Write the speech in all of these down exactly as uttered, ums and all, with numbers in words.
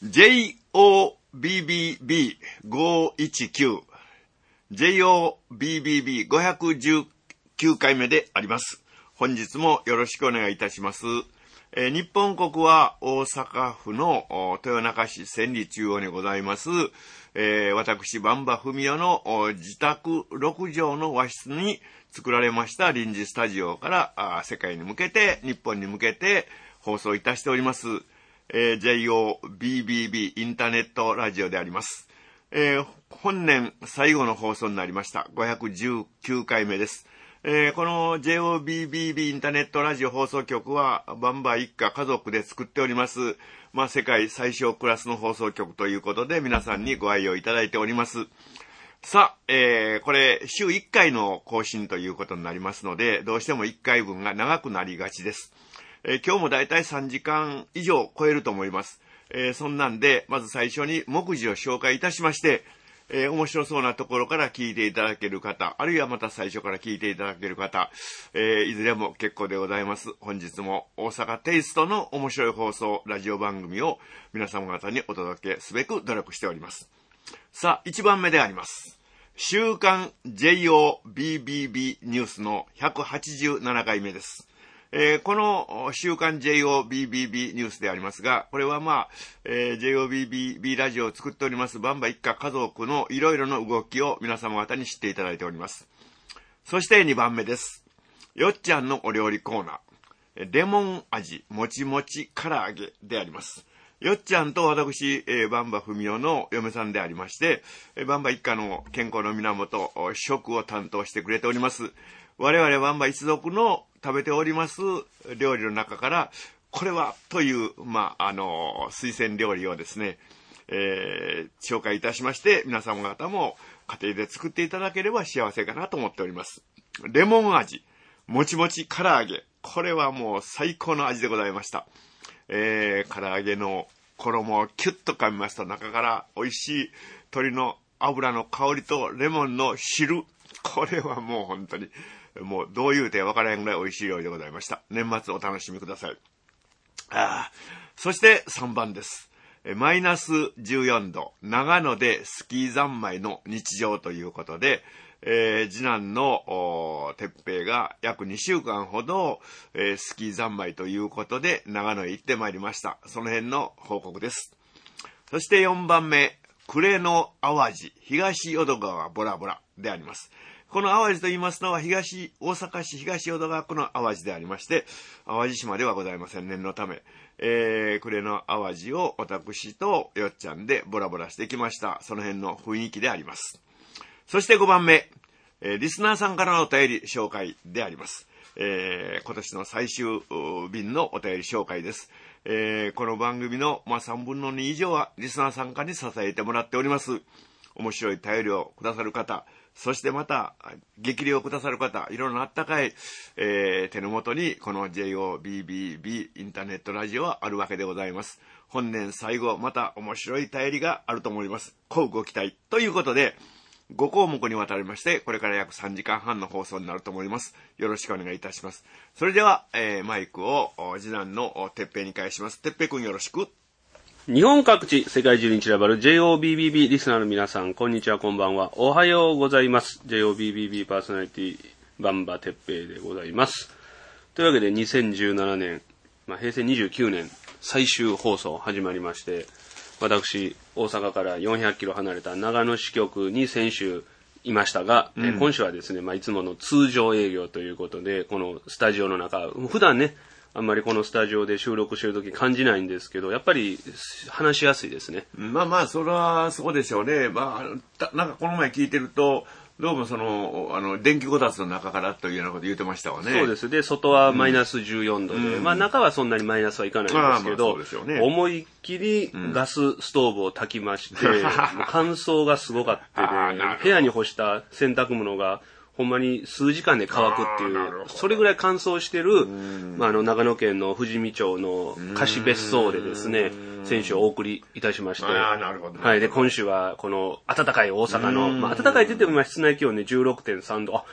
ジェイオービービービーごひゃくじゅうきゅう ジェイオービービービーごひゃくじゅうきゅうかいめであります。本日もよろしくお願いいたします。えー、日本国は大阪府の豊中市千里中央にございます、えー、私馬場文雄の自宅ろくじょうの和室に作られました臨時スタジオから世界に向けて日本に向けて放送いたしております、えー、ジェイオービービービー インターネットラジオであります。えー、本年最後の放送になりました。ごひゃくじゅうきゅうかいめです。えー、この ジェイオービービービー インターネットラジオ放送局はバンバ一家家族で作っております。まあ世界最小クラスの放送局ということで皆さんにご愛用いただいております。さあ、えー、これ週いっかいの更新ということになりますので、どうしてもいっかいぶんが長くなりがちです。えー、今日もだいたいさんじかん以上超えると思います。えー、そんなんでまず最初に目次を紹介いたしまして、えー、面白そうなところから聞いていただける方、あるいはまた最初から聞いていただける方、えー、いずれも結構でございます。本日も大阪テイストの面白い放送、ラジオ番組を皆様方にお届けすべく努力しております。さあ、いちばんめであります。週刊 ジェイオービービービー ニュースのひゃくはちじゅうななかいめです。えー、この週刊 ジェイオービービービー ニュースでありますが、これはまあ、えー、ジェイオービービービー ラジオを作っておりますバンバ一家家族のいろいろな動きを皆様方に知っていただいております。そしてにばんめです。よっちゃんのお料理コーナー、レモン味もちもち唐揚げであります。よっちゃんと私、えー、バンバ文雄の嫁さんでありまして、えー、バンバ一家の健康の源、食を担当してくれております。我々バンバ一族の食べております料理の中から、これはという、まあ、あの、推薦料理をですね、えー、紹介いたしまして、皆様方も家庭で作っていただければ幸せかなと思っております。レモン味、もちもち唐揚げ。これはもう最高の味でございました。えー、唐揚げの衣をキュッと噛みますと、中から美味しい鶏の油の香りとレモンの汁。これはもう本当に、もうどう言うて分からへんぐらい美味しい料理でございました。年末お楽しみください。ああ、そしてさんばんです。マイナスじゅうよんど、長野でスキー三昧の日常ということで、えー、次男の哲平が約にしゅうかんほど、えー、スキー三昧ということで長野へ行ってまいりました。その辺の報告です。そしてよんばんめ、暮れの淡路東淀川ボラボラであります。この淡路と言いますのは東大阪市東淀川区の淡路でありまして、淡路島ではございません。念のため、えー、暮れの淡路を私とよっちゃんでボラボラしてきました。その辺の雰囲気であります。そしてごばんめ、えー、リスナーさんからのお便り紹介であります。えー、今年の最終便のお便り紹介です。えー、この番組の、まあ、さんぶんのに以上はリスナーさんからに支えてもらっております。面白い便りをくださる方、そしてまた激励をくださる方、いろいろなあったかい、えー、手の元にこの ジェイオービービービー インターネットラジオはあるわけでございます。本年最後また面白い便りがあると思います。こうご期待ということで、ごこうもくにわたりまして、これから約さんじかんはんの放送になると思います。よろしくお願いいたします。それでは、えー、マイクを次男のてっぺいに返します。てっぺいくんよろしく。 日本各地、世界中に散らばる ジェイオービービービー リスナーの皆さん、こんにちは、こんばんは。おはようございます。ジェイオービービービー パーソナリティ、バンバてっぺいでございます。というわけで、にせんじゅうななねん、まあ、へいせいにじゅうきゅうねん、最終放送始まりまして、私、大阪からよんひゃくキロ離れた長野支局に先週いましたが、うん、え今週はですね、まあ、いつもの通常営業ということで、このスタジオの中、普段ね、あんまりこのスタジオで収録してるとき感じないんですけど、やっぱり話しやすいですね。 まあまあ、それはそうでしょうね。まあ、なんかこの前聞いてると、どうもその、あの、電気こたつの中からというようなこと言ってましたわね。 そうです。で、外はマイナスじゅうよんどで、うん、まあ中はそんなにマイナスはいかないんですけど、まあね、思いっきりガスストーブを焚きまして、うん、乾燥がすごかったで、部屋に干した洗濯物が、ほんまに数時間で乾くっていう、それぐらい乾燥してる、まあ、あの長野県の富士見町の貸別荘でですね、先週お送りいたしまして、はい、で、今週はこの暖かい大阪の、まあ、暖かいって言っても今室内気温ね じゅうろくてんさんど、あ、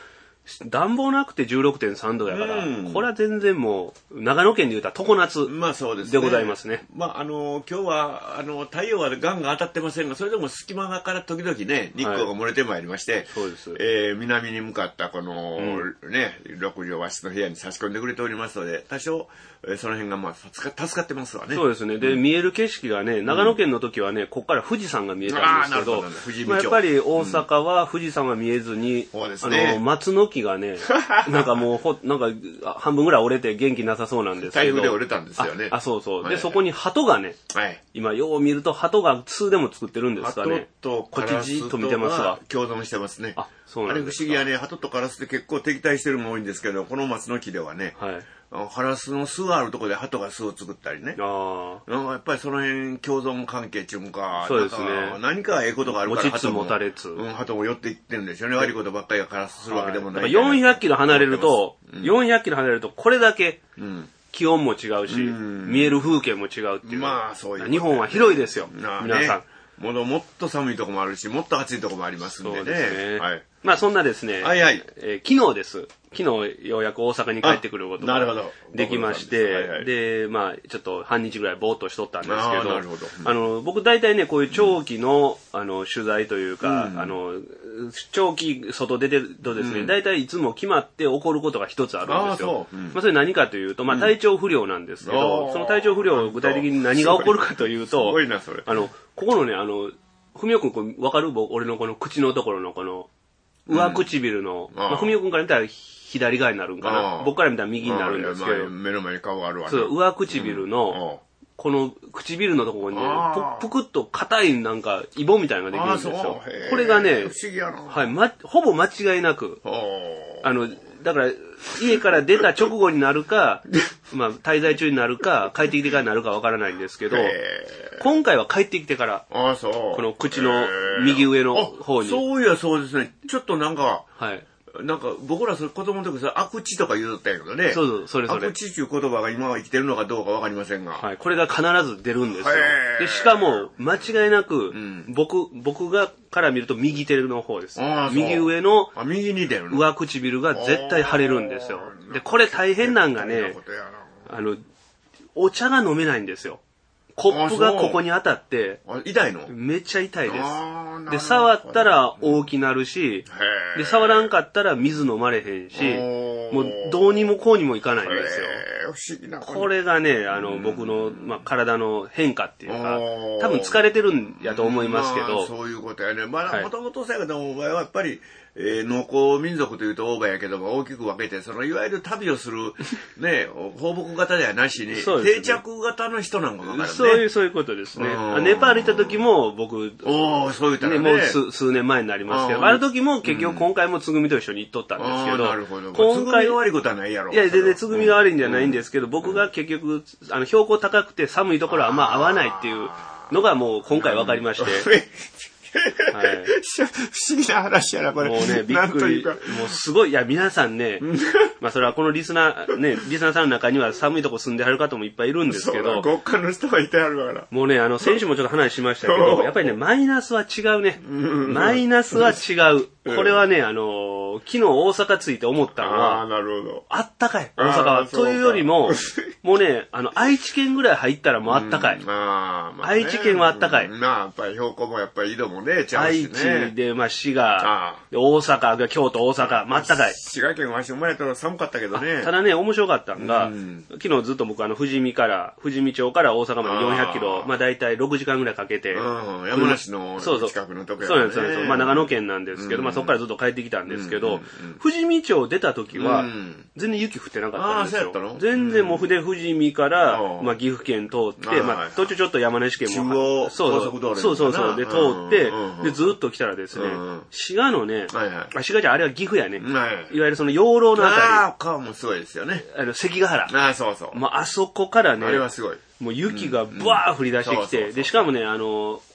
暖房なくて じゅうろくてんさんどやから、 うん、 これは全然もう、長野県で言うたら常夏まあそうですね。 でございますね。 まああの、今日は、あの、太陽はガンガン当たってませんが、それでも隙間から時々ね、日光が漏れてまいりまして、はい、 そうです。 えー、南に向かったこの、うん、ね、ろくじょう和室の部屋に差し込んでくれておりますので、多少、えー、その辺がまあ、助か、助かってますわね。 そうですね。で、うん、見える景色がね、長野県の時はね、ここから富士山が見えたんですけど、まあ、やっぱり大阪は富士山が見えずに、うん、あの、松の木がね、なんかもうほ、なんか、半分ぐらい折れて元気なさそうなんですけど。 台風で折れたんですよね。 あ、あそうそう。で、はいはい、そこに鳩がね、はい、今よう見ると鳩が巣でも作ってるんですかね。 鳩とカラスとは共存してますね。あ、そうなんですか。あれ不思議やね、鳩とカラスって結構敵対してるのも多いんですけど、この松の木ではね、はい、カラスの巣があるところで鳩が巣を作ったりね。あなんかやっぱりその辺共存関係っていうか、 そうですね。 何かええことがあるから鳩も、持ちつ持たれつ。 うん、鳩も寄っていってるんですよね。悪いことばっかりがカラスするわけでもない。 はい、よんひゃくキロ離れると、うん、よんひゃくキロ離れるとこれだけ、うん気温も違うし、うん、見える風景も違うっていう。まあそういう、ね。日本は広いですよ。皆さん。 も, もっと寒いとこもあるし、もっと暑いとこもありますんでね。そうですね。はい。 まあそんなですね。はいはい。えー、昨日です。昨日ようやく大阪に帰ってくることができまして、はいはい、で、まあちょっと半日ぐらいぼーっとしとったんですけど、あ, なるほど、うん、あの僕大体ね、こういう長期の、うん、あの取材というか、うん、あの長期外出てるとですね、うん、大体いつも決まって起こることが一つあるんですよ。あ、うん、まあそれ何かというと、まあ体調不良なんですけど、うん、その体調不良具体的に何が起こるかというと、 すごいなそれ。 あのここのね、あのふみおくんこれ分かる？俺のこの口のところのこの上唇の、うん、まあふみおくんから見たら左側になるんかな。僕から見たら右になるんですけど、 目の前に顔があるわね。 そう、上唇の、うん、この唇のところにね、ぷくっと硬いなんかイボみたいなのができるんですよ。これがね、 不思議やな。 はい、ま、ほぼ間違いなく、あの、だから家から出た直後になるか、まあ滞在中になるか、帰ってきてからなるかわからないんですけど、今回は帰ってきてから、あそうこの口の右上の方に。 そういやそうですね。ちょっとなんか、はい。なんか僕らそれ子供の時さ、悪地とか言うとったんやけどね。 そうそう、それそれ。 悪地っていう言葉が今は生きてるのかどうかわかりませんが。 はい、これが必ず出るんですよ。で、しかも、間違いなく、うん、僕、僕がから見ると右手の方です。右上の、 あ、右に出るの上唇が絶対腫れるんですよ。で、これ大変なんがね、あの、お茶が飲めないんですよ。コップがここに当たって、 痛いの？ めっちゃ痛いです。で、触ったら大きなるし、で、触らんかったら水飲まれへんし、もうどうにもこうにもいかないんですよ。 不思議なこれがね、あの、僕の、まあ、体の変化っていうか、多分疲れてるんやと思いますけど。 まあ、そういうことやね。まあ、もともとそうやけど、お前はやっぱり、えー、農耕民族というとオーバーやけども大きく分けて、そのいわゆる旅をする、ね、放牧型ではなしに、ね、定着型の人なんか分かるね。 そういう、そういうことですね。ネパール行った時も僕、 おー、そう言ったらね。 ねもう数、数年前になりますけど、あ, ある時も結局今回もつぐみと一緒に行っとったんですけど、 なるほど。今回。つぐみが悪いことはないやろ。 いや、全然つぐみが悪いんじゃないんですけど、うん、僕が結局、あの、標高高くて寒いところはあんま合わないっていうのがもう今回分かりまして。 はい、不思議な話やな、これ。 もうね、びっくり。もうすごい、いや、皆さんね、まあそれはこのリスナー、ね、リスナーさんの中には寒いとこ住んではる方もいっぱいいるんですけど。 極寒の人がいてはるから。 もうね、あの、先週もちょっと話しましたけど、やっぱりね、マイナスは違うね。マイナスは違う。これはね、あの、昨日大阪着いて思ったのは、 あ、なるほど。 あったかい、大阪は。というよりも、もうね、あの、愛知県ぐらい入ったらもうあったかい。あまあね、愛知県はあったかい。 まあ、やっぱり標高もやっぱり緯度もね、 違うしね。愛知で、まあ、滋賀、大阪、京都、大阪、まあったかい。 滋賀県は足前やったら寒かったけどね。 ただね、面白かったのが、うん、昨日ずっと僕、あの、富士見から、富士見町から大阪までよんひゃくキロ、まあ大体ろくじかんぐらいかけて、 うん、山梨の近くのとこやね。 そうなんです、そうなんです。まあ長野県なんですけど、うん、まあそこからずっと帰ってきたんですけど、うんうんうん、富士見町出た時は、全然雪降ってなかったんですよ。あ、そうやったの？全然もう筆富士見から、うん、まあ岐阜県通って、まあ途中ちょっと山梨県も、 中央高速道路そうそうそう、で通って、うんうん、でずっと来たらですね、うん、滋賀のね、はいはい、あ滋賀じゃあれは岐阜やね、はい、いわゆるその養老のあたり、 ああ、川もすごいですよね。 あの関ヶ原、 ああそうそう、 まああそこからね、 あれはすごい。 もう雪がブワー降り出してきて、でしかもねあの、うん、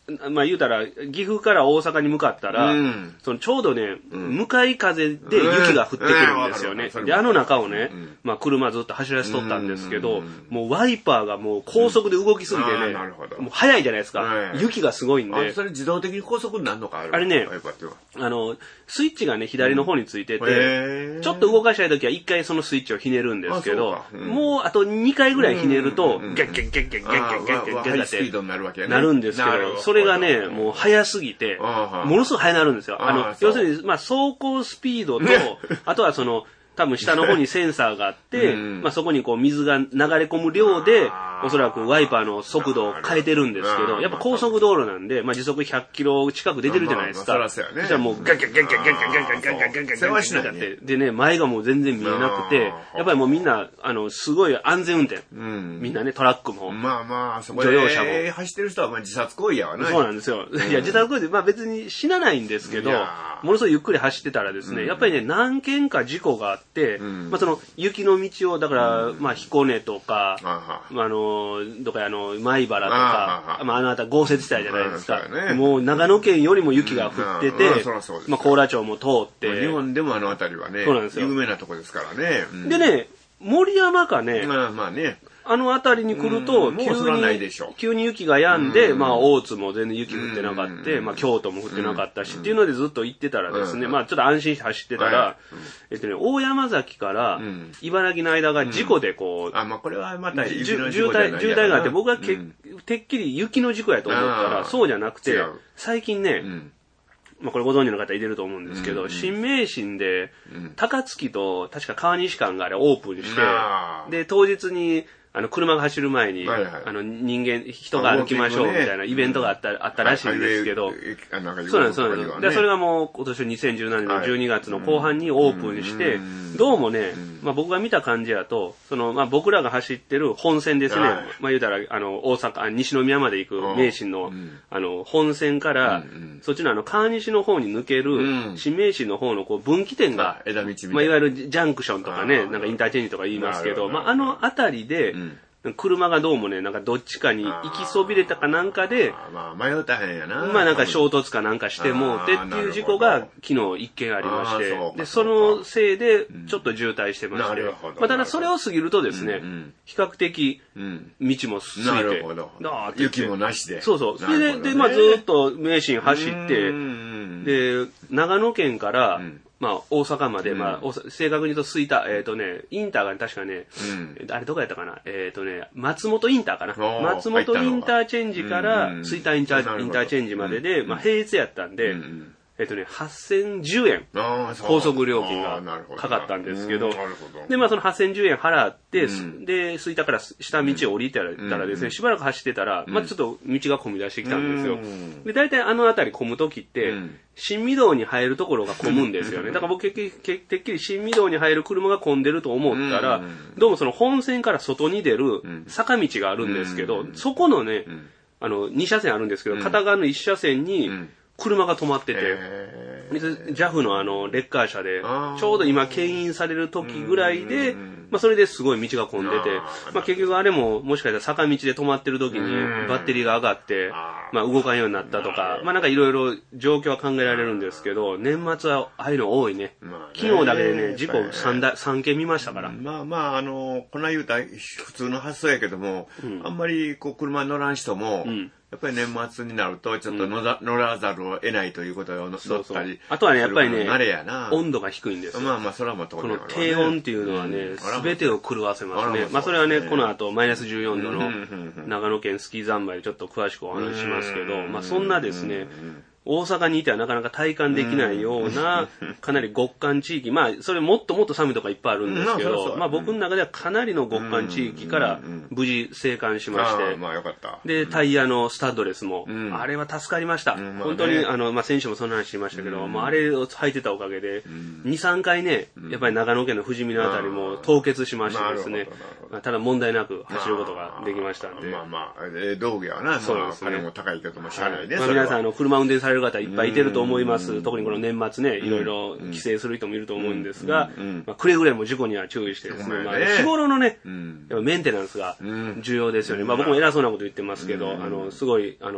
まあ言うたら、岐阜から大阪に向かったら、うん、そのちょうどね、うん、向かい風で雪が降ってくるんですよね。うんうん、で、あの中をね、うん、まあ車ずっと走らせとったんですけど、うん、もうワイパーがもう高速で動きすぎてね、うん、もう速いじゃないですか。うん、雪がすごいんで。 あ、それ自動的に高速になるのかあれ、 あれね、あの、スイッチがね、左の方についてて、うん、ちょっと動かしたいときは一回そのスイッチをひねるんですけど、うん、もうあとにかいぐらいひねると、ギャッギャッギャッギャッギャッギャッギャッギャッギャッってなるんですけど、それがね、もう速すぎて、ものすごく速なるんですよ。あの、要するに、まあ、走行スピードと、あとはその、多分下の方にセンサーがあって、うん、まあそこにこう水が流れ込む量で、おそらくワイパーの速度を変えてるんですけど、やっぱ高速道路なんで、まあ時速ひゃくキロ近く出てるじゃないですか。そしたらもうガンガンガンガンガンガンガンガンガンガンガンガンガンガンガンって、でね、前がもう全然見えなくて、やっぱりもうみんな、あの、すごい安全運転。みんなね、トラックも。 まあまあ、そこで乗用車も。走ってる人はまあ自殺行為やわね。 そうなんですよ。いや、自殺行為で、まあ別に死なないんですけど、ものすごいゆっくり走ってたらですね、やっぱりね、何件か事故があって、まあその雪の道を、だから、まあ彦根とか、あの、どこや、あの、米原とか、まああのあたり豪雪地帯じゃないですか。もう長野県よりも雪が降ってて、まあ高良町も通って。 日本でもあのあたりはね、有名なとこですからね。 でね、森山かね、 まあまあね。 あの辺りに来ると、急に、急に雪が止んで、まあ、大津も全然雪降ってなかった、まあ、京都も降ってなかったし、っていうのでずっと行ってたらですね、まあ、ちょっと安心して走ってたら、えっとね、大山崎から茨城の間が事故でこう、 あ、まあ、これはまた渋滞、渋滞があって、僕はけ、てっきり雪の事故やと思ったら、そうじゃなくて、最近ね、まあこれご存知の方いてると思うんですけど、うんうん、新名神で、高槻と確か川西間があれオープンして、で、当日に、あの、車が走る前に、はいはい、あの、人間、人が歩きましょうみたいなイベントがあった、うん、あったらしいんですけど、はいはい、そうなんです、そうなんです。で、それがもう今年にせんじゅうななねんのじゅうにがつの後半にオープンして、はい、どうもね、まあ僕が見た感じやと、その、まあ僕らが走ってる本線ですね、はい、まあ言うたら、あの、大阪、西宮まで行く名神の、うん、あの、本線から、うん、そっちのあの、川西の方に抜ける、うん、新名神の方のこう分岐点が、 枝道みたいな。 まあいわゆるジャンクションとかね、なんかインターチェンジとか言いますけど、まああのあたりで、うん車がどうもね、なんかどっちかに行きそびれたかなんかで、 まあ迷ったへんやな。 まあなんか衝突かなんかしてもうてっていう事故が昨日一件ありまして、で、そのせいでちょっと渋滞してまして、まあただそれを過ぎるとですね、比較的道もすいて、なるほど。雪もなしで。 そうそう。それで、で、まあずっと名神走って、で、長野県から、まあ、大阪まで、うん、まあ、正確に言うと吹田、えっ、ー、とね、インターが確かね、うん、あれどこやったかな、えっ、ー、とね、松本インターかな。松本インターチェンジから吹田インター、インターチェンジまでで、うん、まあ、平日やったんで、うんうんえっとね、はっせんじゅうえん、高速料金がかかったんですけど、で、まあそのはっせんじゅうえん払って、うん、で、吹田から下道を降りたらですね、しばらく走ってたら、まあちょっと道が混み出してきたんですよ。で、大体あの辺り混むときって、新御堂に入るところが混むんですよね。だから僕、てっきり新御堂に入る車が混んでると思ったら、どうもその本線から外に出る坂道があるんですけど、そこのね、あの、に車線あるんですけど、片側のいち車線に、車が止まってて、ジャフ のあの、レッカー車で、ちょうど今、牽引される時ぐらいで、まあ、それですごい道が混んでて、まあ、結局あれも、もしかしたら坂道で止まってる時に、バッテリーが上がって、まあ、動かんようになったとか、まあ、なんかいろいろ状況は考えられるんですけど、年末はああいうの多いね。昨日だけでね、事故さんだい、さんけん見ましたから。 まあまあ、あの、こない言うたら普通の発想やけども、あんまりこう、車乗らん人も、やっぱり年末になると、ちょっと乗ら、うん、乗らざるを得ないということを乗ったり。 あとはね、やっぱりね、温度が低いんですよ。 まあまあ、それはもうこの低温っていうのはね、すべ、うん、てを狂わせますね。まあ、それはね、この後、マイナスじゅうよんどの長野県スキー三昧でちょっと詳しくお話ししますけど、まあ、そんなですね、大阪にいてはなかなか体感できないような、かなり極寒地域、まあ、それもっともっと寒いとこいっぱいあるんですけど、まあ僕の中ではかなりの極寒地域から無事生還しまして、 まあよかった。 で、タイヤのスタッドレスも、あれは助かりました。本当に、あの、まあ選手もそんな話しましたけど、もうあれを履いてたおかげで、に、さんかいね、やっぱり長野県の富士見のあたりも凍結しましてですね、ただ問題なく走ることができましたんで。 まあまあ、道具やな、そうですね。金も高いけどもしゃあないね。 まあ皆さん、あの、車運転される方いっぱいいてると思います。特にこの年末ね、いろいろ規制する人もいると思うんですが、まあ、くれぐれも事故には注意してですね、まあ、日頃のね、やっぱメンテナンスが重要ですよね。まあ僕も偉そうなこと言ってますけど、あの、すごい、あの、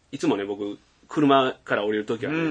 いつもね、僕、車から降りるときはね、うん、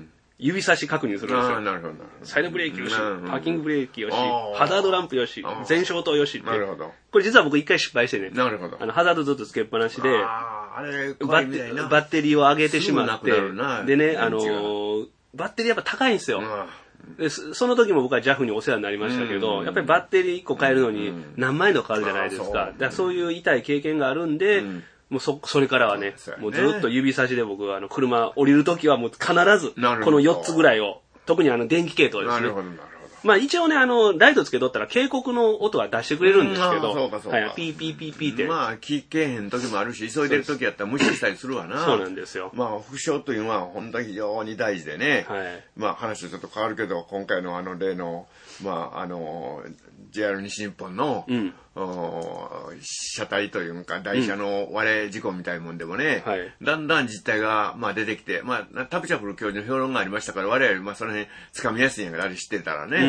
指差し確認するんですよ。 なるほど。 サイドブレーキよし、パーキングブレーキよし、ハザードランプよし、前照灯よしって。なるほど。これ実は僕一回失敗してね。なるほど。あの、ハザードずっとつけっぱなしで、ああれバッテ、バッテリーを上げてしまって、でね、あのー、バッテリーやっぱ高いんですよ。でその時も僕は ジャフ にお世話になりましたけど、やっぱりバッテリーいっこ変えるのに何万円とかかかるじゃないですか。だからそういう痛い経験があるんで、もうそ、それからはね、もうずっと指差しで僕はあの車降りる時はもう必ずこのよっつぐらいを、特にあの電気系統ですね。なるほど、なるほど。まあ一応ね、あの、ライトつけとったら警告の音は出してくれるんですけど、そうかそうか。はい、ピーピーピーピーって。 まあ、聞けへん時もあるし、急いでる時やったら無視したりするわな。 そうなんですよ。 まあ、副賞というのは本当に非常に大事でね。はい。まあ話ちょっと変わるけど、今回のあの例の、まあ、あの、ジェイアール 西日本の、うん、車体というか台車の割れ事故みたいなもんでもね、うんはい、だんだん実態が、まあ、出てきて、まあ、タプチャプル教授の評論がありましたから我々、まあ、その辺つかみやすいんやからあれ知ってたらね、うん、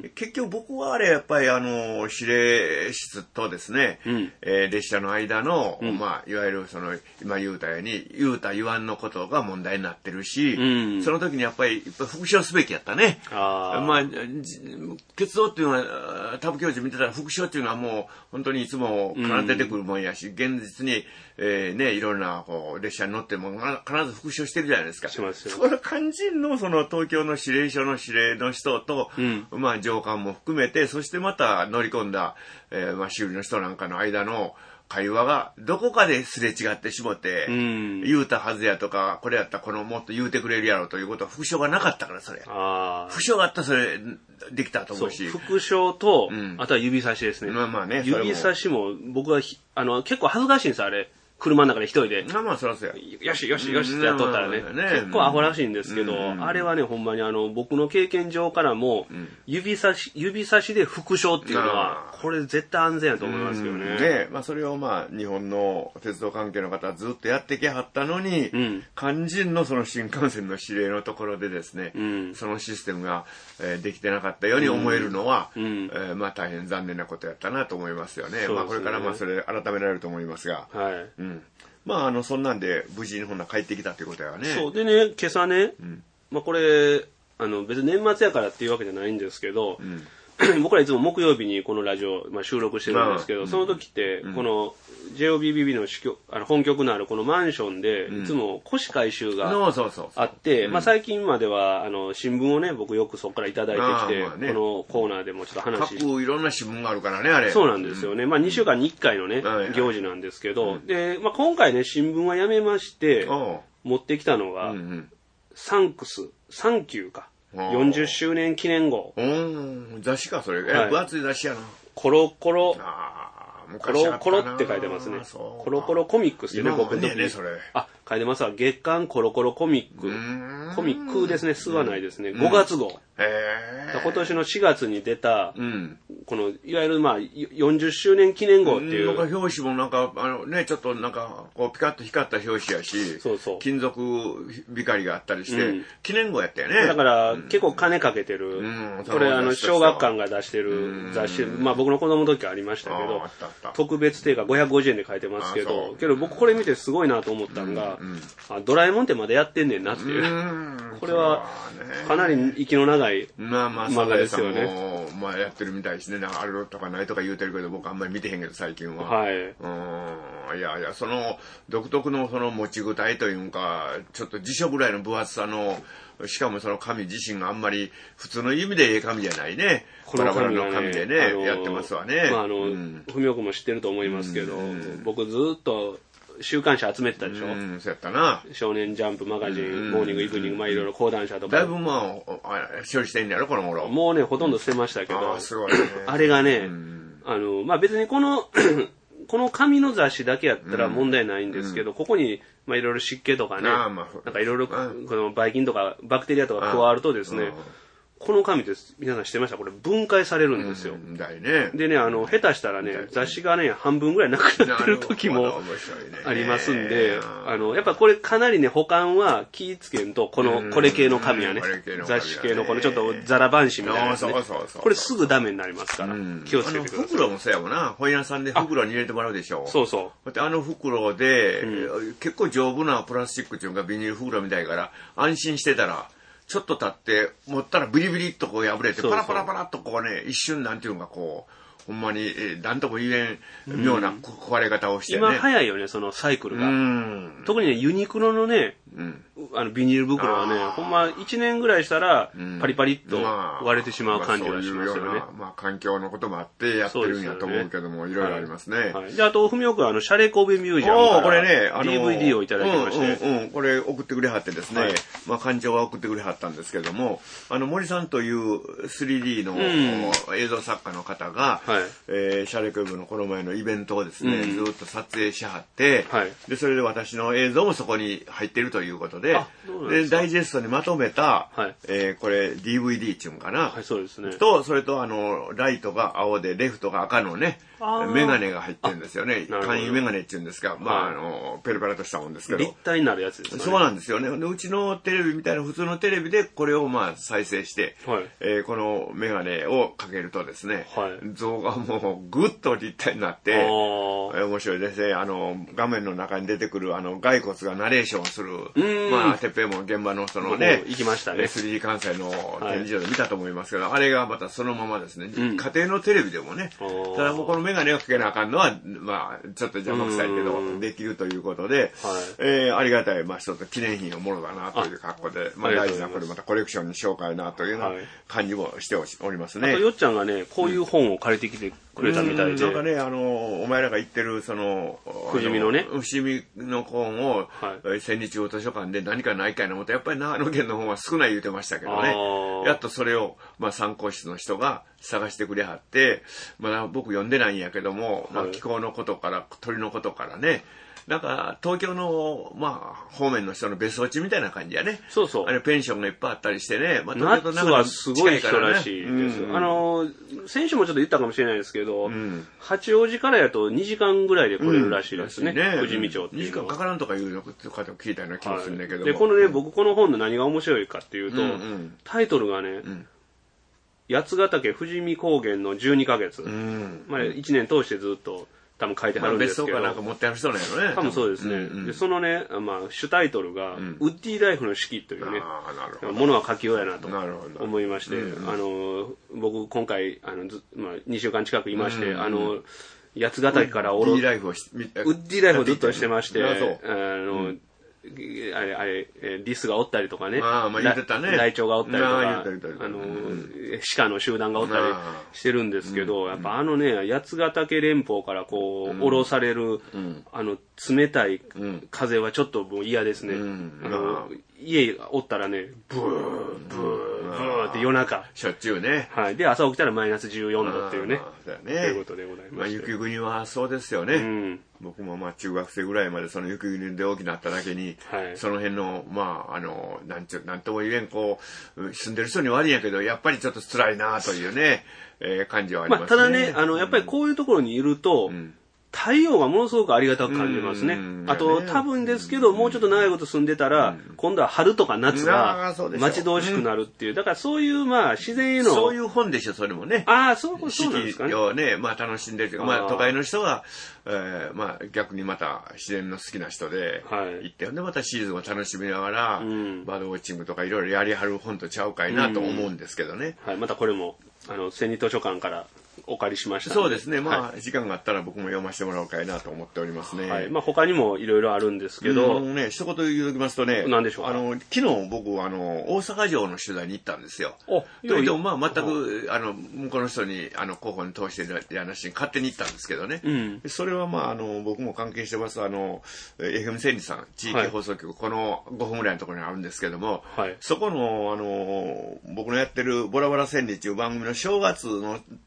結局僕はあれやっぱりあの指令室とですね、うんえー、列車の間の、うんまあ、いわゆるその今言うたように言うた言わんのことが問題になってるし、うん、その時にやっぱり復唱すべきやったね。あまあ、鉄道っていうのはタプ教授見てたら復唱っていうのはもう本当にいつも必ず出てくるもんやし、うん、現実に、えー、ね、いろんなこう列車に乗っても必ず復唱してるじゃないですか。しますよ。その肝心のその東京の指令所の指令の人と、うん、まあ上官も含めて、そしてまた乗り込んだ、えー、まあ修理の人なんかの間の会話がどこかですれ違ってしもって、うん、言うたはずやとか、これやったらこのもっと言うてくれるやろうということは副賞がなかったから、それ。あ副賞があったらそれできたと思うし。 そう副賞と、うん、あとは指差しですね。まあまあね。指差しも僕はあの結構恥ずかしいんですよ、あれ。車の中で一人で。まあまあ、そらそうや。よしよしよしってやっとったらね。結構アホらしいんですけど、あれはね、ほんまにあの、僕の経験上からも、指差し、指差しで副賞っていうのは、これ絶対安全やと思いますよね。 ねまあそれをまあ、日本の鉄道関係の方はずっとやってきはったのに、肝心のその新幹線の指令のところでですね、そのシステムができてなかったように思えるのは、まあ大変残念なことやったなと思いますよね。まあこれからまあそれ改められると思いますが。はい。うん、まああのそんなんで無事にほんな帰ってきたということやね。 そうでね今朝ね、うん、まあこれあの別に年末やからっていうわけじゃないんですけど、うん、僕らいつも木曜日にこのラジオ、まあ、収録してるんですけど、まあ、その時ってこの ジェイオービービービー の支局あの本局のあるこのマンションでいつも古紙回収があって最近まではあの新聞をね僕よくそこからいただいてきて、まあね、このコーナーでもちょっと話して各いろんな新聞があるからねあれそうなんですよね、まあ、にしゅうかんにいっかいのね、うん、行事なんですけど、うん、で、まあ、今回ね新聞はやめまして持ってきたのが、うんうん、サンクスサンキューかよんじゅっしゅうねん記念号うん雑誌かそれ、はい、分厚い雑誌やなコロコロコロコロって書いてますね。コロコロコミックってね、僕の時に。あ、書いてますわ。月刊コロコロコミック。コミックですね。すはないですね。ごがつ号。今年のしがつに出た、うん、このいわゆるまあよんじゅっしゅうねん記念号っていう。 なんか表紙もなんかあのねちょっとなんかこうピカッと光った表紙やし、そうそう金属光があったりして、うん、記念号やったよね。 だから、うん、結構金かけてる。うん、これあの小学館が出してる雑誌、まあ僕の子供の時はありましたけど、特別定価ごひゃくごじゅうえんで書いてますけど、けど僕これ見てすごいなと思ったのが、うんうん、あドラえもんってまだやってんねんなっていう。うこれはかなり息の長い。 まあまあ、漫画ですよね。まあやってるみたいですね。なんかあるとかないとか言うてるけど、僕あんまり見てへんけど、最近は。はい。うん。いやいや、その、独特のその持ち具体というか、ちょっと辞書ぐらいの分厚さの、しかもその紙自身があんまり普通の意味でええ紙じゃないね。バラバラの紙でね、やってますわね。 まああの、ふみおくんも知ってると思いますけど、僕ずっと、週刊誌集めてたでしょ。うん、 そうやったな。 少年ジャンプマガジン、モーニングイブニング、まあいろいろ講談社とか。 だいぶまあ、処理してんねやろ、この頃。 もうね、ほとんど捨てましたけど。あ、すごいね。あれがね、あの、まあ別にこの、この紙の雑誌だけやったら問題ないんですけど、ここに、まあいろいろ湿気とかね、なんかいろいろ、このばい菌とかバクテリアとか加わるとですね、 この紙って皆さん知ってました？これ分解されるんですよ。 うん、だいね。 でね、あの、下手したらね、雑誌がね、半分ぐらいなくなってる時もありますんで、あの、やっぱこれかなりね、保管は気ぃつけんと、この、これ系の紙はね、雑誌系のこのちょっとザラ版紙みたいなやつね、これすぐダメになりますから、気をつけてください。 袋もそうやもんな。本屋さんで袋に入れてもらうでしょ。 そうそう。 あの袋で、結構丈夫なプラスチックっていうかビニール袋みたいから安心してたら、ちょっと経って持ったらビリビリっとこう破れてパラパラパラっとこうね一瞬なんていうのがこうほんまに何とも言えん妙な壊れ方をしてね、 今早いよねそのサイクルが。特にねユニクロのね、うん、あのビニール袋はねほんまいちねんぐらいしたらパリパリっと割れてしまう感じがしますよね。まあ、そういうような、 まあ、環境のこともあってやってるんやと思うけども、ね、いろいろありますね。はいはい、であと文雄君あのシャレ神戸ミュージアムからこれねあのディーブイディー をいただきまして、 うんうんうん、これ送ってくれはってですね、はい、まあ館長が送ってくれはったんですけども、あの森さんという スリーディー の、うん、映像作家の方が、はいえー、シャレ神戸のこの前のイベントをですね、うん、ずっと撮影しはって、はい、でそれで私の映像もそこに入っているということで、でダイジェストにまとめた、はいえー、これ ディーブイディー っていうんかな、 はい、そうですね、 とそれとあのライトが青でレフトが赤のねメガネが入ってるんですよね。簡易メガネっていうんですか、まあ、はい、あのペラペラとしたもんですけど立体になるやつですね。 そうなんですよね。でうちのテレビみたいな普通のテレビでこれをまあ再生して、はいえー、このメガネをかけるとですね、はい、像がもうぐっと立体になって面白いですね。あの画面の中に出てくるあの骸骨がナレーションする、まあてっぺんも現場のそのね行きましたねスリーディー 関西の展示場で見たと思いますけど、はい、あれがまたそのままですね、うん、家庭のテレビでもね、ただもうこのメガネをかけなあかんのはまあちょっと邪魔くさいけどできるということで、はいえー、ありがたいまあ一つ記念品のものだなという格好で、まあ大事なこれまたコレクションにしようかいなというような感じもしておりますね。 あとよっちゃんがねこういう本を借りてきてくれたみたいで、 うん、なんかねあのお前らが言ってるその富士見のね富士見の本を、はい、千日中図書館で何かないかいな思ってやっぱり長野県の本は少ない言うてましたけどね、やっとそれを、まあ、参考室の人が探してくれはって、まだ僕読んでないんやけども、まあ、気候のことから鳥のことからね、なんか東京のまあ方面の人の別荘地みたいな感じやね。 そうそう。 あれペンションがいっぱいあったりしてね。 まあ、東京と長野近いからね。ナッツはすごい人らしいです。うんうん、あの先週もちょっと言ったかもしれないですけど、うん、八王子からやとにじかんぐらいで来れるらしいですね。うん、ね富士見町っていうのは。にじかんかからんとかいうの方聞いたような気がするんだけども、 はい。でこのね僕この本の何が面白いかっていうと、うんうん、タイトルがね。うん八ヶ岳富士見高原のじゅうにかげつ、うん、まあいちねん通してずっと多分書いてはるんですけど、 まあ、別荘かなんか持ってある人なんやろね。 多分そうですね。うんうん、でそのね、まあ主タイトルが、うん、ウッディライフの四季というね、ものは書きようやなと思いまして、うんうん、あの僕今回あのず、まあ、にしゅうかん近くいまして、うんうん、あの八ヶ岳からウッディライフをウッディライフをずっとしてまして、あの。うんあれ、あれ、リスがおったりとかね。 ああ、まあ言ってたね。 ライチョウがおったりとか、あの、鹿の集団がおったりしてるんですけど、やっぱあのね、八ヶ岳連峰からこう、降ろされる、あの、冷たい風はちょっともう嫌ですね。あの、家おったらね、ブー、ブー、ブーって夜中。 しょっちゅうね。 はい。で、朝起きたらマイナスじゅうよんどっていうね。 そうだね。 ということでございます。 まあ雪国はそうですよね。うん、僕もまあ中学生ぐらいまでその雪国で大きなっただけに、はい、その辺の、まあ、あの、なんちゅう、なんとも言えん、こう、住んでる人に悪いんやけど、やっぱりちょっと辛いなというね、えー、感じはありますね。 まあ、ただね、あの、やっぱりこういうところにいると、うん太陽がものすごくありがたく感じますね。あと、多分ですけど、もうちょっと長いこと住んでたら、今度は春とか夏が待ち遠しくなるっていう。だからそういう、まあ、自然への。 そういう本でしょ、それもね。 ああ、そう、そうなんですかね。 四季をね、まあ楽しんでる。まあ都会の人は、えー、まあ逆にまた自然の好きな人で、行って、でまたシーズンを楽しみながら、バードウォッチングとかいろいろやりはる本とちゃうかいなと思うんですけどね。 はい、またこれも、あの、千里図書館から、お借りしました。 そうですね。まあ、はい、時間があったら僕も読ませてもらおうかいなと思っておりますね。 はい。まあ、他にもいろいろあるんですけど。 あのね、一言言うときますとね。 何でしょうか。 あの、昨日僕、あの、大阪城の取材に行ったんですよ。お、というと、まあ、全く、あの、向こうの人に、あの、候補に通してる話に勝手に行ったんですけどね。うん。それはまあ、あの、僕も関係してます、あの、エフエム 千里さん、地域放送局、はい、このごふんぐらいのところにあるんですけども、はい。そこの、あの、僕のやってるボラボラ千里っていう番組の正月のトップに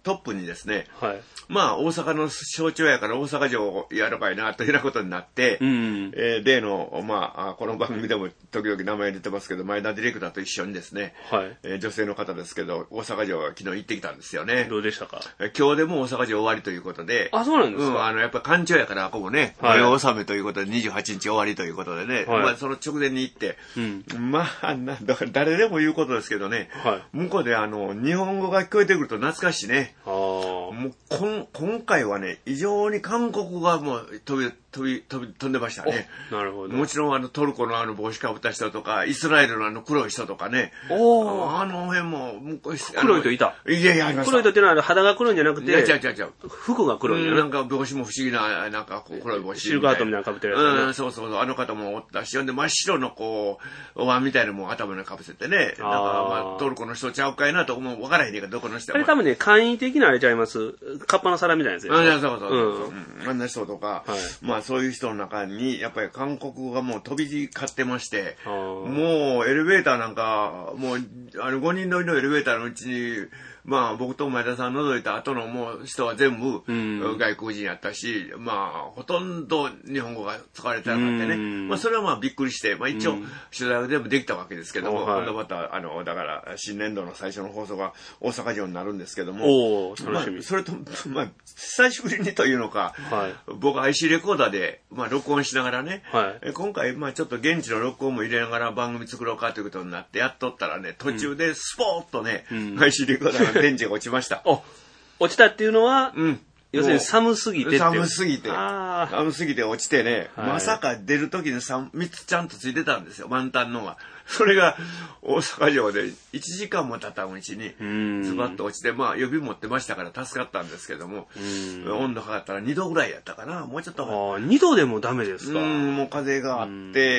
ですね、 はい、 まあ大阪の象徴やから大阪城をやるかいなというようなことになって、うん、えー、例の、まあ、この番組でも時々名前出てますけど、前田ディレクターと一緒にですね、はい、えー、女性の方ですけど、大阪城は昨日行ってきたんですよね。 どうでしたか？ えー、今日でも大阪城終わりということで、 あ、そうなんですか？ うん、あの、やっぱ干潮やから、ここもね、御用納めということでにじゅうはちにち終わりということでね、はい、まあその直前に行って、うん、まあ、なんだから誰でも言うことですけどね、はい、向こうであの、日本語が聞こえてくると懐かしいね。あ、もうこん今回はね、異常に韓国語がもう飛び、飛び、飛び、飛んでましたね。 なるほど。 もちろんあのトルコのあの帽子かぶった人とか、イスラエルのあの黒い人とかね。おあの辺も、 黒い人いた。 いやいや、ありました。 黒い人っていうのは肌が黒いんじゃなくて、 いや、違う違う違う。 服が黒いんだよ、 うん、なんか帽子も不思議な、なんかこう黒い帽子。 シルクハットみたいなの被ってるやつ、ね。 うん、そうそうそう。あの方もおったし、ほんで真っ白のこう、お椀みたいなのも頭に被せてね。なんかまあ、トルコの人ちゃうかいなと思う。わからへんねんけど、どこの人あれ多分ね、簡易的なあれちゃいます。カッパの皿みたいなやつですよ。あ、そうそうそうそう。うん、あんな人とか、はい、まあそういう人の中に、やっぱり韓国語がもう飛び交ってまして、もうエレベーターなんか、もう、あのごにん乗りのエレベーターのうちに、まあ僕と前田さん除いた後のもう人は全部外国人やったし、まあほとんど日本語が使われてなかったね。まあそれはまあびっくりして、まあ一応取材は全部できたわけですけども、今度またあの、だから新年度の最初の放送が大阪城になるんですけども、まあそれと、まあ久しぶりにというのか、はい、僕は アイシー レコーダーでまあ録音しながらね、はい、今回まあちょっと現地の録音も入れながら番組作ろうかということになってやっとったらね、途中でスポーッとね、うん、アイシー レコーダーが電池が落ちました。 お、落ちたっていうのは、うん、要するに寒すぎてって。 寒すぎて。寒すぎて落ちてね、はい、まさか出る時にみっつちゃんとついてたんですよ、満タンのが。それが大阪城でいちじかんも経たんうちにズバッと落ちて、まあ予備持ってましたから助かったんですけども、温度かかったらにどぐらいやったかな、もうちょっと。 ああ、にどでもダメですか？ うん、もう風があって、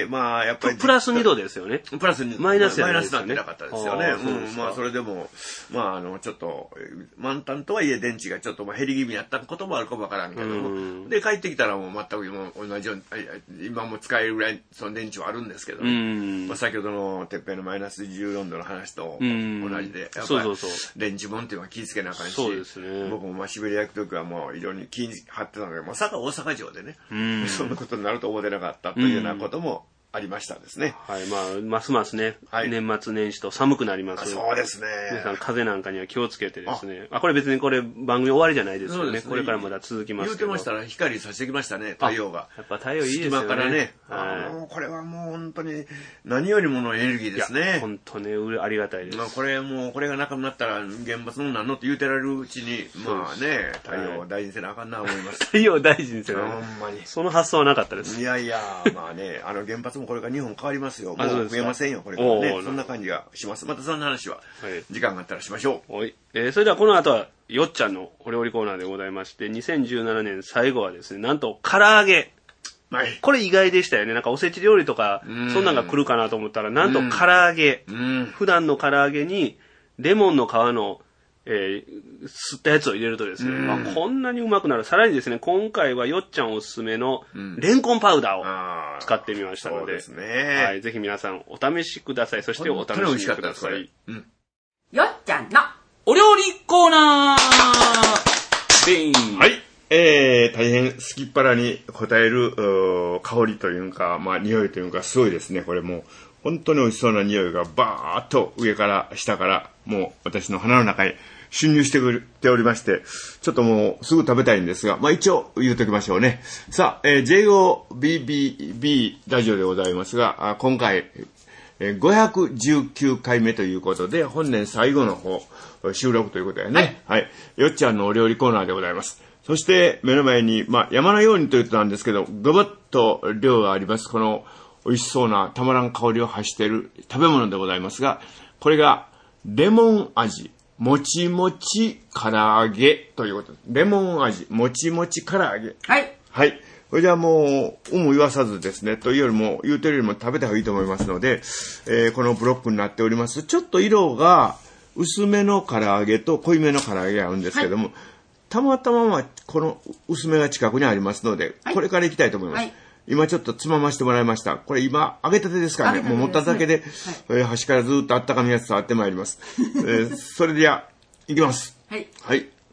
まあやっぱり。 プラスにどですよね。 プラスにど。 マイナスマイナスなんてなかったですよね。うん、まあそれでも、まああの、ちょっと、満タンとはいえ電池がちょっと減り気味やったこともあるかもわからんけども、で帰ってきたらもう全くもう同じように、今も使えるぐらいその電池はあるんですけど、まあ先ほどのてっぺんのマイナスじゅうよんどの話と同じで、やっぱり電池もんっていうのは気ぃつけなあかんし、ね、僕もまあシベリア行く時はもう非常に気に張ってたので、まさか大阪城でね、そんなことになると思ってなかったというようなこともありましたですね。 はい、まあ、ますますね、はい、年末年始と寒くなります。 そうですね。 皆さん風邪なんかには気をつけてですね。あ、これ別にこれ番組終わりじゃないですよね。ね、これからまだ続きますけど。 言うてましたら光さしてきましたね、太陽が。 やっぱ太陽いいですよね。 隙間からね。はい、もうこれはもう本当に何よりものエネルギーですね。 本当ね、ありがたいです。 まあこれもうこれがなくなったら原発のなんのって言うてられるうちに、まあね、太陽を大事にせなあかんな思います。 太陽を大事にせな。 ほんまに。 その発想はなかったです。 いやいや、まあね、あの原発もこれから日本変わりますよ。もう増えませんよ、これからね。そんな感じがします。またそんな話は、時間があったらしましょう。 はい。えー、それではこの後は、よっちゃんのお料理コーナーでございまして、にせんじゅうななねん最後はですね、なんと唐揚げ。はい。これ意外でしたよね。なんかおせち料理とか、そんなんが来るかなと思ったら、なんと唐揚げ。普段の唐揚げに、レモンの皮の、えー、吸ったやつを入れるとですね、まあ、こんなにうまくなる。さらにですね、今回はよっちゃんおすすめのレンコンパウダーを使ってみましたので、 そうですね、 はい、ぜひ皆さんお試しください。そしてお楽しみください。 うん、よっちゃんのお料理コーナーでーん。はい。えー、大変好きっ腹に応える香りというか、まあ匂いというかすごいですね。これもう本当に美味しそうな匂いがバーッと上から下からもう私の鼻の中へ侵入してくれておりまして、ちょっともうすぐ食べたいんですが、まあ一応言うときましょうね。さあ、えー、ジェイオービービービー ラジオでございますが、今回ごひゃくじゅうきゅうかいめということで、本年最後の方、収録ということでね。はい。はい、よっちゃんのお料理コーナーでございます。そして目の前に、まあ山のようにということなんですけど、ごばっと量があります。この美味しそうなたまらん香りを発している食べ物でございますが、これがレモン味、もちもち唐揚げということです。レモン味、もちもち唐揚げ。 はい。 はい。これじゃあもう、有無言わさずですね、というよりも、言うてるよりも食べた方がいいと思いますので、えー、このブロックになっております。ちょっと色が薄めの唐揚げと濃いめの唐揚げがあるんですけども、はい、たまたまはこの薄めが近くにありますので、はい、これからいきたいと思います。はい、今ちょっとつまましてもらいました。これ今揚げたてですからね、もう持っただけで、はい、えー、端からずっとあったかみやつ触ってまいります。えー、それでは、いきます。 はい。 はい。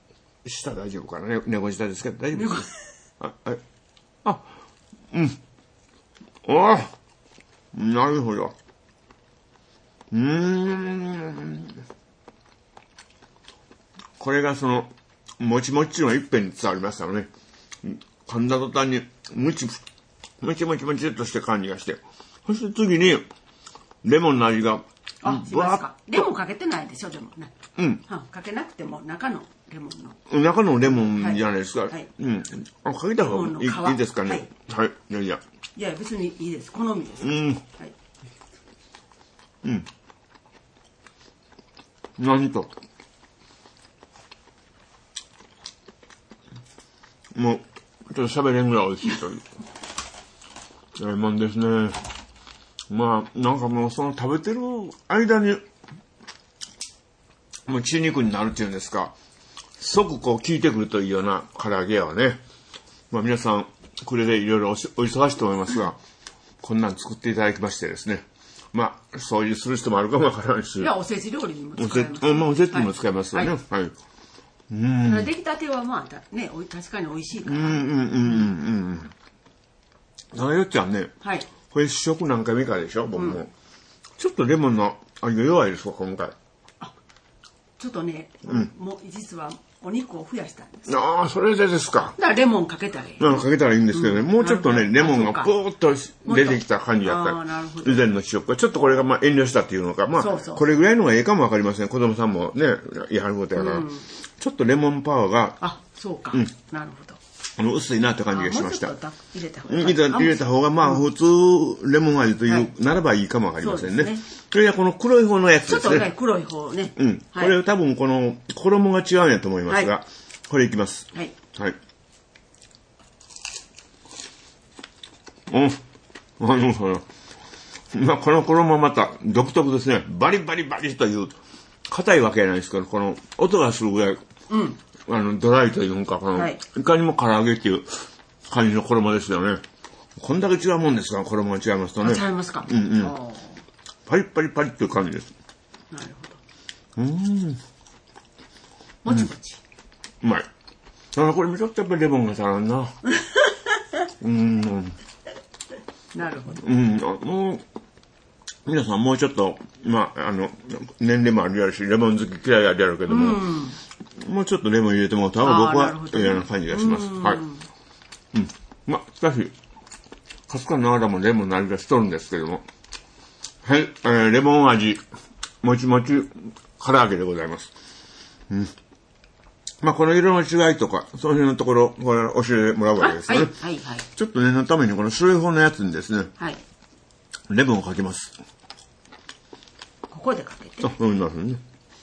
下大丈夫かなね。猫舌ですけど大丈夫ですか。あ、あ、あ、うん。ああ、なるほど。うーん。これがその、もちもちの一辺に伝わりましたよね。噛んだ途端に、もち、もちもちもちっとした感じがして。そして次に、レモンの味が、 あ、しますか。レモンかけてないでしょ、でもね。 うん。 はかけなくても、中のレモンの。 中のレモンじゃないですか。 はいはい、 うん。あ、かけた方がいい、いいですかね。はい。はい。いやいや。 いや、別にいいです。好みです。 うん。 はい。 うん。なんと。もう、ちょっと喋れんぐらい美味しいという。レモンですね。まあ、なんかもうその食べてる間に、もう血肉になるっていうんですか。即こう効いてくるというような唐揚げやわね。まあ皆さん、これでいろいろお忙しいと思いますが、こんなん作っていただきましてですね。まあ、そういうする人もあるかもわからないし。 いや、おせち料理にも使えます、 ね。まあ、おせちにも使えますよね。はい。はい、 うん。出来たてはまあ、ね、確かに美味しいから。 うんうんうんうんうん。だからよっちゃんね。 はい。 これ試食何回目かでしょ、僕も。うん、ちょっとレモンの味が弱いですわ、今回。 あ、ちょっとね、うん、もう実はお肉を増やしたんです。 ああ、それでですか。 だからレモンかけたらいい。 うん、かけたらいいんですけどね、うん、もうちょっとね、レモンがポーッと出てきた感じだった。以前の試食は。ちょっとこれがまあ遠慮したっていうのか、まあ、そうそうこれぐらいのがええかもわかりません。子供さんもね、やることやから。うん、ちょっとレモンパワーが。 あ、そうか。うん、なるほど。 あの薄いなって感じがしました。 入れた方がいい。入れた方が、まあ、普通、レモン味というならばいいかもわかりませんね。それでこの黒い方のやつですね。 ちょっとね、黒い方ね。 うん。これ多分この衣が違うんやと思いますが、これいきます。 はい。 はい。うん。あの、まあ、この衣また独特ですね。バリバリバリという、硬いわけじゃないですけど、この音がするぐらい、うん。あの、ドライというか、この、はい、いかにも唐揚げっていう感じの衣ですよね。こんだけ違うもんですが、衣が違いますとね。 違いますか。 うんうん。パリパリパリっていう感じです。 なるほど。うん。 もちもち。 うまい。ただこれちょっとやっぱりレモンが足らんな。うん。 なるほど。 うん。もう、皆さんもうちょっと、まあ、あの、年齢もあるやろし、レモン好き嫌いあるやろうけども、うんもうちょっとレモン入れてもらったら僕は嫌な感じがします。はい。うん。まあ、しかし、かすかながらもレモンの味がしとるんですけども。はい、えー、レモン味、もちもち、唐揚げでございます。うん。まあ、この色の違いとか、その辺のところ、これ教えてもらうわけですね。 はい、はい、はい。 ちょっと念のためにこの白い方のやつにですね、 はい。 レモンをかけます。 ここでかけて。 あ、飲みますね。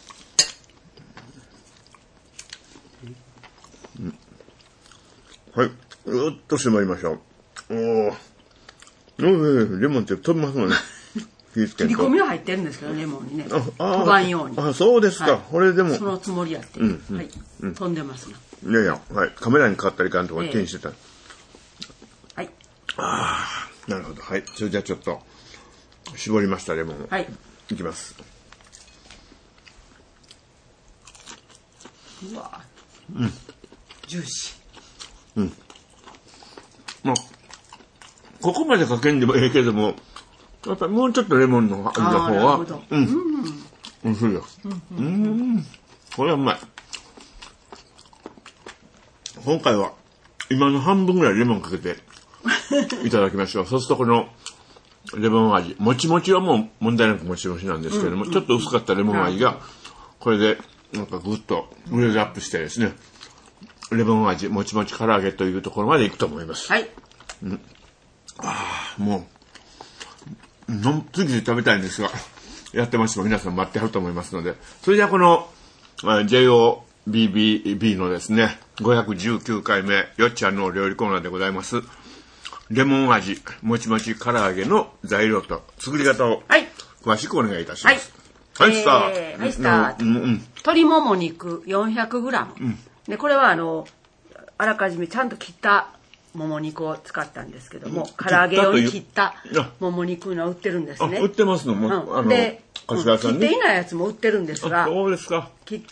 うん、はい。ぐーっと絞りましょう。おー。おレモンって飛びますもんね。 切り込みは入ってるんですけど、レモンにね。飛ばんように。 あ、そうですか。はい、これでも。 そのつもりやって。うんうん、はい、うん。飛んでますな。 いやいや、はい。カメラにかかったりかんとか気にしてた。えー、 はい。 ああ、なるほど。はい。それじゃあちょっと、絞りました、レモンを。 はい。 いきます。 うわうん。 ジューシー。うん。まあ、ここまでかけんでもええけども、やっぱりもうちょっとレモンの味の方は、うん。うん。美味しいよ。うん。うん。これはうまい。今回は、今の半分ぐらいレモンかけていただきましょう。そうするとこの、レモン味。もちもちはもう問題なくもちもちなんですけれども、うんうん、ちょっと薄かったレモン味が、これで、なんかぐっとグレードアップしてですね、レモン味、もちもち唐揚げというところまでいくと思います。 はい。 うん、ああ、もう、の次で食べたいんですが、やってましても皆さん待ってはると思いますので、それではこの、ジェイオービービービー のですね、ごひゃくじゅうきゅうかいめ、よっちゃんのお料理コーナーでございます。レモン味、もちもち唐揚げの材料と作り方を、詳しくお願いいたします。はい、はい、スター。 えー、はい、スター。うんうん、鶏もも肉 よんひゃくグラム、うん。で、これはあの、あらかじめちゃんと切ったもも肉を使ったんですけども、唐揚げ用に切ったもも肉の売ってるんですね。 売ってますのも、 うん、で、切っていないやつも売ってるんですが、 そうですか。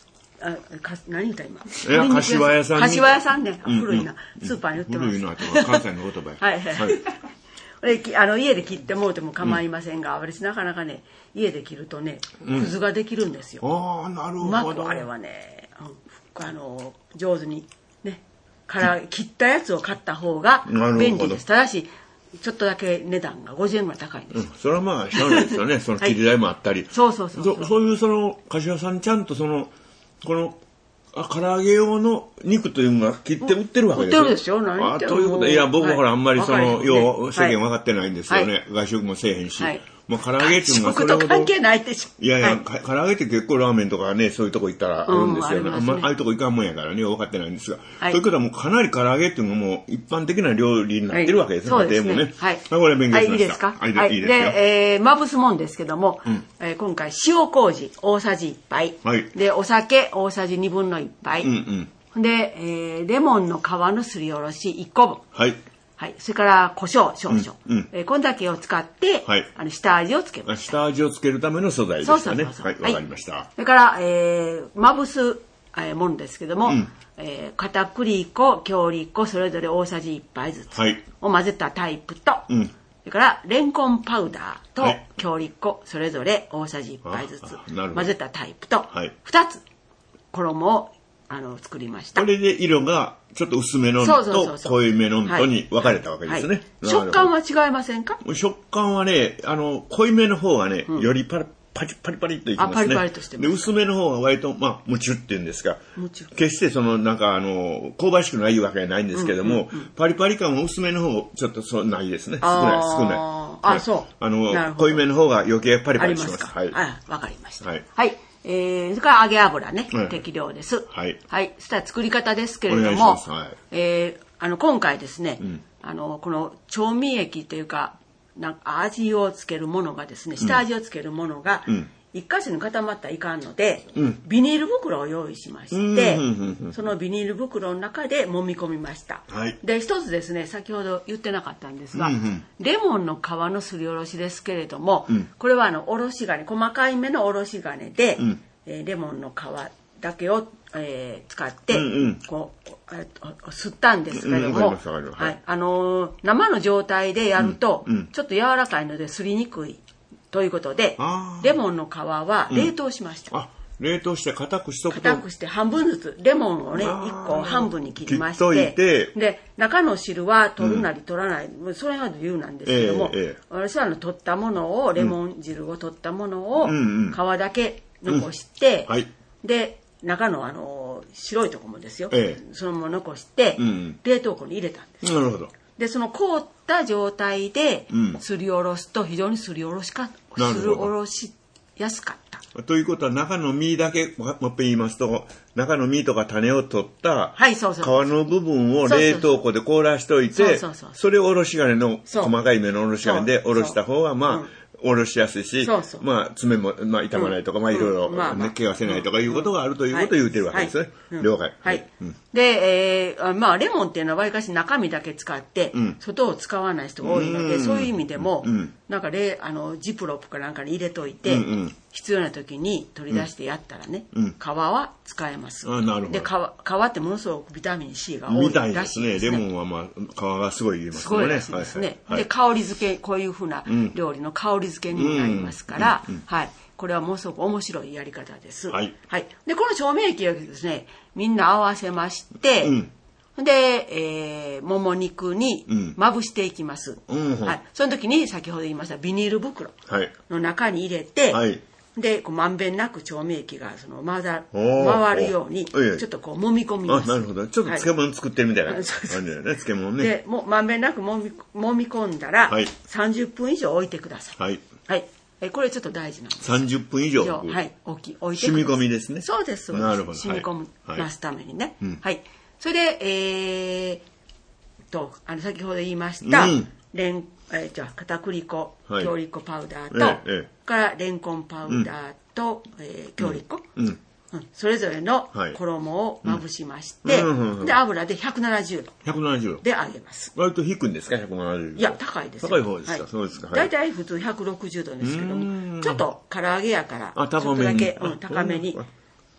あか何言った今。 いや、柏屋さんに。 柏屋さんね。古いな。スーパーに売ってます。 古いなとか、関西の言葉や。 はいはい。であの家で切ってもうても構いませんが、私なかなかね、家で切るとね、くずができるんですよ。 ああ、なるほど。 うまくあれはね、あの、上手にね、から切ったやつを買った方が便利です。ただし、ちょっとだけ値段がごじゅうえんぐらい高いんです。 うん、それはまあ、しゃあないですよね。その切り台もあったり。 そうそうそうそ。そういうその、柏さんちゃんとその、この、あ、唐揚げ用の肉というのが切って売ってるわけですよ。 売ってるですよ。何言ってあ、ということで、いや、僕はほら、あんまりその、よう、世間分かってないんですよね。外食もせえへんし。もう唐揚げっていうのはそれほど。 関係ないでしょ。 いやいや、唐揚げって結構ラーメンとかね、そういうとこ行ったらあるんですよね。あんまああいうとこ行かんもんやからね、分かってないんですが。ということはもうかなり唐揚げっていうのがもう一般的な料理になってるわけですね。 そうですね。 家庭もね。 はい。 これ勉強しました。 いいですか。 はい、いいですよ。 で、まぶすもんですけども、今回塩麹大さじいっぱい。はい。で、お酒大さじにぶんのいっぱい。うんうん。で、レモンの皮のすりおろしいっこぶん。はい。はい、それから胡椒少々、うんうん、えー、こんだけを使って、はい、あの下味をつけました。 下味をつけるための素材ですね。そうそうそうそう。はい、わかりました。はい、 それから、えー、まぶす、えー、ものですけども、うん、えー、片栗粉、強力粉それぞれ大さじいっぱいずつを混ぜたタイプと、うん、それからレンコンパウダーと強力粉それぞれ大さじいっぱいずつ混ぜたタイプと、はい、ふたつ衣をあの作りました。 これで色がちょっと薄めのと濃いめのとに分かれたわけですね。はいはい、 食感は違いませんか？ 食感はね、あの濃いめの方がね、うん、よりパリパリパリパリっといきますね。 あ、パリパリとしてます。 で薄めの方が割とまあムチュっていうんですか。決してそのなんかあの香ばしくないわけじゃないんですけども、うんうんうん、パリパリ感は薄めの方ちょっとそうないですね。少ない少ない。 あ、そう。 あの濃いめの方が余計パリパリします。 はい。あ、わかりました。はい。はい。えー、それから揚げ油ね、はい、適量です。はい。はい。そしたら作り方ですけれども、はい、えー、あの、今回ですね、うん、あの、この調味液というか、なんか味をつけるものがですね、下味をつけるものが、うん一箇所に固まったらいかんので、うん、ビニール袋を用意しまして、そのビニール袋の中で揉み込みました。はい、で、一つですね、先ほど言ってなかったんですが、うんうん、レモンの皮のすりおろしですけれども、うん、これはあのおろし金、細かいめのおろし金で、うんえー、レモンの皮だけを、えー、使って、うんうん、こう、えー、吸ったんですけれども、うんはい、あのー、生の状態でやると、うんうん、ちょっと柔らかいのですりにくい。ということで、レモンの皮は冷凍しました。 うん、あ、冷凍して固くしとくと。 固くして半分ずつ、レモンをね、いっこ半分に切りまして、てで、中の汁は取るなり取らない、うん、それは自由なんですけども、えーえー、私はあの取ったものを、レモン汁を取ったものを、皮だけ残して、うんはい、で、中のあの、白いところもですよ、えー、そのまま残して、うん、冷凍庫に入れたんです。 なるほど。 で、その凍った状態ですりおろすと非常にすりおろしか、すりおろしやすかった。 ということは中の実だけ、もう一遍言いますと、中の実とか種を取った皮の部分を冷凍庫で凍らしといて、それをおろし金の細かい目のおろし金でおろした方がまあ、うんおろしやすいし、そうそうまあ爪もまあ痛まないとか、うん、まあいろいろね怪我せないとかいうことがあるということを言ってるわけですね。はい、了解。 はい。うん、で、えー、まあレモンっていうのはわりかし中身だけ使って、うん、外を使わない人が多いので、うん、そういう意味でも、うん、なんかレあのジップロップかなんかに入れといて、うんうん、必要な時に取り出してやったらね、うん、皮は使えます。 あなるほど。 で皮皮ってものすごくビタミン C が多いらしいですね。 レモンはまあ皮がすごい入れますね。 すごいらしいですね。はいはい、で香り付けこういうふうな料理の香り付けにもなりますから、うんうんうん、はい。これはものすごく面白いやり方です。はい。はい。で、この調味液をですね、みんな合わせまして、うん、で、えー、もも肉にまぶしていきます、うんはい。その時に先ほど言いましたビニール袋の中に入れて、はい、で、こうまんべんなく調味液がその混ざ回るように、ちょっとこう揉み込みます。 あ、なるほど。ちょっと漬物作ってるみたいな感じだよね、漬物ね。 で、もうまんべんなく揉み揉み込んだら、はい、さんじゅっぷん以上置いてください。はい。はい。えこれちょっと大事なんです。 さんじゅっぷん以上。 はい。置き置いて。 染み込みですね。 そうですそうです。なるほど。染み込ますためにね。はい。はい、それでえー、とあの先ほど言いました、うん、レンえー、じゃあ片栗粉、強力粉パウダーと、ええ、からレンコンパウダーと、うんえー、強力粉。うんうんうん、それぞれの衣をまぶしまして、はいうん、で油でひゃくななじゅうどひゃくななじゅうどで揚げます。 割と低いんですかひゃくななじゅうど。 いや高いです。 高い方ですか、はい、そうですか。 だいたい普通ひゃくろくじゅうどですけども、ちょっと唐揚げやからちょっとだけ、うん、高めに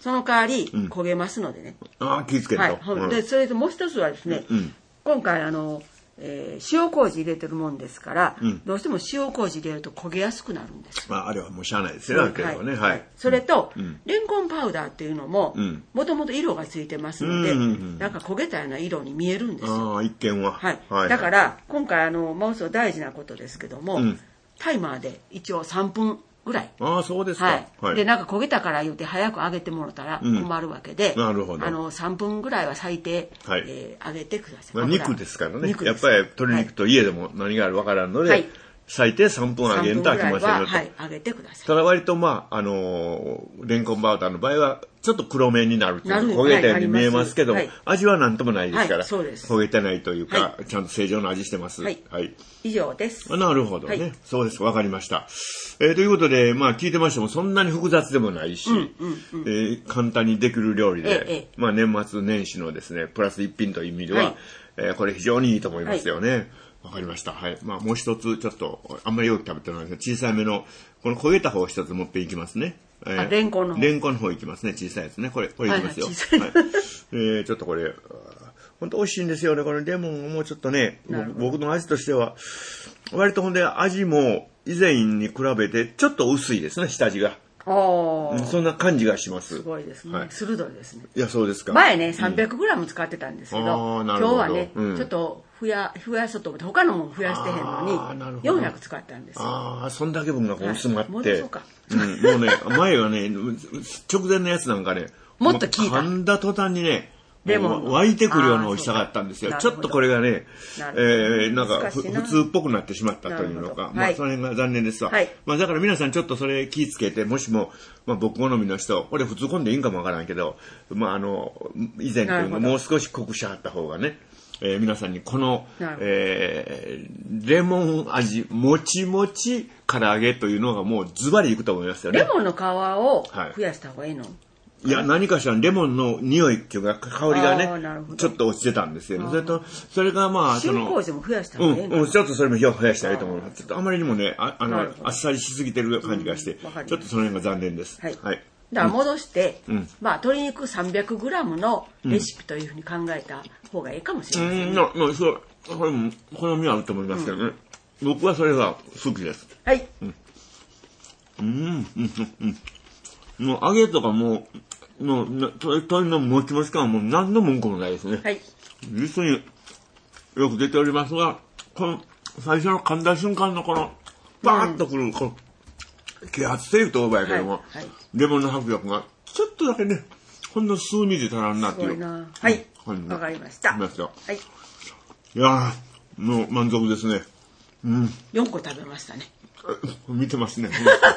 その代わり焦げますのでね。 ああ、気ぃつけてと。はい。で、それともう一つはですね、今回あの、えー、塩麹入れてるもんですから、うん、どうしても塩麹入れると焦げやすくなるんです。 まあ、あれはもうしゃあないですよね、はい、 はい、それと、うん、レンコンパウダーっていうのももともと色がついてますので、うんうんうん、なんか焦げたような色に見えるんですよ。 ああ、一見は、 はいはい、だから今回あのもうすぐ大事なことですけども、うん、タイマーで一応さんぷんぐらい。 ああ、そうですか。はいはい、で、なんか焦げたから言うて早く揚げてもらったら困るわけで、 うん、なるほど。 あの、さんぷんぐらいは最低、はい、えー、揚げてください。 まあ、肉ですからね。やっぱり鶏肉と家でも何があるわからんので、はい、最低さんぷん揚げんと飽きませんよと。 はい、揚げてください。 ただ割とまあ、あのー、レンコンパウダーの場合は、ちょっと黒めになるっていうか焦げたように見えますけど、はい、味はなんともないですから、はい、 そうです。 焦げてないというか、はい、ちゃんと正常な味してます。はい。はい、 以上です。 なるほどね。はい、そうです。わかりました。えー、ということで、まあ聞いてましてもそんなに複雑でもないし、うんうんうん、えー、簡単にできる料理で、ええ、まあ年末年始のですね、プラス一品という意味では、はい、えー、これ非常にいいと思いますよね。はい、わかりました。はい。まあもう一つちょっと、あんまりよく食べてないんですけど、小さいめの、この焦げた方を一つ持っていきますね。 えー、あ、レンコンの方。 レンコンの方いきますね。小さいやつね。これ、これいきますよ。はい、はい、えー、ちょっとこれ、本当美味しいんですよね。このレモンもうちょっとね、僕の味としては、割とほんで味も以前に比べてちょっと薄いですね、下地が。あ、そんな感じがします。 すごいですね。はい、鋭いですね。 いや、そうですか。 前ね、さんびゃくグラム使ってたんですけど、うん、今日はね、うん、ちょっと増や、増やそうと思って、他のも増やしてへんのに、よんひゃく使ったんですよ。 ああ、そんだけ分が薄まって。 はい、戻そうか。 うん、もうね、前はね、直前のやつなんかね、 もっと効いた。 噛んだ途端にね、でも湧いてくるような美味しさがあったんですよ。ちょっとこれがね、えー、なんか普通っぽくなってしまったというのか、まあその辺が残念ですわ。はい、まあだから皆さんちょっとそれ気ぃつけて、もしも、まあ僕好みの人、これ普通こんでいいんかもわからんけど、まああの、以前というのもう少し濃くしはった方がね、えー、皆さんにこの、えー、レモン味、もちもち唐揚げというのがもうズバリいくと思いますよね。 レモンの皮を増やした方がいいの？はい、 いや、何かしらレモンの匂いっていうか、香りがね、ちょっと落ちてたんですよ。それと、それがまあ、その、 塩麹も増やした方がいいの？ うん、ちょっとそれも増やしたらいいと思います。ちょっとあまりにもね、あ, あの、あっさりしすぎてる感じがして、うん、ちょっとその辺が残念です。はい。はい、 だから戻して、うん、まあ、鶏肉 さんびゃくグラム のレシピというふうに考えた方がいいかもしれませんね。うん、 うん、そう、これも、好みはあると思いますけどね。うん、僕はそれが好きです。 はい。 うん、うん、うん、うん。もう揚げとかもう、の鶏のもちもち感はもう何の文句もないですね。はい。実によく出ておりますが、この最初の噛んだ瞬間のこのバーッとくる、この揮発性と言葉やけども、はいはい、レモンの迫力がちょっとだけね、ほんの数ミリ足らんなっていう。 すごいな。はい。わ、うん、かりました。 ました。はい。いやー、もう満足ですね。うん。 よんこ食べましたね。 見てますね。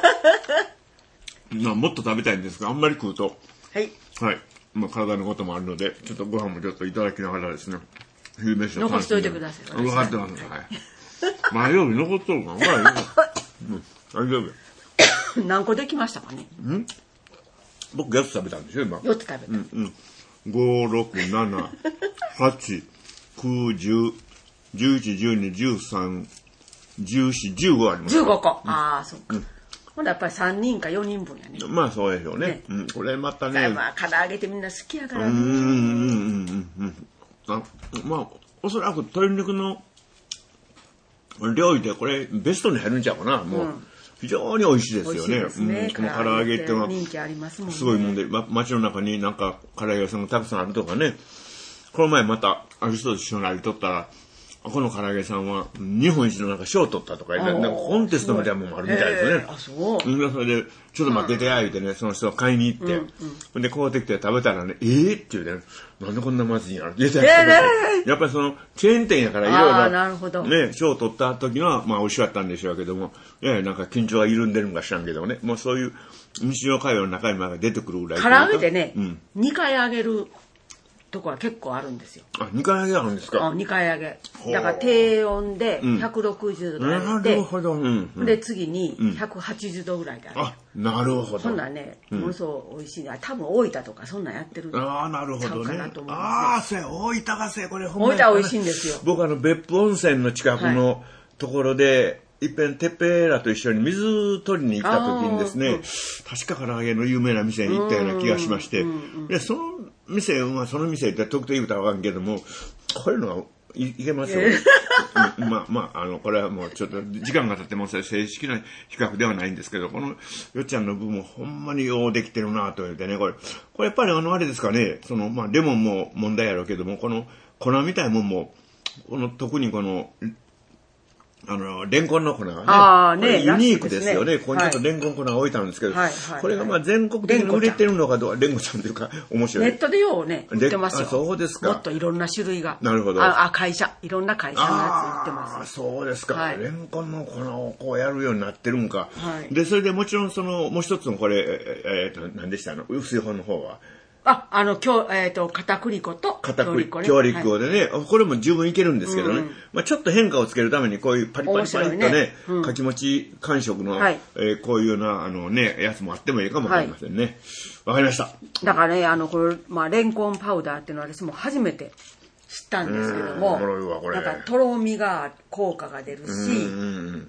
まあ、もっと食べたいんですが、あんまり食うと。はい。はい。まあ、体のこともあるので、ちょっとご飯もちょっといただきながらですね。昼飯を残しといてください。 分かってます。はい。前より残っとるかな。うん、大丈夫。何個できましたかね。 ん僕よっつ食べたんでしょ、今。 よっつ食べた。 うんうん。ご、ろく、なな、はち、きゅう、じゅう、じゅういち、じゅうに、じゅうさん、じゅうよん、じゅうごあります。 じゅうごこ。うん、ああ、そっか。うん、ほんでやっぱりさんにんかよにんぶんやね。 まあそうでしょうね。ね、うん、これまたね。 まあ唐揚げってみんな好きやからね。 うんうんうんうんうん。あ、まあおそらく鶏肉の料理でこれベストに入るんちゃうかな。もう、うん、非常に美味しいですよね。 ですね、 うん、この唐揚げっていうのは人気ありますもんね。 すごいもんで、ま、街の中になんか唐揚げ屋さんがたくさんあるとかね。この前またある人と一緒になりとったら。この唐揚げさんは日本一のなんか賞を取ったとか、なんかコンテストみたいなものもあるみたいですね。 あ、そう。 それで、ちょっと待っててや、言うてね、その人が買いに行って、うんうん、で、買うてきて食べたらね、えーって言うてね、なんでこんなまずいんやろって言ってやっぱりその、チェーン店やからいろいろ、ね、賞を取った時のは、まあ、美味しかったんでしょうけども、いやいや、なんか緊張が緩んでるんか知らんけどもね、もうそういう日常会話の中にまで出てくるぐらい。 唐揚げでね、うん、にかい揚げる。とこは結構あるんですよ。 あ、にかい揚げあるんですか。 あ、にかい揚げ。だから低温でひゃくろくじゅうどで揚げて、 なるほど。うんうん、 で次にひゃくはちじゅうどぐらいで揚げて。 あ、なるほど。 そんなんね、ものすごい美味しいね。多分大分とかそんなんやってる。 ああ、なるほどね。 ああ、そうや、大分がせこれほんまに。大分美味しいんですよ。 僕あの別府温泉の近くのところで、 いっぺん、てっぺらと一緒に水取りに行った時にですね、うん、確か唐揚げの有名な店に行ったような気がしまして、うんうんうん、で、その店は、その店って特定言うたらわかんけども、こういうのがい, いけますよ。まあまあ、あの、これはもうちょっと時間が経っても正式な比較ではないんですけど、このよっちゃんの部もほんまにようできてるなと言ってね、これ、これやっぱりあの、あれですかね、その、まあ、レモンも問題やろうけども、この粉みたいなもんも、この、特にこの、あの、レンコンの粉がね、 あねユニークですよね。ここにちょっとレンコン粉が置いてあるんですけど、はいはい、これがまあ全国的に売れてるのかどうか、レンコちゃんというか面白い。 ネットでようね、売ってますよ。 そうですか。 もっといろんな種類が。 なるほど。 あ、あ会社、いろんな会社のやつ売ってます。 あ、そうですか、 はい。 レンコンの粉をこうやるようになってるんか。 はい、 で、それでもちろんその、もう一つのこれ、えー、っと、何でしたの薄い方の方は。 あ、あの、今日、えっ、ー、と、片栗粉と強力粉ね。強力粉でね、はい、これも十分いけるんですけどね。うん、まあちょっと変化をつけるために、こういうパリパリパリっとね、ねうん、かきもち感触の、はい、えー、こういうような、あのね、やつもあってもいいかもわかりませんね。わ、はい、かりました。 だからね、あの、これ、まあレンコンパウダーっていうのは私も初めて知ったんですけども、なんか、とろみが、効果が出るし、うんうん、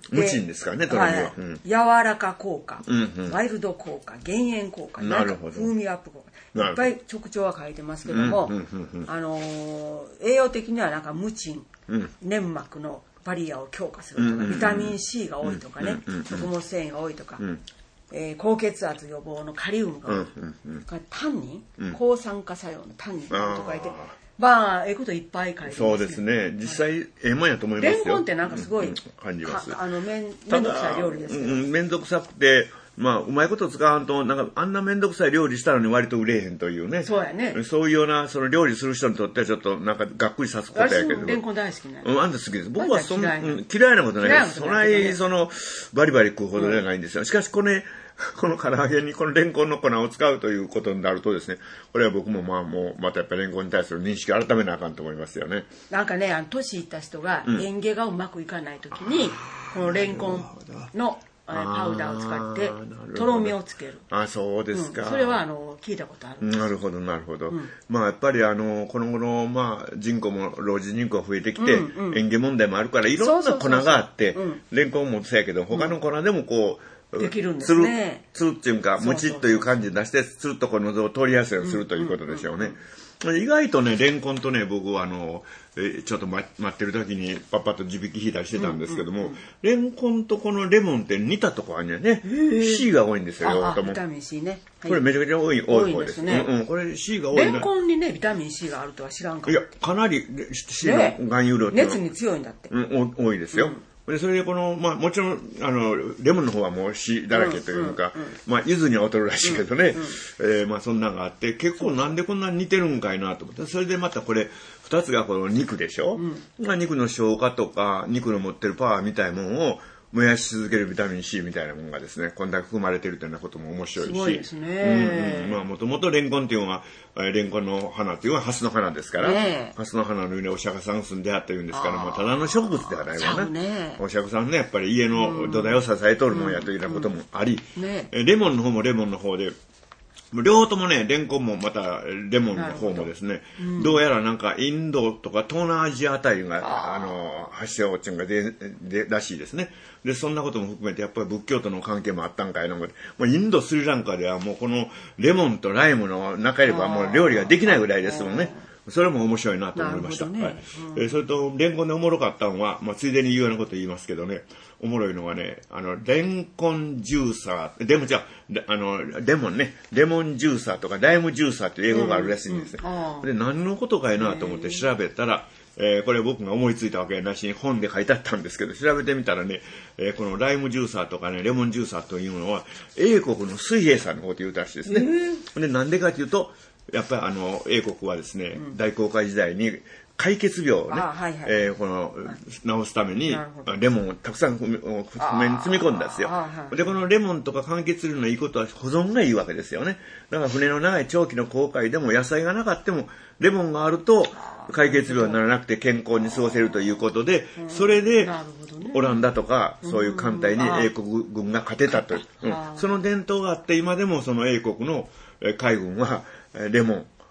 無賃ですからね、とろみは。はいうん、 柔らか効果、うんうん、ワイルド効果、減塩効果、なるほど風味アップ効果。いっぱい特徴は書いてますけども、あのー、栄養的にはなんかムチン、うん、粘膜のバリアを強化するとか、うんうんうん、ビタミン C が多いとかね、うんうんうん、食物繊維が多いとか、うんえー、高血圧予防のカリウムが多い、うんうんうん、タンニン、うん、抗酸化作用のタンニンと書いて、まあ、ええこといっぱい書いてます、ね。 そうですね。実際、ええもんやと思いますよ。 レンコンってなんかすごい、うんうん、 感じます。 あの、めん、めんどくさい料理ですけど。 うん、めんどくさくて、まあ、うまいこと使わんと、なんか、あんなめんどくさい料理したのに割と売れへんというね。 そうやね。 そういうような、その料理する人にとってはちょっと、なんか、がっくりさすことやけど。 私もレンコン大好きなの。うん、あんた好きです。僕はそんな、嫌い嫌いなことないです。そない、その、バリバリ食うほどではないんですよ。しかし、これ、この唐揚げにこのレンコンの粉を使うということになるとですね、これは僕もまあもう、またやっぱりレンコンに対する認識を改めなあかんと思いますよね。 なんかね、あの、年いった人が、レンゲがうまくいかないときに、うん、このレンコンの、パウダーを使ってとろみをつける。 あ、そうですか。 うん、それはあの聞いたことある。 なるほどなるほど。うん、まあやっぱりあのこの頃まあ人口も老人人口が増えてきて、うんうん、園芸問題もあるからいろんな粉があって、レンコンもそうやけど他の粉でもこう、 できるんですね。 つる、つるっていうか、もちっという感じで出して、つるっとこの図を通りやすいようにするということでしょうね。意外とね、レンコンとね、僕はあの、えちょっと待ってる時にパッパッと地引き引いたりしてたんですけども、うんうんうん、レンコンとこのレモンって似たとこあるんやね。C が多いんですよ、 ああビタミン C ね。 はい、これめちゃくちゃ多い、多い方です。ね。うんうん、これ C が多い。 レンコンにね、ビタミン C があるとは知らんから。いや、かなり C の含有量って、 ね、熱に強いんだって。 うん、多いですよ。うんでそれでこの、まあもちろん、あの、レモンの方はもう死だらけというか、うんうんうん、まあ、柚子には劣るらしいけどね、うんうん、えー、まあそんなのがあって、結構なんでこんなに似てるんかいなと思って、それでまたこれ、二つがこの肉でしょ、うん、まあ肉の消化とか、肉の持ってるパワーみたいなものを、燃やし続けるビタミン C みたいなものがですね、こんだけ含まれているというようなことも面白いし。 すごいですね。 うんうん、まあもともとレンコンっていうのは、レンコンの花っていうのはハスの花ですから、ね、ハスの花の上にお釈迦さん住んであったいうんですから、もうただの植物ではないわな。ね、お釈迦さんね、やっぱり家の土台を支えとるもんやというようなこともあり、うんうんね、レモンの方もレモンの方で、両方ともね、レンコンもまたレモンの方もですね、ど,、うん、どうやらなんかインドとか東南アジアあたりが、あ, あの、発祥っていうのがで、で、らしいですね。で、そんなことも含めてやっぱり仏教との関係もあったんかいなので、もうインド、スリランカではもうこのレモンとライムの中にはもう料理ができないぐらいですもんね。それも面白いなと思いました。ねはいうん、えそれと、レンコンでおもろかったのは、まあ、ついでに言うようなこと言いますけどね、おもろいのがね、あの、レンコンジューサー、でもじゃあ、あの、レモンね、レモンジューサーとかライムジューサーっていう英語があるらしいんですね。うんうん、で、何のことかいなと思って調べたら、えー、これ僕が思いついたわけなしに本で書いてあったんですけど、調べてみたらね、えー、このライムジューサーとかね、レモンジューサーというのは、英国の水兵さんのこと言うたらしいですね。えー、で、なんでかというと、やっぱりあの、英国はですね、うん、大航海時代に、解決病をね、はいはいえー、この、治すために、レモンをたくさん譜面に積み込んだんですよ。で、このレモンとか柑橘類のいいことは保存がいいわけですよね。だから船の長い長期の航海でも野菜がなかったも、レモンがあると、解決病にならなくて健康に過ごせるということで、それで、オランダとか、そういう艦隊に英国軍が勝てたという、うん、その伝統があって、今でもその英国の海軍は、レモン、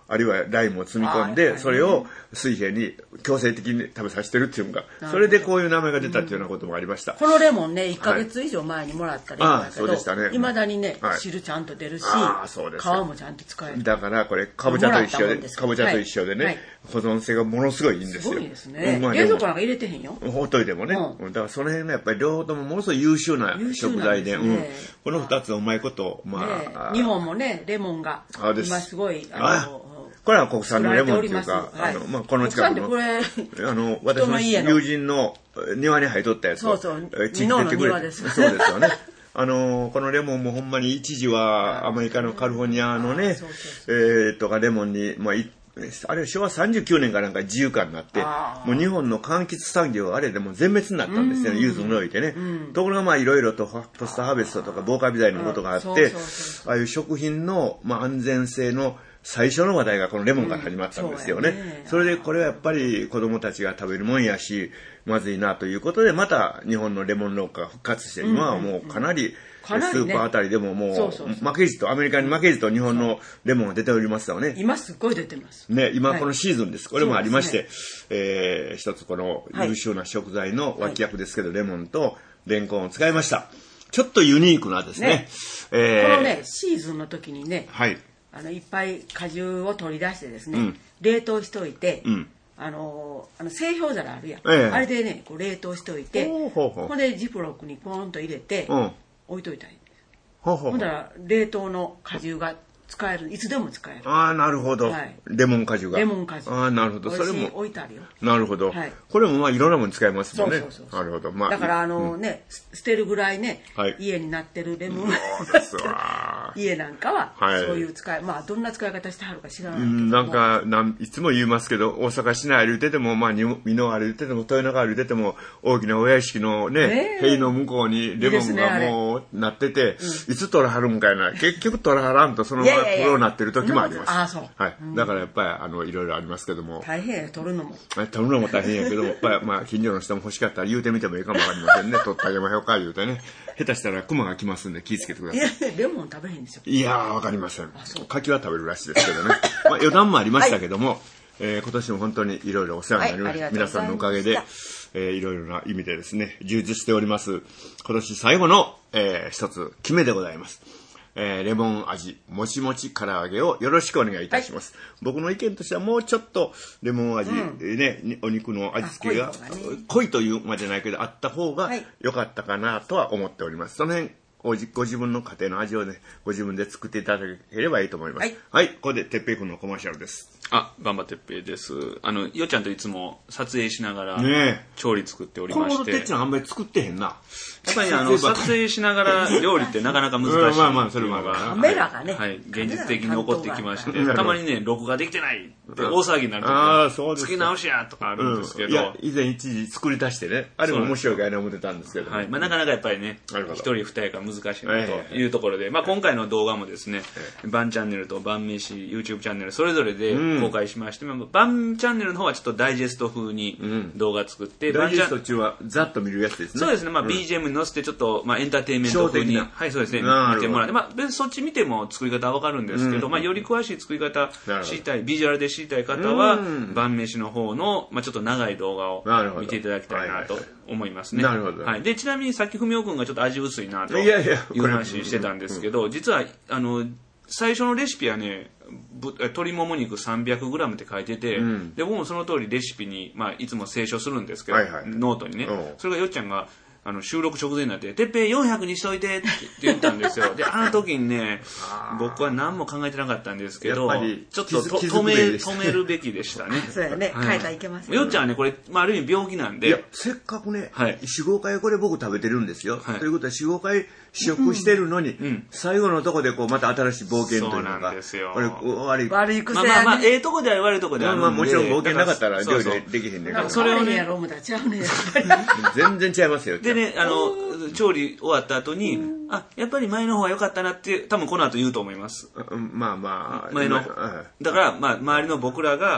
あるいはライムを積み込んで、それを水平に強制的に食べさせてるっていうのが、それでこういう名前が出たっていうようなこともありました。 このレモンね、いっかげつ以上前にもらったレモンだけど、いまだにね、 はい汁ちゃんと出るし、皮皮もちゃんと使える。 だからこれかぼちゃと一緒で、かぼちゃと一緒でね、はい、保存性がものすごいいいんですよ。 すごいですね。冷蔵庫なんか入れてへんよ。 ほっといてもね、うん、だからその辺のやっぱり両方ともものすごい優秀な食材で、うん、この二つうまいことまあ、 ね、日本もねレモンが今すごいあのこれは国産のレモンっていうか、あの、まあ、この近くの、あの、私の友人の庭に生えとったやつを、 そうそう、地の庭です。 そうですよね。あの、このレモンもほんまに一時はアメリカのカリフォルニアのね、えーとかレモンに、まあ、あれ昭和さんじゅうきゅうねんかなんか自由化になって、もう日本の柑橘産業あれでも全滅になったんですよね、柚子のおいてね。ところがまあいろいろとポストハーベストとか防カビ剤のことがあって、ああいう食品のまあ安全性の最初の話題がこのレモンから始まったんですよね。うん、そ, ねそれでこれはやっぱり子供たちが食べるもんやし、まずいなということで、また日本のレモン農家が復活して、今はもうかなり、スーパーあたりでももう、負けじと、アメリカに負けじと日本のレモンが出ておりますよね。 今すっごい出てます。 ね、今このシーズンです。これもありまして、ねえー、一つこの優秀な食材の脇役ですけど、はい、レモンとレンコンを使いました。ちょっとユニークなですね。ねえー、このね、シーズンの時にね、 はい。 あのいっぱい果汁を取り出してですね、うん、冷凍しといて、うん、あのあの製氷皿あるやん、ええ、あれでねこう冷凍しといて、ほうほうほう、ほんでジップロックにポーンと入れて、うん、置いといたらいいんです。ほうほうほう、ほんだら冷凍の果汁が使える、いつでも使える。 ああ、なるほど、はい、レモン果汁がレモン果汁、 ああ、なるほど。 それも置いてあるよ。 なるほど、はい、これもまあいろんなもの使えますもんね。 そうそうそうそう、 なるほど、まあ、 だからあのね、うん、捨てるぐらいね、はい、家になってるレモン、 そうですわ家なんかは、はい、そういう使い、まあどんな使い方してはるか知らないけども、 なんかなんいつも言いますけど、大阪市内歩いてても、まあ美濃歩いてても豊中歩いてても、大きなお屋敷のね、塀の向こうにレモンがもうなってて、いつ取らはるんかいな、結局取らはらんとそのままプロになってる時もあります。 あ、そう。 はい。だからやっぱりあのいろいろありますけども。 大変や、取るのも。 取るのも大変やけども、やっぱりまあ近所の人も欲しかったら言うてみてもいいかもわかりませんね。取ってあげましょうか言うてね。下手したらクマが来ますんで気ぃつけてください。 いや、レモン食べへんでしょ。 いやー、わかりません。柿は食べるらしいですけどね。まあ余談もありましたけども、はい、えー、今年も本当にいろいろお世話になりました。はい、皆さんのおかげで、えー、いろいろな意味でですね、充実しております。今年最後の、えー、一つ決めでございます。えー、レモン味もちもち唐揚げをよろしくお願いいたします、はい、僕の意見としてはもうちょっとレモン味、うんね、お肉の味付けが濃 い,、ね、濃いというまでじゃないけどあった方が良かったかなとは思っております。その辺ご自分の家庭の味をねご自分で作っていただければいいと思います。はい、はい、ここでてっぺい君のコマーシャルです。 あ、バンバてっぺいです。あのよっちゃんといつも撮影しながら調理作っておりまして、ね、 このてっちゃんあんまり作ってへんな。 やっぱりあの撮影しながら料理ってなかなか難しいっていうのが、 カメラがね、 はい、現実的に起こってきまして、たまにね録画できてないって大騒ぎになるとか、付け直しやとかあるんですけど、うん、いや以前一時作り出してね、あれも面白いかいな思ってたんですけど、 はい、まあ、なかなかやっぱりね一人二人が難しいなというところで、まあ、今回の動画もですね、バンチャンネルとバン飯 YouTube チャンネルそれぞれで公開しまして、うん、バンチャンネルの方はちょっとダイジェスト風に動画作って、 うん、ダイジェスト中はざっと見るやつですね。 そうですね、まあ、ビージーエム に乗せてちょっと、まあ、エンターテインメント風に、はい、そうですね、見てもらって、まあ、別にそっち見ても作り方はわかるんですけど、うん、まあ、より詳しい作り方知りたい、ビジュアルで知りたい方は、晩飯の方の、まあ、ちょっと長い動画を見ていただきたいなと思いますね。 なるほど。 はい。で、ちなみにさっき文雄君がちょっと味薄いなという話してたんですけど、実は、あの、最初のレシピはね、鶏もも肉 さんびゃくグラム って書いてて、うん、で僕もその通りレシピに、まあ、いつも清書するんですけど、はいはい、ノートにね、それがよっちゃんがあの収録直前になって「てっぺいよんひゃくにしといて」って言ったんですよ。であの時にね僕は何も考えてなかったんですけどちょっとと止め止めるべきでしたね。 そうやね、変えたらいけますね。 よっちゃんはねこれ、まあ、ある意味病気なんで、 いやせっかくね、はい、よん、ごかいこれ僕食べてるんですよ、はい、ということはよん、ごかい試食してるのに、うん、最後のとこでこうまた新しい冒険というのが、そうなんですよ、これ悪い悪い癖やね。 まあまあまあええとこでは悪いとこではあるんで、 まあまあもちろん冒険なかったら料理できへんねんけど、 それをね全然違いますよ。 でねあの調理終わった後に、うん、あやっぱり前の方が良かったなって多分この後言うと思います。 まあまあ前のだから、まあ、周りの僕らが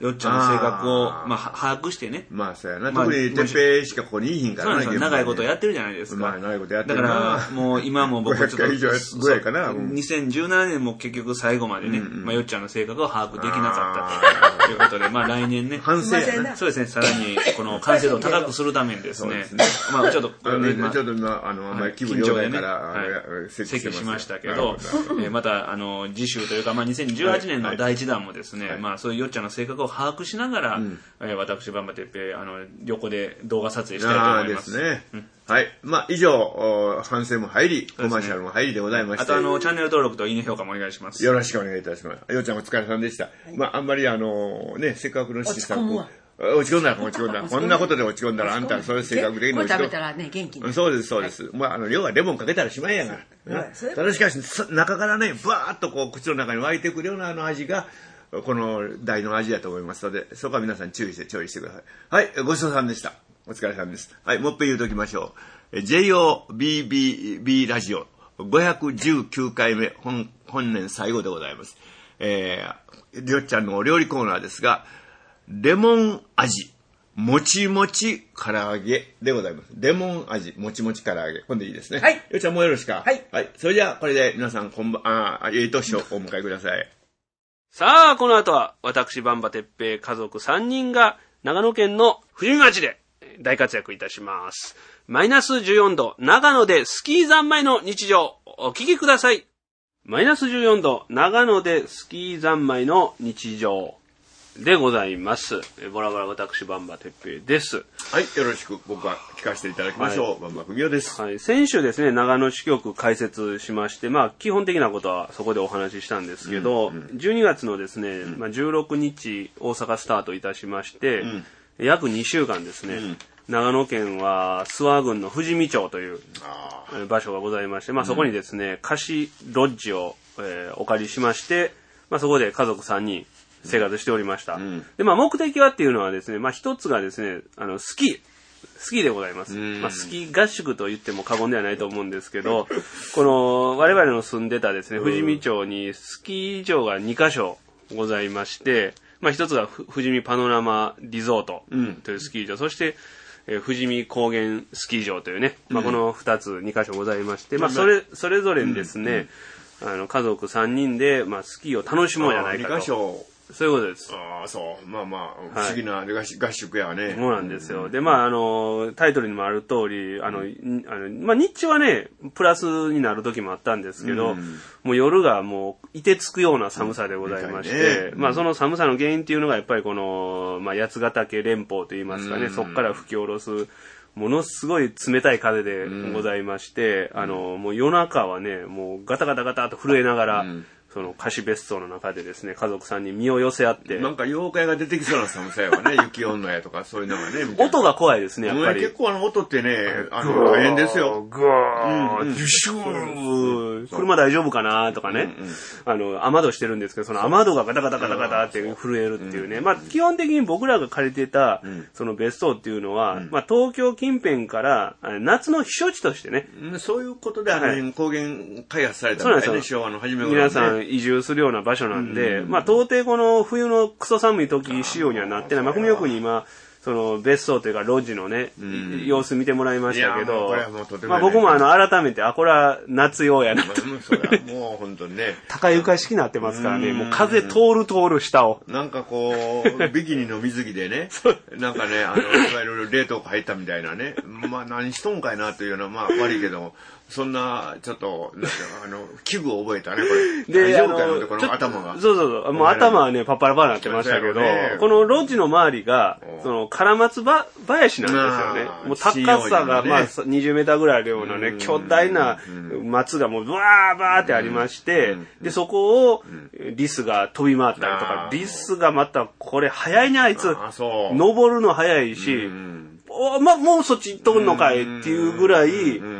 よっちゃんの性格を、まあ、把握してね。 まあ、そうやな。特に、てっぺいしかここにいいひんからね。そうなんですよ。長いことやってるじゃないですか。 まあ、長いことやってるだから、もう今も僕ちょっと。 ごひゃっかい以上ぐらいかな。 にせんじゅうななねんも結局最後までね、まあ、よっちゃんの性格を把握できなかったということで、まあ、来年ね。 反省やな。 そうですね。さらに、この完成度を高くするためにですね。まあ、ちょっと、 ちょっと今、あの、あんまり気分良好から、 席しましたけど、また、あの、次週というか、まあ、にせんじゅうはちねんのだいいちだんもですね、まあ、そういうよっちゃんの性格を把握しながら、私、バンバテッペイ、あの、横で動画撮影したいと思います。 ですね。はい。まあ、以上、反省も入り、コマーシャルも入りでございまして。 あと、あの、チャンネル登録といいね評価もお願いします。 よろしくお願いいたします。よっちゃんお疲れさんでした。まあ、あんまりあの、ね、せっかくの試作。落ち込んだら落ち込んだら。こんなことで落ち込んだら、あんたそういう性格的に落ち込んだら。 食べたらね、元気に。 そうです、そうです。まあ、あの、要はレモンかけたらしまいやがら。ただしかし、中からね、バーッとこう、口の中に湧いてくるようなあの味が、この大の味だと思いますので、そこは皆さん注意して、注意してください。はい、ごちそうさんでした。お疲れさんです。はい、もう一遍言うときましょう。ジェイオービービービー ラジオごひゃくじゅうきゅうかいめ、本、本年最後でございます。えー、りょっちゃんのお料理コーナーですが、レモン味、もちもち唐揚げでございます。レモン味、もちもち唐揚げ。これでいいですね。 はい。 よっちゃんもうよろしか。 はい。 はい。それじゃあ、これで皆さん、こんばん、あ、ええ年をお迎えください。 さあ、この後は、私、バンバテッペイ家族さんにんが、長野県の富士見町で大活躍いたします。マイナスじゅうよんど、長野でスキー三昧の日常、お聞きください。マイナスじゅうよんど、長野でスキー三昧の日常でございます。ボラボラ私、バンバテッペイです。 はい、よろしく僕は聞かせていただきましょう。はい、バンバ文雄です。 はい、先週ですね、長野支局開設しまして、まあ、基本的なことはそこでお話ししたんですけど、うんうん、じゅうにがつのですね、うんまあ、じゅうろくにち大阪スタートいたしまして、うん、約にしゅうかんですね、うん、長野県は諏訪郡の富士見町という場所がございまして、まあ、そこにですね、貸しロッジを、えー、お借りしまして、まあ、そこで家族さんにん生活しておりました。うん、で、まあ、目的はっていうのはですね、まあ、一つがですね、あの、スキー。スキーでございます。まあ、スキー合宿と言っても過言ではないと思うんですけど、この、我々の住んでたですね、富士見町にスキー場がにかしょございまして、まあ、一つが富士見パノラマリゾートというスキー場、うん、そして、えー、富士見高原スキー場というね、まあ、このふたつにかしょございまして、まあ、それ、それぞれにですね、うんうん、あの、家族さんにんで、まあ、スキーを楽しもうじゃないかと。 にかしょそういうことです。 ああ、そう。まあまあ、不思議な合宿やね。 そうなんですよ。で、まあ、あの、タイトルにもある通り、あの、あのまあ、日中はね、プラスになる時もあったんですけど、うん、もう夜がもう、いてつくような寒さでございまして、うんね、まあ、その寒さの原因っていうのが、やっぱりこの、まあ、八ヶ岳連峰といいますかね、うん、そこから吹き下ろす、ものすごい冷たい風でございまして、うん、あの、もう夜中はね、もうガタガタガタと震えながら、うんその貸別荘の中でですね、家族さんに身を寄せ合って。 なんか妖怪が出てきそうな寒さやわね、雪女やとかそういうのがね。 音が怖いですね、やっぱり。 結構あの音ってね、あの、大変ですよ。 グー、うん、ジュシュー、車大丈夫かなとかね、うんうん。あの、雨戸してるんですけど、その雨戸がガタガタガタガタって震えるっていうね。うん、まあ、基本的に僕らが借りてた、その別荘っていうのは、うん、まあ、東京近辺から夏の避暑地としてね。 うん、そういうことであの辺、はい、高原開発されたみたいね、昭和の初め頃、ね。 皆さん、移住するような場所なんで、うん、まあ到底この冬のクソ寒い時仕様にはなってない。まあ、文雄君に今、その別荘というかロッジのね、うん、様子見てもらいましたけど、まあ僕もあの改めて、あ、これは夏用やなと。 もう本当にね。 高床式になってますからね、うん、もう風通る通る下を。 なんかこう、ビキニの水着でね、なんかね、あの、いわゆる冷凍庫入ったみたいなね、まあ何しとんかいなというのは、まあ悪いけど、そんな、ちょっと、なんか、あの、器具を覚えたね、これ。で、大丈夫かよって、この頭が。 そうそうそう。もう頭はね、パッパラパラになってましたけど、ね、このロッジの周りが、その、カラマツば林なんですよね。もう高さが、まあ、にじゅうメーターぐらいあるようなね、巨大な松がもう、ブワーバーってありまして、で、そこを、リスが飛び回ったりとか、リスがまた、これ、早いね、あいつ。登るの早いし、おま、もうそっち行っとんのかいっていうぐらい、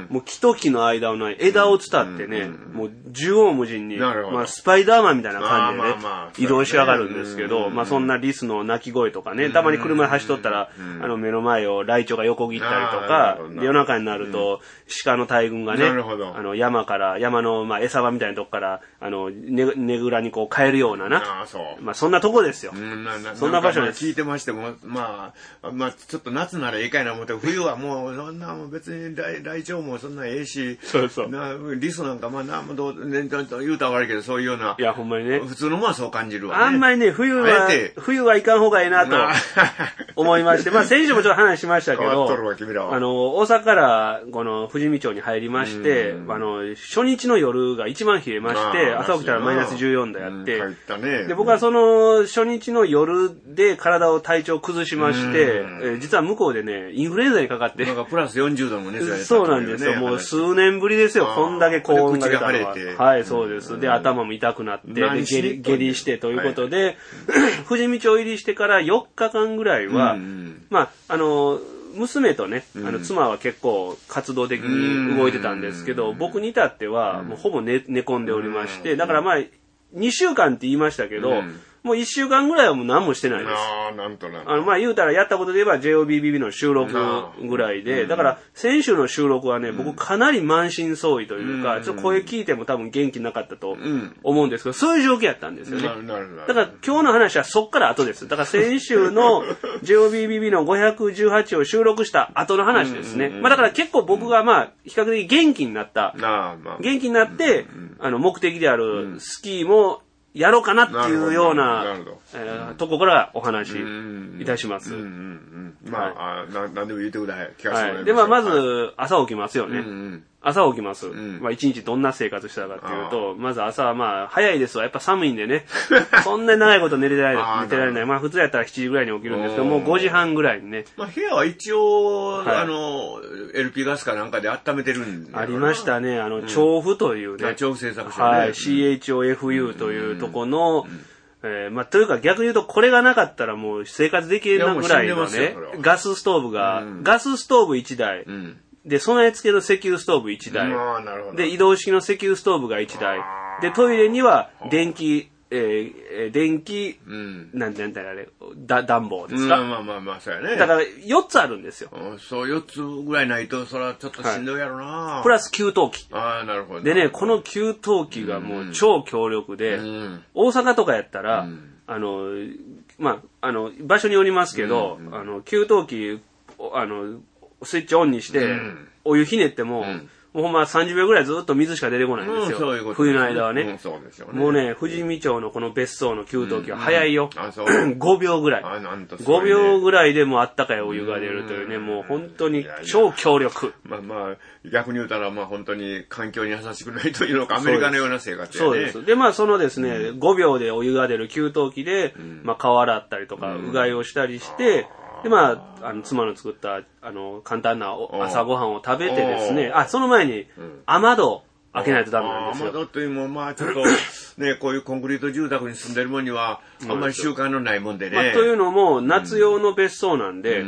もう木と木の間の枝を伝ってね、もう縦横無尽に、まあ、スパイダーマンみたいな感じでね、移動し上がるんですけど、まあそんなリスの鳴き声とかね、たまに車で走っとったら、あの目の前をライチョウが横切ったりとか、夜中になると鹿の大群がね、あの山から、山のまあ餌場みたいなとこから、あの、ね、ねぐらにこう帰るようなな、まあそんなとこですよ。そんな場所です。 聞いてましても、まあ、まあちょっと夏ならええかいな思って、冬はもうそんなも別にライチョウもそんなええし、 そうそうなリスなんかまあなんもどう、ね、言うたら悪いけど、そういうような、 いやほんまにね、 普通のもはそう感じるわね。 あんまりね、冬は、冬はいかん方がええなと思いまして、まあ先週もちょっと話しましたけど、あの、大阪からこの富士見町に入りまして、あの、初日の夜が一番冷えまして、朝起きたらマイナスじゅうよんどやって、 ね、 で僕はその初日の夜で体を体調崩しまして、え実は向こうでね、インフルエンザにかかって、 なんかプラスよんじゅうどの熱が出た、ね、 そうなんですよ。もう数年ぶりですよ。こんだけ高温が出たのは。はい、そうです。で、頭も痛くなって、で下痢、下痢してということで、はい、富士見町入りしてからよっかかんぐらいは、まあ、あの、娘とね、あの妻は結構活動的に動いてたんですけど、僕に至ってはもうほぼ 寝, 寝込んでおりまして、だからまあにしゅうかんって言いましたけど、もういっしゅうかんぐらいはもう何もしてないです。 ああ、なんとなく。 あの、まあ、言うたらやったことで言えば ジェイオービービービー の収録ぐらいで、だから先週の収録はね、僕かなり満身創痍というか、ちょっと声聞いても多分元気なかったと思うんですけど、そういう状況やったんですよね。だから今日の話はそっから後です。だから先週の ジェイオービービービー のごひゃくじゅうはちを収録した後の話ですね。まあ、だから結構僕がまあ、比較的元気になった、元気になって、あの、目的であるスキーも、やろうかなっていうような、えー、とこからお話いたします。 まあ、な、なんでも言ってください。聞かせてもらいます。 で、まあ、まず、朝起きますよね。うんうん、朝起きます。うん、まあ、一日どんな生活したかっていうと、まず朝はまあ、早いですわ。やっぱ寒いんでね。そんなに長いこと寝れられない、寝てられない。まあ、普通やったらしちじぐらいに起きるんですけど、もうごじはんぐらいにね。 まあ、部屋は一応、はい、あの、エルピー ガスかなんかで温めてるんで。 ありましたね。あの、調布というね。 調布製作所ね。 はい。シーエイチオーエフユー というとこの、うんうんえー、まあ、というか逆に言うとこれがなかったらもう生活できるぐらいのね、ガスストーブが、うん、ガスストーブいちだい、うん、で、備え付けの石油ストーブいちだい、うん、で、移動式の石油ストーブがいちだい、で、トイレには電気、えー、電気、うん、なんてなんてあれ、だ、暖房ですか、 うん、まあまあまあ、そうやね。 だからよっつあるんですよ。 うん、そう、よっつぐらいないと、それはちょっとしんどいやろな、はい、 プラス給湯器。 ああ、なるほど。 でね、この給湯器がもう超強力で、うん、大阪とかやったら、うんあの、まあ、あの、場所によりますけど、うんうん、あの、給湯器、あの、スイッチオンにして、うん、お湯ひねっても、うん、もうほんまさんじゅうびょうぐらいずっと水しか出てこないんですよ。うん、そういうこと冬の間はね。うん、そうですよね。もうね、富士見町のこの別荘の給湯器は早いよ。うんうん、あそうごびょうぐらい。あなんとすごいね、ごびょうぐらいでもうあったかいお湯が出るというね、うもう本当に超強力。 まあまあ、逆に言うたら、まあ本当に環境に優しくないというのか、アメリカのような生活やね。 そうです。で、まあそのですね、うん、ごびょうでお湯が出る給湯器で、うん、まあ顔洗ったりとか、うがいをしたりして、で、まあ、あの、妻の作った、あの、簡単な朝ごはんを食べてですね、あ、その前に、雨戸を開けないとダメなんですよ。 雨戸というも、まあ、ちょっと、ね、こういうコンクリート住宅に住んでるもんには、あんまり習慣のないもんでね。まあ、 というのも、夏用の別荘なんで、うん、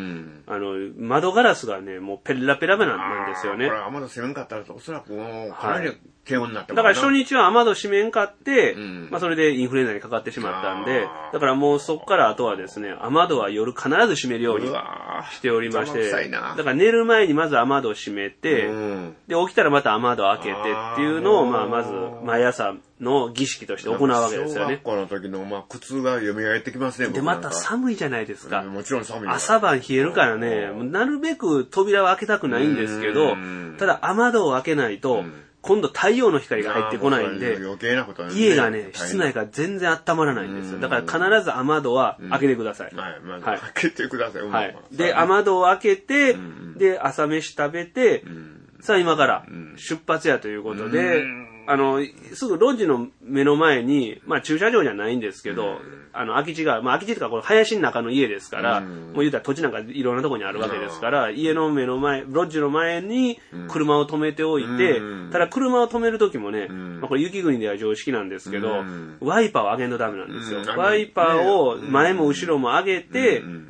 あの、窓ガラスがね、もうペラペラなんですよね。 これ雨戸閉めんかったら、おそらくもう、かなり低温になってます、 だから初日は雨戸閉めんかって、うん、まあそれでインフルエンザにかかってしまったんで、だからもうそこからあとはですね、雨戸は夜必ず閉めるようにしておりまして、だから寝る前にまず雨戸を閉めて、うん、で、起きたらまた雨戸開けてっていうのを、まあまず毎朝の儀式として行うわけですよね。 小学校の時の、まあ苦痛が蘇ってきますね、 で、また寒いじゃないですか。 うん、もちろん寒い。 朝晩冷えるからね、なるべく扉を開けたくないんですけど、ただ雨戸を開けないと、うん今度太陽の光が入ってこないんで、 余計なことね、 家がね、室内が全然温まらないんですよ。だから必ず雨戸は開けてください。 はい、まあ、開けてください。 はい。で、雨戸を開けて、で、朝飯食べて、さあ今から出発やということで、あの、すぐロッジの目の前に、まあ駐車場じゃないんですけど、あの、空き地が、まあ空き地とかこれ林の中の家ですから、もう言うたら土地なんかいろんなところにあるわけですから、家の目の前、ロッジの前に車を止めておいて、ただ車を止めるときもね、まあこれ雪国では常識なんですけど、ワイパーを上げんとダメなんですよ。ワイパーを前も後ろも上げて、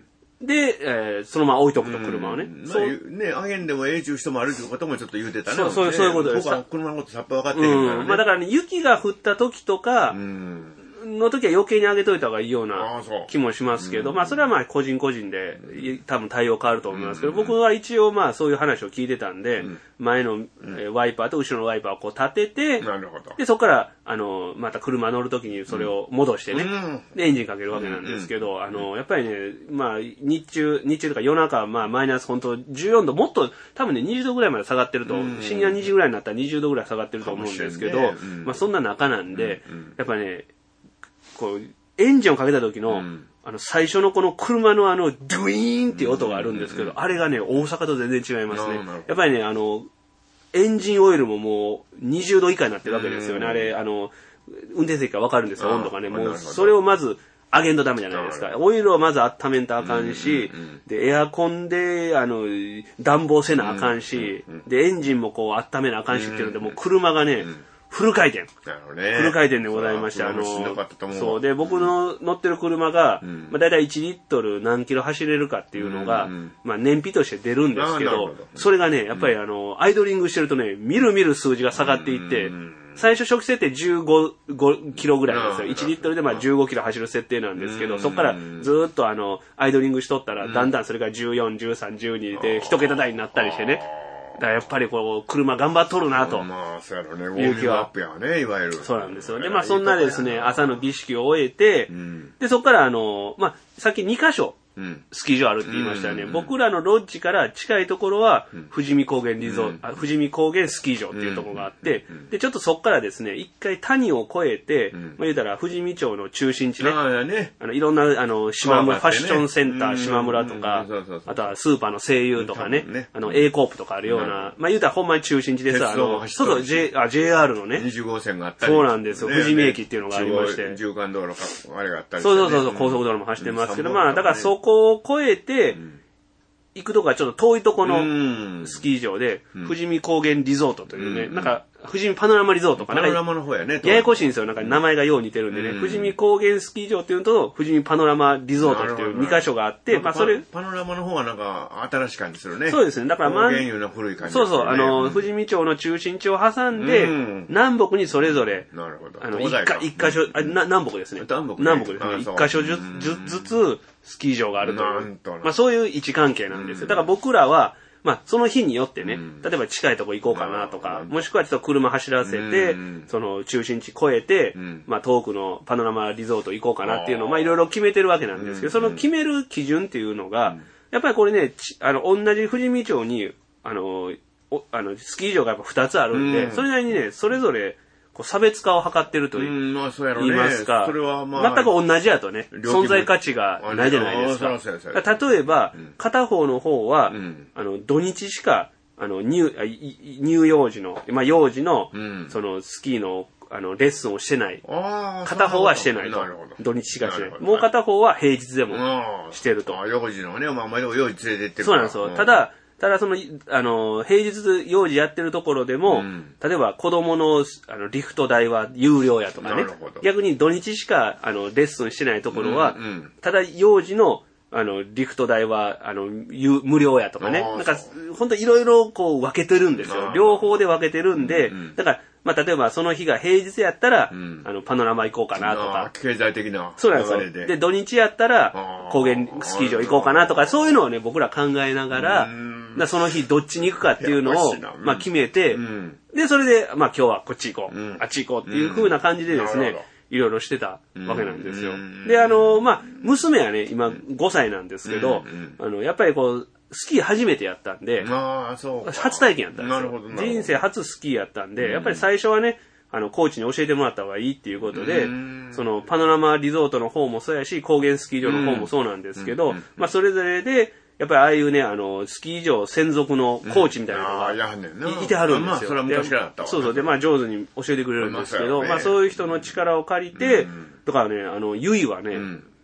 で、えー、そのまま置いとくと、車をね。 うん、 そうまあ、ね、あげんでもええちゅう人もあるということもちょっと言うてたね。 そう、そう、そういうことです。 僕は車のことさっぱり分かってへんからね。 うん。まあだからね、雪が降った時とか、うんの時は余計に上げといた方がいいような気もしますけど、まあそれはまあ個人個人で多分対応変わると思いますけど、僕は一応まあそういう話を聞いてたんで、前のワイパーと後ろのワイパーをこう立てて、でそこからあのまた車乗る時にそれを戻してね、でエンジンかけるわけなんですけど、あのやっぱりね、まあ日中日中とか夜中まあマイナス本当じゅうよんど、もっと多分ねにじゅうどぐらいまで下がってると、深夜にじぐらいになったらにじゅうどぐらい下がってると思うんですけど、まあそんな中なんでやっぱね、こうエンジンをかけた時の、うん、あの最初のこの車のあのドゥイーンっていう音があるんですけど、うんうんうん、あれがね大阪と全然違いますね。やっぱりね、あのエンジンオイルももうにじゅうど以下になってるわけですよね。あれあの運転席から分かるんですよ、温度がね。もうそれをまず上げんとダメじゃないですか。オイルをまず温めんとあかんし、うんうんうん、でエアコンであの暖房せなあかんし、うんうんうん、でエンジンもこう温めなあかんしっていうので、もう車がね、うんうん、フル回転。なるほどね。フル回転でございまして、あの、そうで、僕の乗ってる車が、うん、まあだいたいいちリットル何キロ走れるかっていうのが、うんうん、まあ燃費として出るんですけど、どそれがね、やっぱりあの、アイドリングしてるとね、みるみる数字が下がっていって、うん、最初初期設定じゅうごキロぐらいなんですよ。いちリットルでまあじゅうごキロ走る設定なんですけど、そこからずっとあの、アイドリングしとったら、だんだんそれがじゅうよん、じゅうさん、じゅうにで一桁台になったりしてね。だからやっぱりこう車頑張っとるなと。 まあそうやろね。ウォーミングアップやね、いわゆる。 そうなんですよ。でまあそんなですね、朝の儀式を終えて、うん、でそこからあのまあさっきにかしょスキー場あるって言いましたよね。うん、僕らのロッジから近いところは、うん、富士見高原リゾート、うん、富士見高原スキー場っていうところがあって、うん、でちょっとそこからですね、一回谷を越えて、うん、まあ言うたら富士見町の中心地ね、あ, ねあのいろんなあの島村、ね、ファッションセンター島村とか、あとはスーパーの西友とかね、ねあの A コープとかあるような、うん、まあ言うたらほんまに中心地です。あのそうそう J あ ジェイアール のね、 にじゅうごせんがあったり、 そうなんですよ。富士見駅っていうのがありまして、 縦貫道路かあれがあったり、 そうそうそうそう、高速道路も走ってますけど、うん、まあだからそこを越えてで、うん、行くとこはちょっと遠いとこのスキー場で、うん、富士見高原リゾートというね、うん、なんか富士見パノラマリゾートかな。 パノラマの方やね。 ややこしいんですよ。なんか名前がよう似てるんでね、うん、富士見高原スキー場っていうのと富士見パノラマリゾートっていうにかしょがあって、まあそれパノラマの方はなんか新しい感じするね。 そうですね。だからまあ高原有の古い感じ、 ね。そうそう、あの、うん、富士見町の中心地を挟んで、うん、南北にそれぞれ、 なるほど。 あの一か一箇所、あな南北ですね。南北、ね、南北ですね。一箇所ずつずつスキー場があるという、まあそういう位置関係なんですよ。だから僕らはまあ、その日によってね、うん、例えば近いとこ行こうかなとか、もしくはちょっと車走らせて、うん、その中心地越えて、うん、まあ遠くのパノラマリゾート行こうかなっていうのを、まあいろいろ決めてるわけなんですけど、その決める基準っていうのが、やっぱりこれね、あの、同じ富士見町に、あの、おあのスキー場がやっぱふたつあるんで、それなりにね、それぞれ、こう差別化を図ってると言いますか、全く同じやとね、存在価値がないじゃないですか。例えば、片方の方は、あの土日しかあの入入幼児の、まあ、幼児の、そのスキーのあのレッスンをしてない。片方はしてないと。土日しかしてない。もう片方は平日でもしてると。 幼児のね、まあ、まあ、幼児連れてってるそうなんですよ。ただ、ただその、あの、平日幼児やってるところでも、うん、例えば子供の、あのリフト代は有料やとかね。逆に土日しか、あの、レッスンしてないところは、うんうん、ただ幼児の、あの、リフト代は、あの、無料やとかね。なんか、本当いろいろこう分けてるんですよ。両方で分けてるんで、うんうん、だから、まあ、例えばその日が平日やったら、うん、あの、パノラマ行こうかなとか。 経済的な。 そうなんですよ。で、土日やったら、高原スキー場行こうかなとか、そういうのをね、僕ら考えながら、だその日どっちに行くかっていうのを、まあ、決めて、うん、で、それで、まあ、今日はこっち行こう、うん、あっち行こうっていう風な感じでですね、うん、いろいろしてたわけなんですよ。で、あの、まあ、娘はね、今ごさいなんですけど、あの、やっぱりこう、スキー初めてやったんで、 あそう初体験やったんですよ。人生初スキーやったんで、やっぱり最初はね、あの、コーチに教えてもらった方がいいっていうことで、その、パノラマリゾートの方もそうやし、高原スキー場の方もそうなんですけど、まあ、それぞれで、やっぱりああいうね、あの、スキー場専属のコーチみたいなのがいてはるんですよ。 まあ、それは昔からだったわ。 そうそう。で、まあ、上手に教えてくれるんですけど、まあ、そういう人の力を借りて、とかね、あの、ゆいはね、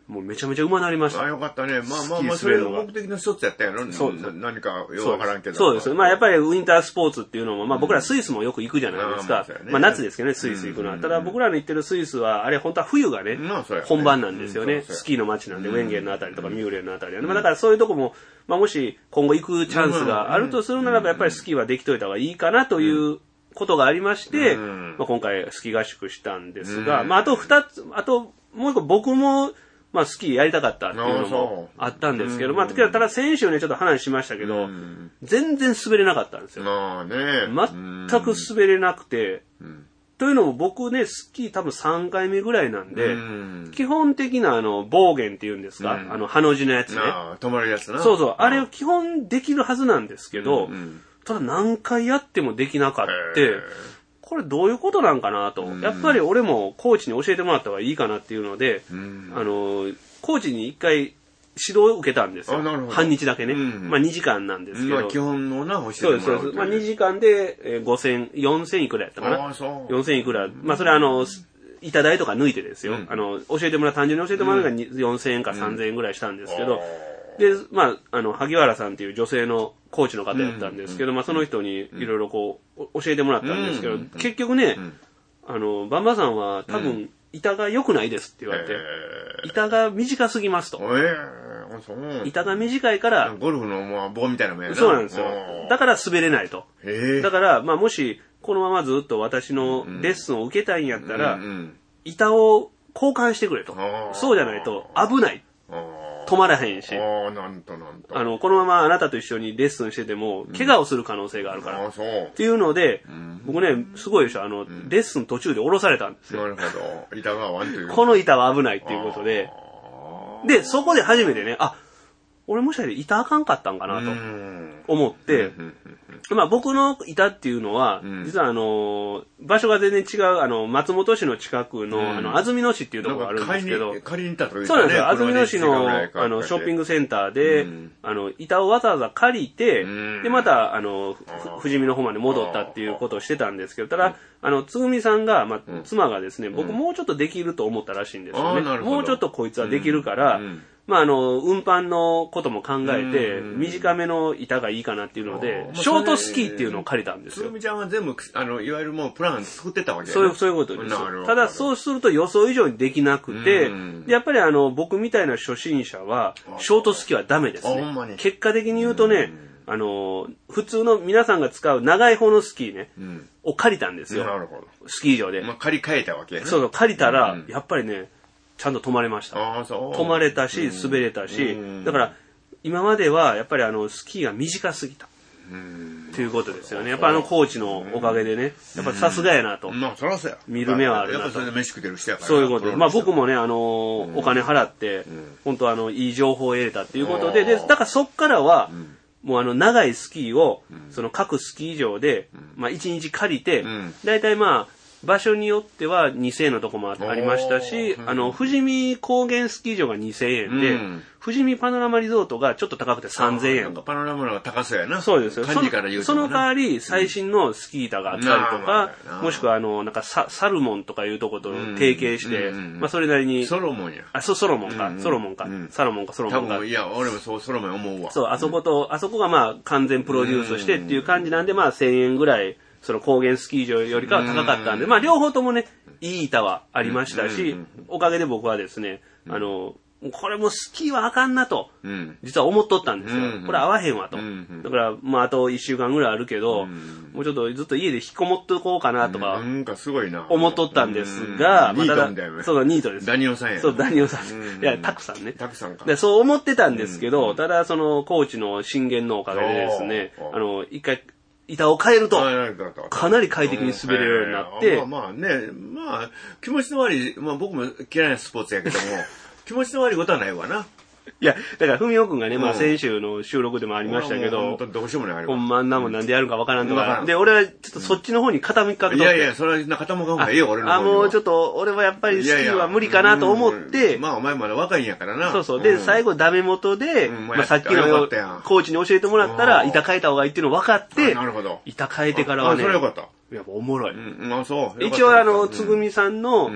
もうめちゃめちゃ上手なりました。 あ、よかったね。まあまあまあ、それが目的の一つやったやろ。そう。何かよくわからんけど。 そうです。まあやっぱりウィンタースポーツっていうのも、まあ僕らスイスもよく行くじゃないですか。まあ夏ですけどね、スイス行くのは。ただ僕らの行ってるスイスは、あれ本当は冬がね、本番なんですよね。スキーの街なんで、ウェンゲンのあたりとかミューレンのあたりはね。まあだからそういうとこも、まあもし今後行くチャンスがあるとするならば、やっぱりスキーはできといた方がいいかなということがありまして、まあ今回スキー合宿したんですが、まああと二つ、あともう一個僕も、まあスキーやりたかったっていうのもあったんですけど、まあただ先週ねちょっと話しましたけど、全然滑れなかったんですよ。全く滑れなくて、というのも僕ね、スキー多分さんかいめぐらいなんで、基本的なあの、暴言っていうんですか、あの、ハの字のやつね。 止まるやつな。 そうそう、あれを基本できるはずなんですけど、ただ何回やってもできなかった。これどういうことなんかなと。やっぱり俺もコーチに教えてもらった方がいいかなっていうので、あの、コーチに一回指導を受けたんですよ。半日だけね。まあにじかんなんですけど。まあ基本のな、教えてもらう。 そうです、そうです。まあにじかんでごせん、よんせんいくらやったかな。よんせんいくら。まあそれはあの、板代とか抜いてですよ。あの、教えてもらう、単純に教えてもらうのがよんせんえんかさんぜんえんぐらいしたんですけど、で、まあ、あの、萩原さんっていう女性のコーチの方やったんですけど、まあその人にいろいろこう、教えてもらったんですけど、結局ね、あの、バンバさんは多分、板が良くないですって言われて、板が短すぎますと。板が短いから、 ゴルフのもう棒みたいなもんやな。 そうなんですよ。だから滑れないと。だから、まあもし、このままずっと私のレッスンを受けたいんやったら、板を交換してくれと。そうじゃないと危ない。止まらへんし。 ああ、なんとなんと。 あの、このままあなたと一緒にレッスンしてても、怪我をする可能性があるから。あ、そう。っていうので、僕ね、すごいでしょ、あの、レッスン途中で降ろされたんですよ。 なるほど。板が合わんという。 この板は危ないっていうことで、で、そこで初めてね、あ、俺もしかして板あかんかったんかなと思って、まあ僕の板っていうのは、実はあの、場所が全然違う、あの、松本市の近くの、あの、安曇野市っていうところがあるんですけど、 借りに行ったというそうなんですよ。安曇野市の、あの、ショッピングセンターで、あの、板をわざわざ借りて、で、また、あの、富士見の方まで戻ったっていうことをしてたんですけど、ただ、あの、つぐみさんが、まあ、妻がですね、僕もうちょっとできると思ったらしいんですよね。もうちょっとこいつはできるから、まあ、あの、運搬のことも考えて、短めの板がいいかなっていうので、ショートスキーっていうのを借りたんですよ。 つぐみちゃんは全部、あの、いわゆるもうプラン作ってたわけそういう、そういうことです。ただ、そうすると予想以上にできなくて、やっぱりあの、僕みたいな初心者は、ショートスキーはダメですね。結果的に言うとね、あの、普通の皆さんが使う長い方のスキーね、を借りたんですよ。なるほど。スキー場で。 まあ、借り替えたわけね。 そうそう、借りたら、やっぱりね、ちゃんと止まれました。ああ、そう。止まれたし、滑れたし、だから、今までは、やっぱりあの、スキーが短すぎた。ということですよね。やっぱあのコーチのおかげでね、やっぱさすがやなと。 まあ、そらそうや。 見る目はあるなと。 やっぱそれで飯食ってる人やから。 そういうことで。まあ僕もね、あの、お金払って、本当あの、いい情報を得れたっていうことで、で、だからそっからは、もうあの、長いスキーを、その各スキー場で、まあ一日借りて、だいたいまあ、場所によってはにせんえんのとこもありましたし、あの、富士見高原スキー場がにせんえんで、富士見パノラマリゾートがちょっと高くてさんぜんえん。 パノラマのが高そうやな。 そうですよ。 感じから言うと。 その代わり、最新のスキー板があったりとか、もしくはあの、なんかサ、サルモンとかいうとこと提携して、まあそれなりに。 ソロモンや。 あ、そう、ソロモンか。ソロモンか。サロモンか、ソロモンか。 多分、いや、俺もそう、ソロモン思うわ。 そう、あそこと、あそこがまあ完全プロデュースしてっていう感じなんで、まあせんえんぐらい、その高原スキー場よりかは高かったんで、まあ両方ともね、いい板はありましたし、おかげで僕はですね、あの、これもスキーはあかんなと、実は思っとったんですよ。これ合わへんわと。だから、まああといっしゅうかんぐらいあるけど、もうちょっとずっと家で引きこもっとこうかなとか、 なんかすごいな。 思っとったんですが、 ニートみたいな。 そう、ニートです。 ダニオさんや。 そう、ダニオさん。いや、タクさんね。 タクさんか。 でそう思ってたんですけど、ただそのコーチの進言のおかげでですね、あの、一回、板を変えると、かなり快適に滑れるようになって。 まあまあね、まあ、気持ちの悪い、まあ僕も嫌いなスポーツやけども、気持ちの悪いことはないわな。 いや、だから、ふみおくんがね、まあ先週の収録でもありましたけど、 本当どうしようもない。 ほんまんなもんなんでやるかわからんとか。で、俺はちょっとそっちの方に傾きかけとって。 いやいや、それは傾かん方がいいよ、俺の方に。 あ、もうちょっと、俺はやっぱりスキーは無理かなと思って、 まあお前まだ若いんやからな。 そうそう。で、最後ダメ元で、まあさっきのコーチに教えてもらったら、板変えた方がいいっていうの分かって、 なるほど。 板変えてからはね、 それよかった。 やっぱおもろい。 うん、あ、そう。 一応あの、つぐみさんの、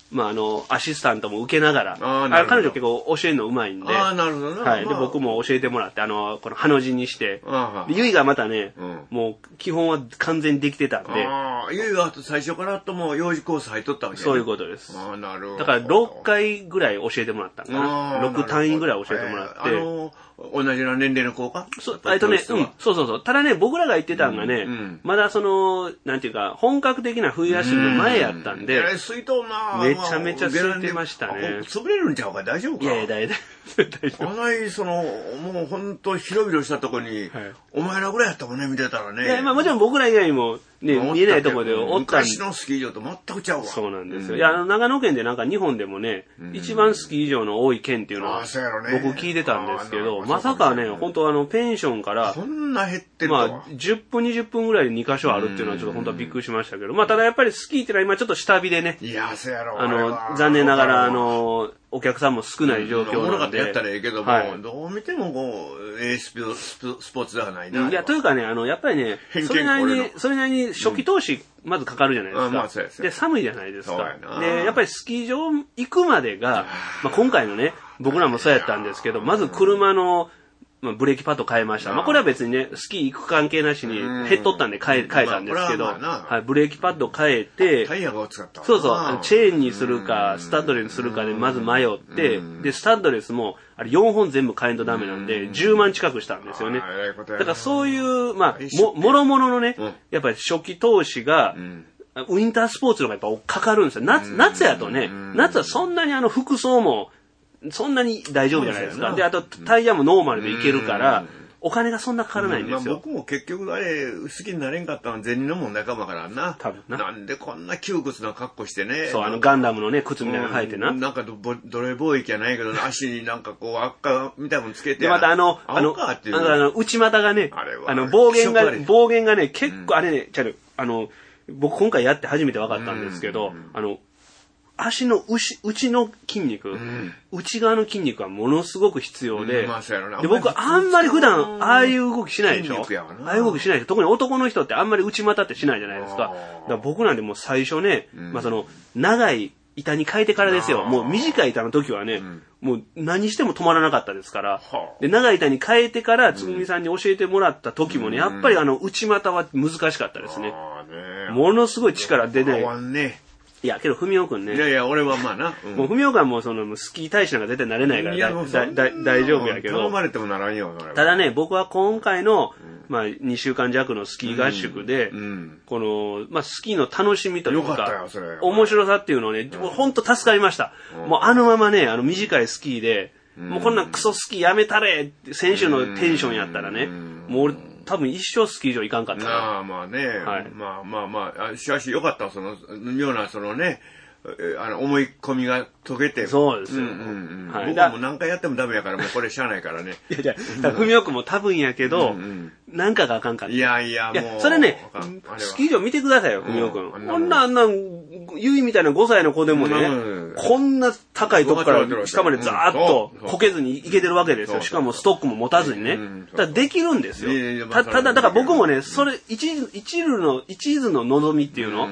まあ、あの、アシスタントも受けながら、ああ彼女結構教えるのうまいんで、 ああ、なるほどね。 はい。で、僕も教えてもらって、あの、この、ハの字にして、で、ゆいがまたね、うん、もう、基本は完全にできてたんで、 ああ、ゆいは最初からとも幼児コース入っとったわけね。 そういうことです。 ああ、なるほど。 だから、ろっかいぐらい教えてもらったんかな。ろく単位ぐらい教えてもらって。 あの同じような年齢の子かそう、えっとね、うん、そうそうそう。ただね、僕らが言ってたんがね、うんうん、まだその、なんていうか、本格的な冬休みの前やったんで、 うん、水筒なめちゃめちゃ空いてましたね。 潰れるんちゃうか大丈夫かいやいや、大丈夫。 あないその、もう本当広々したとこに、はい、お前らぐらいやったもんね、見てたらね。 いや、まあもちろん僕ら以外にも、ね、見えないところでおったん昔のスキー場と全くちゃうわ。 そうなんですよ。うん、いや、あの、長野県でなんか日本でもね、うん、一番スキー場の多い県っていうのは、僕聞いてたんですけど、まさかね、本当あの、ペンションから、 こんな減ってるとは。 まあ、じゅっぷん、にじゅっぷんぐらいでにかしょあるっていうのはちょっと本当はびっくりしましたけど、まあ、ただやっぱりスキーっていうのは今ちょっと下火でね、 いや、そうやろ。 あの、残念ながら、あの、お客さんも少ない状況なので。おもろかったやったらええけども、はい、どう見てもこう、ええスポーツではないな。 いや、というかね、あの、やっぱりね、それなりに、それなりに初期投資、まずかかるじゃないですか。うんまあ、そうやそうやで、寒いじゃないですか。で、やっぱりスキー場行くまでが、まあ、今回のね、僕らもそうやったんですけど、まず車の、まあ、ブレーキパッド変えました。まあ、これは別にね、スキー行く関係なしに減っとったんで変え、変えたんですけど、まあはい、ブレーキパッド変えて、 タイヤが使ったそうそう、チェーンにするか、スタッドレスにするかでまず迷って、で、スタッドレスも、あれよんほん全部変えんとダメなんで、じゅうまん近くしたんですよね。だからそういう、まあ、も、もろもろのね、やっぱり初期投資が、ウィンタースポーツの方がやっぱかかるんですよ。夏、夏やとね、夏はそんなにあの服装も、そんなに大丈夫じゃないですか。で、あとタイヤもノーマルでいけるから、お金がそんなかからないんですよ。 まあ、僕も結局あれ、好きになれんかったのは銭の問題かもからな。 多分な。 なんでこんな窮屈な格好してね。 そう、あのガンダムのね、靴みたいなの履いてな。 うん、なんか奴隷貿易やないけど、足になんかこう、輪っかみたいなのつけて。 で、またあの、あの、あの、内股がね、あの、暴言が、暴言がね、結構、あれね、ちゃう、あの、僕今回やって初めて分かったんですけど、あの、足の内、内の筋肉、うん、内側の筋肉はものすごく必要で、うんまあ、で僕あんまり普段ああいう動きしないでしょ。ああいう動きしないでしょ。特に男の人ってあんまり内股ってしないじゃないですか。だから僕なんでもう最初ね、うん、まあその長い板に変えてからですよ。もう短い板の時はね、うん、もう何しても止まらなかったですから。で長い板に変えてからつぐみさんに教えてもらった時もね、やっぱりあの内股は難しかったですね。ものすごい力出ない。 ねいや、けど、ふみおくんね。 いやいや、俺はまあな。 うん、もう、ふみおくんはもう、その、スキー大使なんか絶対なれないから、だだ大丈夫やけど。 頼まれてもならんよ、 ただね、僕は今回の、まあ、にしゅうかん弱のスキー合宿で、うんうん、この、まあ、スキーの楽しみというか、 よかったよそれ面白さっていうのをね、うん、ほんと助かりました。うん、もう、あのままね、あの、短いスキーで、うん、もうこんなクソスキーやめたれって、選手のテンションやったらね、うん、もう俺、多分一生スキー場行かんかったな。 ああ、まあね。はい、まあまあまあ、しかしよかった、その、妙な、そのね、あの思い込みが解けて。 そうですよ。うんうんうんはい、僕はもう何回やってもダメやから、もうこれしゃあないからね。 いやいや、ふみおくんも多分やけど、うんうん、なんかがあかんかった。 いやいや、もう。いやそれね、スキー場見てくださいよ、ふみおくん。こんなあんな、ゆいみたいなごさいの子でもね、うん、こんな高いとこから下までザーッとこけずに行けてるわけですよ。しかもストックも持たずにね。だからできるんですよ。たただ、だから僕もね、それ、一一途の、一途の望みっていうの、うん、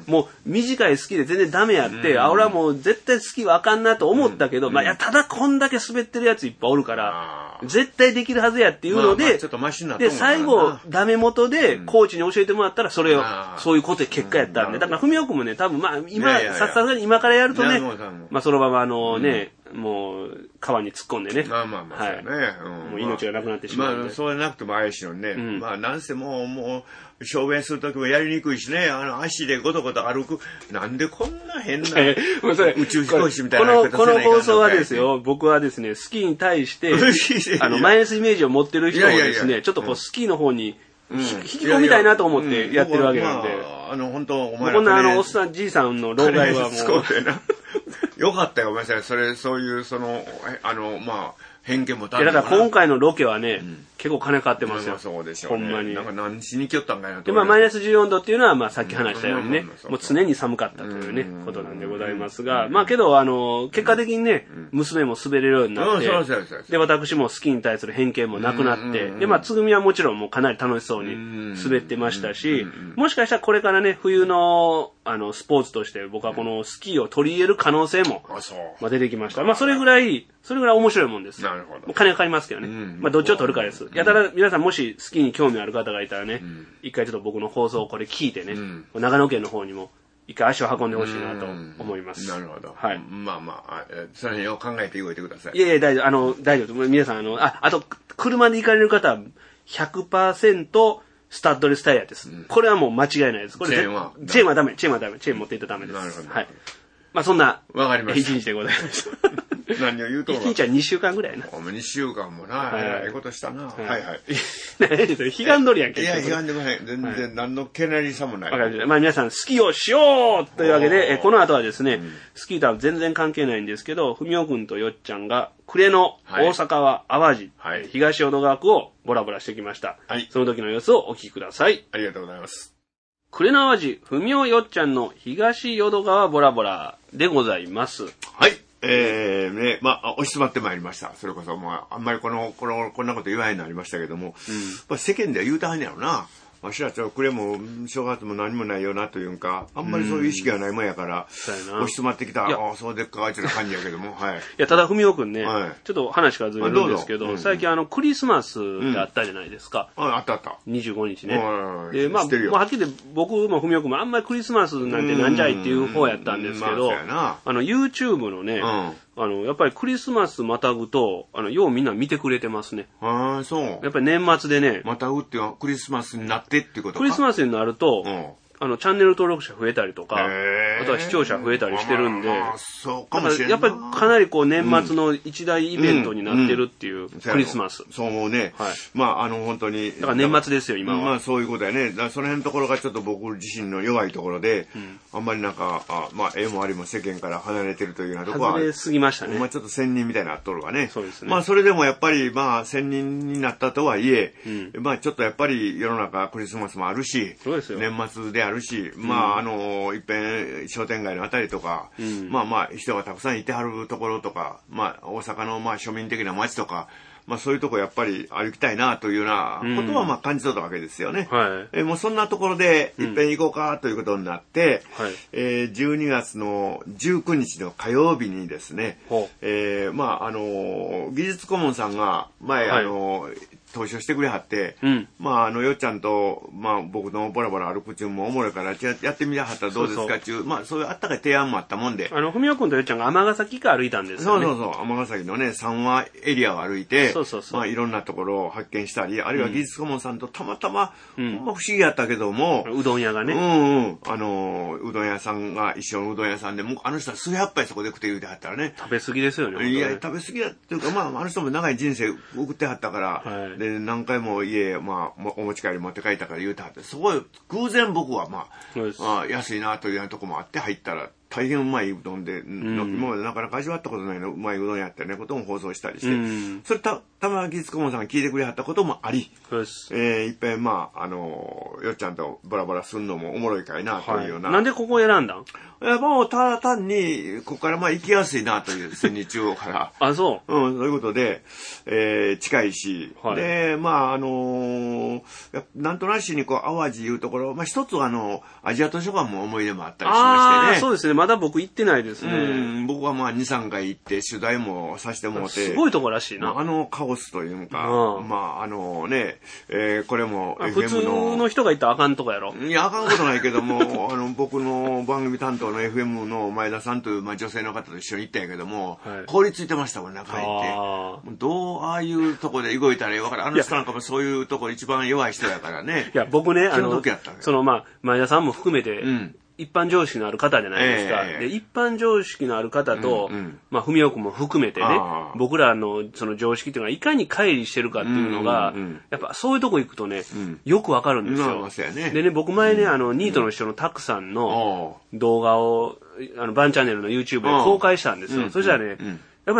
もう短いスキーで全然ダメやって、うん、あ、俺はもう絶対スキーはあかんなと思ったけど、うん、まあ、いや、ただこんだけ滑ってるやついっぱいおるから、絶対できるはずやっていうので、で、最後、ダメ元でコーチに教えてもらったら、それを、そういうことで結果やったんで、だから、ふみおくんもね、多分まあ、今、さすがに今からやるとね、まあ、そのままあのね、うん、もう、川に突っ込んでね。 まあまあまあ、はい、そうね、うん。 もう命がなくなってしまう。 まあ、そうなくてもあれしよね。うん、まあ、なんせもう、もう、小便するときもやりにくいしね、あの、足でゴトゴト歩く。なんでこんな変な、宇宙飛行士みたいなこの、この放送はですよ、僕はですね、スキーに対して、あの、マイナスイメージを持ってる人をですね、いやいやいやちょっとこう、スキーの方に、うん、引き込みたいなと思ってやってるわけなんで。いやいやまあ、あの、本当お前らこんなあの、おっさん、じいさんの老害はもう。 そうだよな。よかったよ、お前さん。それ、そういう、その、あの、まあ、 偏見もいや、だから今回のロケはね、うん、結構金かかってますよ。 そうでしょうね。 ほんまに。 なんか何しに来よったんかいなと。 で、まあ、マイナスじゅうよんどっていうのは、まあ、さっき話したようにね、もう常に寒かったというね、ことなんでございますが、まあ、けど、あの、結果的にね、娘も滑れるようになって、で、私もスキーに対する偏見もなくなって、で、まあ、つぐみはもちろんもうかなり楽しそうに滑ってましたし、もしかしたらこれからね、冬の、あの、スポーツとして僕はこのスキーを取り入れる可能性も、まあ、出てきました。まあ、それぐらい、それぐらい面白いもんです。 なるほど。 金かかりますけどね。うん、まあ、どっちを取るかです。いや、ただ、皆さんもしスキーに興味ある方がいたらね、うん、一回ちょっと僕の放送をこれ聞いてね、うん、長野県の方にも一回足を運んでほしいなと思います。 なるほど。 はい。 まあまあ、その辺を考えて動いてください。 いやいや、大丈夫。あの、大丈夫。皆さん、あの、あ、あと、車で行かれる方は ひゃくパーセント スタッドレスタイヤです。うん、これはもう間違いないです。これチェーンはチェーンはダメ。チェーンはダメ。チェーン持っていったらダメです。 なるほど。 はい。まあそんな、 わかりました。 一日でございます。 何を言うと一日はにしゅうかんぐらいな。 にしゅうかんもな、ええことしたな。はいはい。 何でそれ、悲願取りやんけ。 いや、悲願でもない。全然何のけなりさもない。 わかりました。まあ皆さん、スキーをしようというわけで、この後はですね、スキーとは全然関係ないんですけど、ふみおくんとよっちゃんが、暮れの大阪は淡路、東淀川区をボラボラしてきました。その時の様子をお聞きください。 ありがとうございます。 暮れの淡路、ふみおよっちゃんの東淀川ボラボラでございます。 はい。えー、ね、まあ、押し詰まってまいりました。それこそ、まあ、あんまりこの、この、こんなこと言わへんようになりましたけども、うん、まあ、世間では言うたはんやろな。わしらちょっと暮れも正月も何もないよなというか、あんまりそういう意識がないもんやから、押し詰まってきた、ああ、そうでっかいってな感じやけども、はい。いや、ただ、ふみおくんね、はい、ちょっと話からずれるんですけど、どうん、最近あの、クリスマスってあったじゃないですか。 うん、あったあった。 にじゅうごにちね。で、まあ、まあ、はっきり言って僕もふみおくんもあんまりクリスマスなんてなんじゃいっていう方やったんですけど、まあ、あの、YouTube のね、うんあの、やっぱりクリスマスまたぐと、あの、ようみんな見てくれてますね。 ああ、そう。 やっぱり年末でね。 またぐっていうのはクリスマスになってっていうことか。 クリスマスになると、うんあの、チャンネル登録者増えたりとか、あとは視聴者増えたりしてるんで、 まあ、そうかもしれない。 やっぱりかなりこう年末の一大イベントになってるっていうクリスマス。 そう思うね。はい。まあ、あの、本当に。 だから年末ですよ、今は。 まあ、そういうことやね。だからその辺のところがちょっと僕自身の弱いところで、うん、あんまりなんか、あまあ、絵もありも世間から離れてるというようなところは。 離れすぎましたね。 まあ、ちょっと仙人みたいになっとるわね。 そうですね。 まあ、それでもやっぱり、まあ、仙人になったとはいえ、うん、まあ、ちょっとやっぱり世の中クリスマスもあるし、 そうですよ。 年末であるし、まあ、あの、いっぺん商店街のあたりとか、うん、まあまあ人がたくさんいてはるところとか、まあ大阪のまあ庶民的な街とか、まあそういうとこやっぱり歩きたいなというようなことはまあ感じ取ったわけですよね。 うんはい、 えもうそんなところでいっぺん行こうかということになって、うんはいえー、じゅうにがつのじゅうくにちの火曜日にですね、えー、まああの、技術顧問さんが前、はい、あの、投資をしてくれはって、うん、まあ、あの、よっちゃんと、まあ、僕のボラボラ歩く中もおもろいから、やってみたはったらどうですかっていう、まあ、そういうあったかい提案もあったもんで。 あの、ふみおくんとよっちゃんが尼崎から歩いたんですよね。 そうそうそう、尼崎のね、三和エリアを歩いて、 そうそうそう。 まあ、いろんなところを発見したり、あるいは技術顧問さんとたまたま、うん、ほんま不思議やったけども、 うどん屋がね。 うんうん。あの、うどん屋さんが一緒のうどん屋さんで、もうあの人は数百杯そこで食って言うてはったらね。 食べ過ぎですよね。 いや、食べ過ぎだっていうか、まあ、あの人も長い人生送ってはったから、はい、で、何回も家、まあ、お持ち帰り持って帰ったから言うてはって、すごい、偶然僕はまあ、あ安いなというようなとこもあって入ったら、大変うまいうどんで、うん、今までなかなか味わったことないのうまいうどんやったねことも放送したりして、うん、それた、たま技術顧問さんが聞いてくれはったこともあり、えー、いっぺんまあ、あの、よっちゃんとボラボラすんのもおもろいかいなというような。 はい、なんでここを選んだん？ いや、もうただ単に、ここからまあ行きやすいなという、千里中央から。 あ、そう。 うん、そういうことで、えー、近いし、はい、で、まあ、あのー、なんとなしにこう、淡路いうところ、まあ一つあの、アジア図書館も思い出もあったりしましてね。 そうですね。まだ僕行ってないですね。うん、 僕はまあに、さんかい行って取材もさせてもらって。 すごいとこらしいな。 まあ、あのカオスというか、うん、まああのね、えー、これも エフエム の。 普通の人が行ったらあかんとこやろ。 いや、あかんことないけども、あの、僕の番組担当の エフエム の前田さんという、まあ、女性の方と一緒に行ったんやけども、はい、凍りついてましたもん、中入って。どう、ああいうとこで動いたらいいわから、あの人なんかもそういうとこ一番弱い人やからね。 いや、僕ね、あの、そのまあ、前田さんも含めて、うん一般常識のある方じゃないですか。えー、で一般常識のある方と、うんうん、まあ、文雄君も含めてね、僕らのその常識っていうのは、いかに乖離してるかっていうのが、うんうんうん、やっぱそういうとこ行くとね、うん、よくわかるんですよ。 うんね、 でね、僕前ね、あの、ニートの人のタクさんの動画を、あの、バンチャンネルの YouTube で公開したんですよ。そしたらね、うんうん、やっぱり、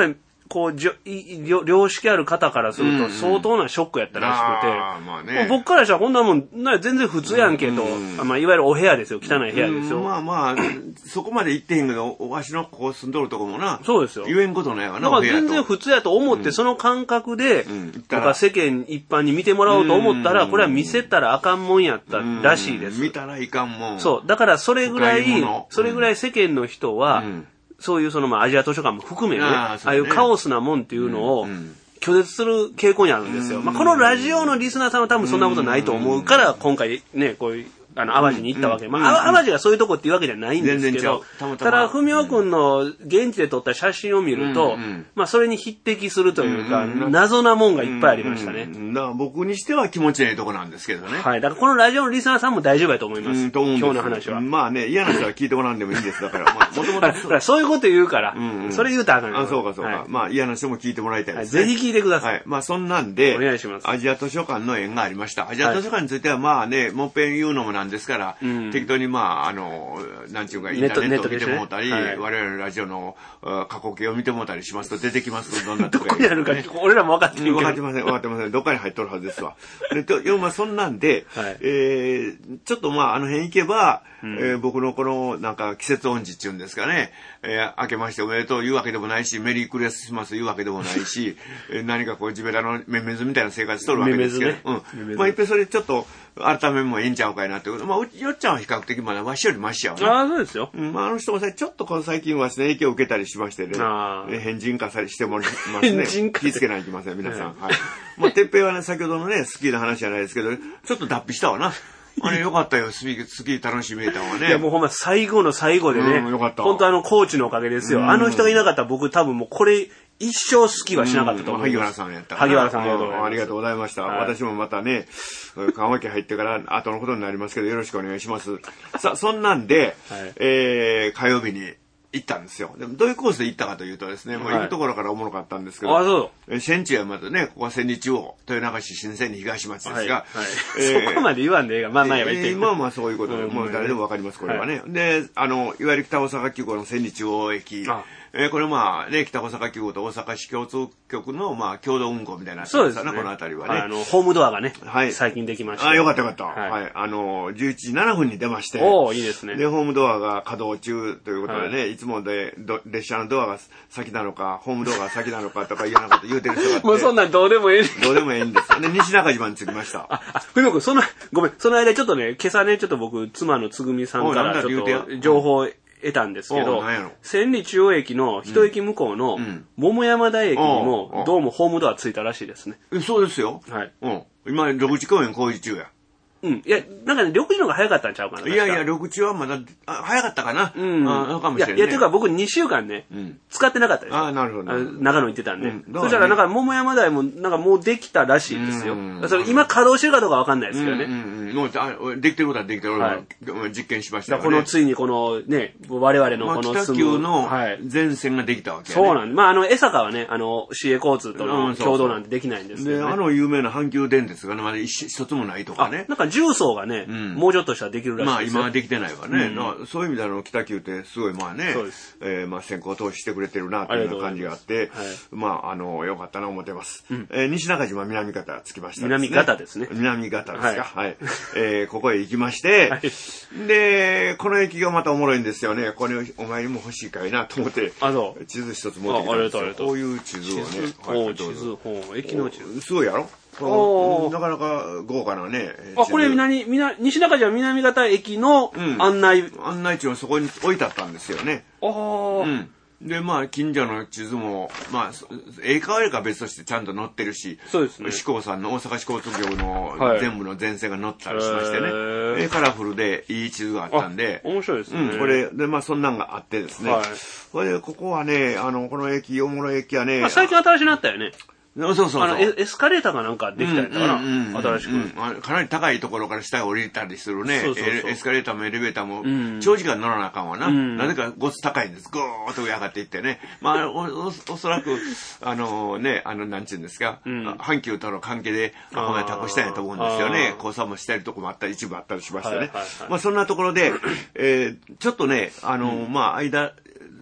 こう、じょ良良識ある方からすると相当なショックやったらしくて、 あまあね、 僕からしたらこんなもんな全然普通やんけと、 うんうん、 まあ、いわゆるお部屋ですよ、汚い部屋ですよ。 まあまあ、そこまで言ってへんけど、わしのここ住んどるとこもな、 そうですよ。 言えんことないわな。 だから全然普通やと思って、うん、その感覚で、うん、なんか世間一般に見てもらおうと思ったら、これは見せたらあかんもんやったらしいです。 見たらいかんもん。 そう。だからそれぐらい、それぐらい世間の人は、うん、そういうそのまあアジア図書館も含めね、あ, あ, ねああいうカオスなもんっていうのを拒絶する傾向にあるんですよ。まあ、このラジオのリスナーさんは多分そんなことないと思うから、今回ね、こういう、あの、淡路に行ったわけ。まあ、淡路がそういうとこっていうわけじゃないんですけど、たまたまただ、ふみおくんの現地で撮った写真を見ると、うんうん、まあ、それに匹敵するというか、うんうん、謎なもんがいっぱいありましたね。 うんうん、だから僕にしては気持ちいいとこなんですけどね。 はい。だからこのラジオのリスナーさんも大丈夫やと思います。うん、と思うんです。今日の話は。 まあね、嫌な人は聞いてもらうんでもいいんです。だから、まあ、もともと。 そういうこと言うから、うんうん、それ言うたらあかん。 あ、そうかそうか。はい、まあ、嫌な人も聞いてもらいたいですね。はい、ぜひ聞いてください。はい。 まあ、そんなんで、 お願いします。 アジア図書館の縁がありました。アジア図書館については、まあね、もっぺん言うのもなんですから、うん適当にまあ、あの、なんていうか、インターネットを見てもうたり、ねはい、我々のラジオの過去形を見てもうたりしますと出てきますと、どんなとこどこにあるか、俺らも分かってるけど。 分かってません、分かってません。どっかに入っとるはずですわ。で、と、要はそんなんで、はい、えー、ちょっとまあ、あの辺行けば、うんえー、僕のこの、なんか、季節音痴っていうんですかね、えー、明けましておめでとう言うわけでもないし、メリークリスマス言うわけでもないし、えー、何かこう、ジベラのメメズみたいな生活しとるわけですけど、ね、うん。まあ、いっぺんそれちょっと、改めもええんちゃうかいなってこと。まあ、よっちゃんは比較的まだわしよりマシやわね。 ああ、そうですよ。 うん、まあ、あの人もさ、ちょっとこの最近はですね、影響を受けたりしましてね、え変人化さしてもらいますね。変人化気ぃつけないといけません、皆さん。はい。まあ、てっぺいはね、先ほどのね、スキーの話じゃないですけど、ちょっと脱皮したわな。あれよかったよ、スキー、スキー楽しめたわね。 いや、もうほんま最後の最後でね、 うん、よかった。 本当あの、コーチのおかげですよ。あの人がいなかったら僕多分もうこれ、一生スキーはしなかったと思う。 萩原さんやった萩原さんありがとうございました。はい、私もまたね、緩和期入ってから後のことになりますけど、よろしくお願いします。さあ、そんなんで、はい、えー、火曜日に行ったんですよ。でもどういうコースで行ったかというとですね、もう行くところからおもろかったんですけど、 はい、あ、そう。 戦地はまずね、ここは千里中央、豊中市新千里東町ですが、はいはいえー、そこまで言わんでええが、まあまあやめて。 今はまあそういうことで、もう誰でもわかります、これはね。はい、で、あの、いわゆる北大阪急行の千里中央駅、あえー、これまあね、北大阪急行と大阪市共通局のまあ共同運行みたいなそうですね。 この辺りはね。 あの、ホームドアがね、はい、最近できました。 あ、よかったよかった。はい。はい、あの、じゅういちじななふんに出まして。 おー、いいですね。 で、ホームドアが稼働中ということでね、はい、いつもで列車のドアが先なのか、ホームドアが先なのかとか嫌なこと言うてる人があって。 もうそんなんどうでもええ。 どうでもええんですよ。で、西中島に着きました。 あ、あ、ふみおくん、その、ごめん、その間ちょっとね、今朝ね、ちょっと僕、妻のつぐみさんからちょっと情報、得たんですけど、千里中央駅の一駅向こうの桃山台駅にもどうもホームドアついたらしいですね。 え、そうですよ。 はい。 うん。今、緑地公園工事中や。 うん。いや、なんかね、緑地の方が早かったんちゃうかな。 いやいや、緑地はまだ、あ、早かったかな。うん。あ、かもしれない、ね。 いや、いや、というか僕にしゅうかんね、うん、使ってなかったです。 あ、なるほど。 長野行ってたんで。うん、そしたらなんか桃山台もなんかもうできたらしいですよ。うん、それ今稼働してるかどうかわかんないですけどね。うんうんうん、もうあできてることはできてる。はい、実験しましたよね。 このついにこのね、我々のこの、 まあ、北急の全線ができたわけやね。 そうなんで。まあ、あの、江坂はね、あの、市営交通との共同なんてできないんですけど、ね。 で、あの有名な阪急電鉄がね、まだ一つもないとかね。 なんか重曹がね、うん、もうちょっとしたらできるらしいですよ。 まあ今はできてないわね。うん、そういう意味であの北急ってすごいまあね、えー、まあ先行投資してくれてるなというような感じがあって、あはい、まああの良かったな思ってます。うん、えー、西中島南方着きました、 ね。南方ですね。 南方ですか。はい。はい、えー、ここへ行きまして、はい、でこの駅がまたおもろいんですよね。これお前にも欲しいかいなと思って、 あそう地図一つ持ってきたんですよ。こういう地図をね。 はい、地図、駅の地図。 すごいやろ。なかなか豪華なね。 あ、これ南、南、西中島南方駅の案内。うん、 案内地はそこに置いてあったんですよね。 ああ。 うん。で、まあ、近所の地図も、まあ、ええか悪いか別としてちゃんと載ってるし、 そうですね。 志向さんの大阪市交通局の全部の全線が載ったりしましてね。はい、カラフルでいい地図があったんで。 面白いですね。 うん、これ、で、まあ、そんなんがあってですね。はい。これで、ここはね、あの、この駅、おもろ駅はね。 まあ、最近新しくなったよね。 そうそうそう。 あのエ、エスカレーターがなんかできたんやったかな、うんうんうん、新しく、 うんうん。かなり高いところから下へ降りたりするね。そうそうそうエスカレーターもエレベーターも、長時間乗らなあかんわな。うん、なぜかごつ高いんです。ゴーッと上上がっていってね。まあ、お、お、おそらく、あのね、あの、なんちゅうんですか、うん、阪急との関係で、ここまで託したんやと思うんですよね。交差もしてるとこもあったり、一部あったりしましてね。はいはいはい、まあ、そんなところで、えー、ちょっとね、あの、うん、まあ、間、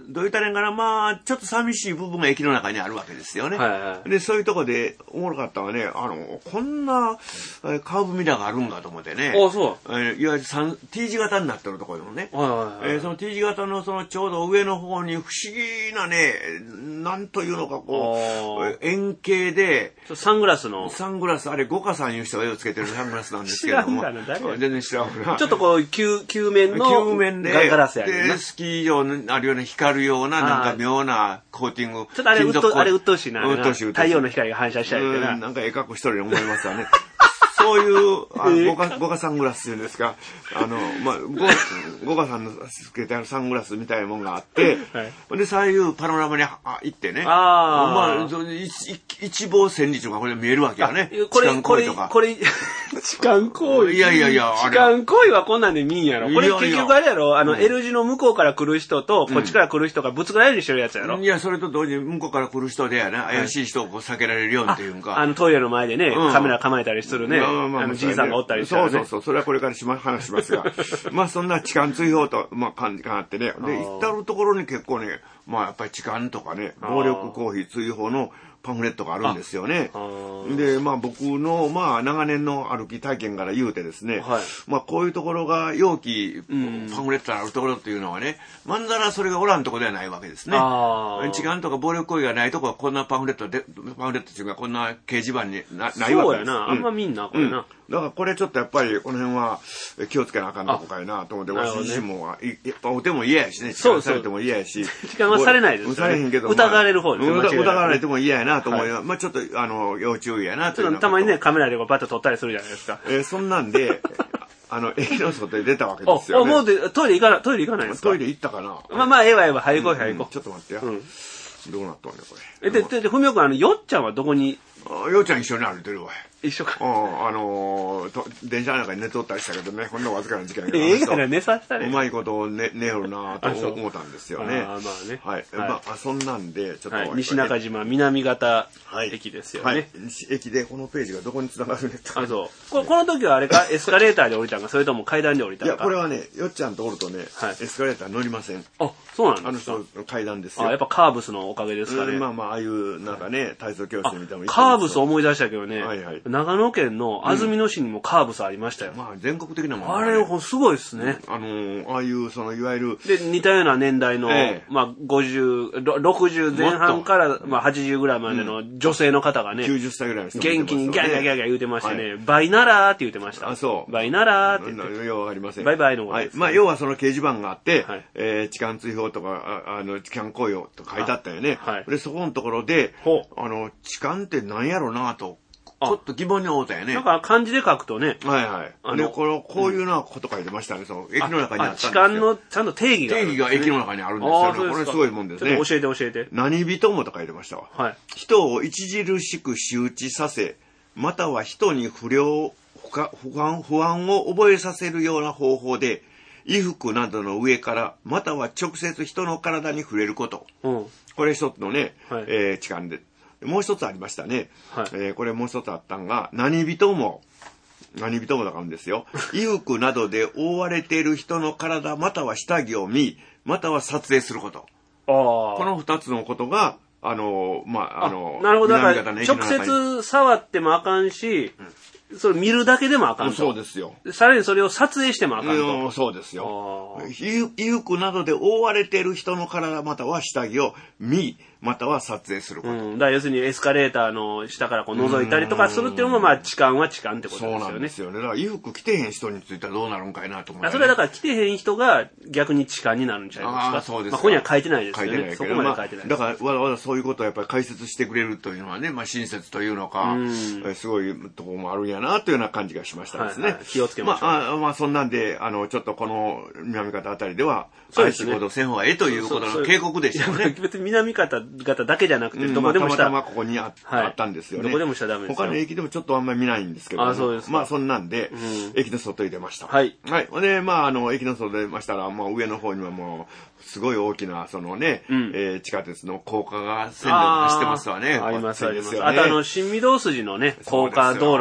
どういったらいいんかな、まあ、ちょっと寂しい部分が駅の中にあるわけですよね。 はいはい、 で、そういうとこで、おもろかったのはね、あの、こんな、えー、カーブミラーがあるんかと思ってね。 あ、そう。 えー、いわゆる T 字型になってるところでもね。 はいはいはい、 えー、その T 字型のそのちょうど上の方に不思議なね、なんというのかこう、円形で、 サングラスの。 サングラス、あれ、五花さんいう人が絵をつけてるサングラスなんですけれども。 知らんかな、誰や全然知らんな。 ちょっとこう、球、球面の。 球面で、 ガラスやねんな。 で、スキー場にあるような光るような、なんか妙なコーティング。 ちょっとあれ、うっと、あれ、うっとうしいな。 うっとうしい。 太陽の光が反射したりってな。 なんか絵描く人に思いますわね。そういう、あの、ゴカ、ゴカサングラスっていうんですか。あの、まあ、ゴカさんのつけてあるサングラスみたいなものがあって、はい、で、そういうパノラマに行ってね。ああ。まあ、一望千里とかこれ見えるわけよね。 これ、これ、これ、痴漢行為。 いやいやいや、 痴漢行為はこんなんで見んやろ。これ結局あれやろ。あの、L 字の向こうから来る人と、こっちから来る人がぶつかられるようにしてるやつやろ。 いや、それと同時に向こうから来る人でやな、怪しい人をこう避けられるようにっていうか。 あの、トイレの前でね、カメラ構えたりするね。あの、じいさんがおったりして。 そうそうそう、それはこれからしま、話しますが。まあ、そんな痴漢追放と、まあ、感じがあってね。で、至るところに結構ね、まあ、やっぱり痴漢とかね、暴力行為追放のパンフレットがあるんですよね。で、まあ僕の、まあ長年の歩き体験から言うてですね、はい、まあこういうところが容器、パンフレットがあるところっていうのはね、まんざらそれがおらんところではないわけですね。痴漢とか暴力行為がないところはこんなパンフレットで、パンフレットっていうかこんな掲示板に な, ないわけです。 そうやな、あんま見んな、これな。うんだからこれちょっとやっぱりこの辺は気をつけなあかんとこかいなと思って、私自身も、やっぱお手も嫌やしね、痴漢されても嫌やし。 痴漢はされないですよね。 されへんけど。 疑われる方ですよね。 疑われても嫌やなと思います。まあちょっと、あの、要注意やなという。 たまにね、カメラでバッと撮ったりするじゃないですか。 えー、そんなんで、あの、駅の外で出たわけですよ、ね。 あ、もうで、トイレ行かない、トイレ行かないんですか？ トイレ行ったかな。 まあまあ、ええわええわ、早行こう、早行こう。 ちょっと待ってや。うん。どうなったんだこれ。 え、で、で、ふみおくん、あの、よっちゃんはどこに？ よっちゃん一緒に歩いてるわ。 一緒か。 うん、あのー、と電車の中に寝とったりしたけどね、ほんのわずかな時間が。 ええから寝させたらうまいこと寝、寝よるなと思ったんですよね。 ああ、まあね。 はい。はい、まあ、そんなんで、ちょっと、はい。 西中島南方駅ですよね。はい。はい、 駅で、このページがどこに繋がるんですか？ あ、そう。こ, この時はあれか、エスカレーターで降りたんか、それとも階段で降りたんか？ いや、これはね、よっちゃんとおるとね、はい、エスカレーター乗りません。 あ、そうなんですか？ あの人の階段ですよ。 あ、やっぱカーブスのおかげですかね。 うん、まあまあ、ああいう、なんかね、体操教室みたいなのもカーブス思い出したけどね、 はいはい、 長野県の安曇野市にもカーブスありましたよ。 うん、まあ、全国的なもん、ね、あれ、すごいですね。 あのー、ああいう、その、いわゆる。 で、似たような年代の、ええ、まあ、ごじゅう、ろくじゅう前半から、まあ、はちじゅうぐらいまでの女性の方がね、 きゅうじゅっさいぐらいの人も、ね、元気にギャーギャーギャーギャー言うてましてね、はい、バイナラーって言ってました。 あ、そう。 バイナラーって言って。 ようわかりません。 バイバイのことです、ね。はい。まあ、要はその掲示板があって、はい、えー、痴漢追放とか、あ, あの、痴漢行為と書いてあったよね。はい。で、そこのところで、あの、痴漢って何やろなと。ちょっと疑問に思ったよね。 なんか漢字で書くとね。 はいはい。あの、この、こういうようなこと書いてましたね。その、駅の中にあったんですよ。 痴漢のちゃんと定義がある、 ね。定義が駅の中にあるんですよね。これすごいもんですね。 ちょっと教えて教えて。 何人もと書いてましたわ。はい。人を著しく仕打ちさせ、または人に不良、不安、不安を覚えさせるような方法で、衣服などの上から、または直接人の体に触れること。うん、これ一つのね、はい、えー、痴漢で。もう一つありましたね。はい、えー、これもう一つあったんが、何人も、何人もだからんですよ。衣服などで覆われている人の体、または下着を見、または撮影すること。あこの二つのことが、あの、まあ、あの、 あなるほど。だから、直接触ってもあかんし、うん、それ見るだけでもあかんと。 そうですよ。 さらにそれを撮影してもあかんと。 うん、そうですよ。衣服などで覆われている人の体、または下着を見、または撮影すること。 うん。だから要するにエスカレーターの下からこう覗いたりとかするっていうのも、まあ、痴漢は痴漢ってことですよね。 そうなんですよね。だから衣服着てへん人についてはどうなるんかいなと思う、ね。 それはだから着てへん人が逆に痴漢になるんちゃいますか。 あそうです。 まあ、ここには書いてないですよね。 書いてないそこまで書いてない、 まあ。だからわざわざそういうことをやっぱり解説してくれるというのはね、まあ、親切というのか、うすごいところもあるんやなというような感じがしましたですね。はいはい、 気をつけましょう。 まあ、あまあ、そんなんで、あの、ちょっとこの南方あたりでは、そうですね。行動せん方がええということの警告でしたね。 別に南方方だけじゃなくて、どこでもした。 たまたまここに あ,、はい、あったんですよね。 どこでもしたらダメですよ。 他の駅でもちょっとあんまり見ないんですけど、 あ、そうですか。 まあそんなんで、うん、駅の外に出ました。 はい。 はい。で、まああの、駅の外出ましたら、まあ上の方にはもう、すごい大きな、そのね、うん、えー、地下鉄の高架が線路が走ってますわね。 あります、あります。あとあの、新御堂筋のね、高架道路も上走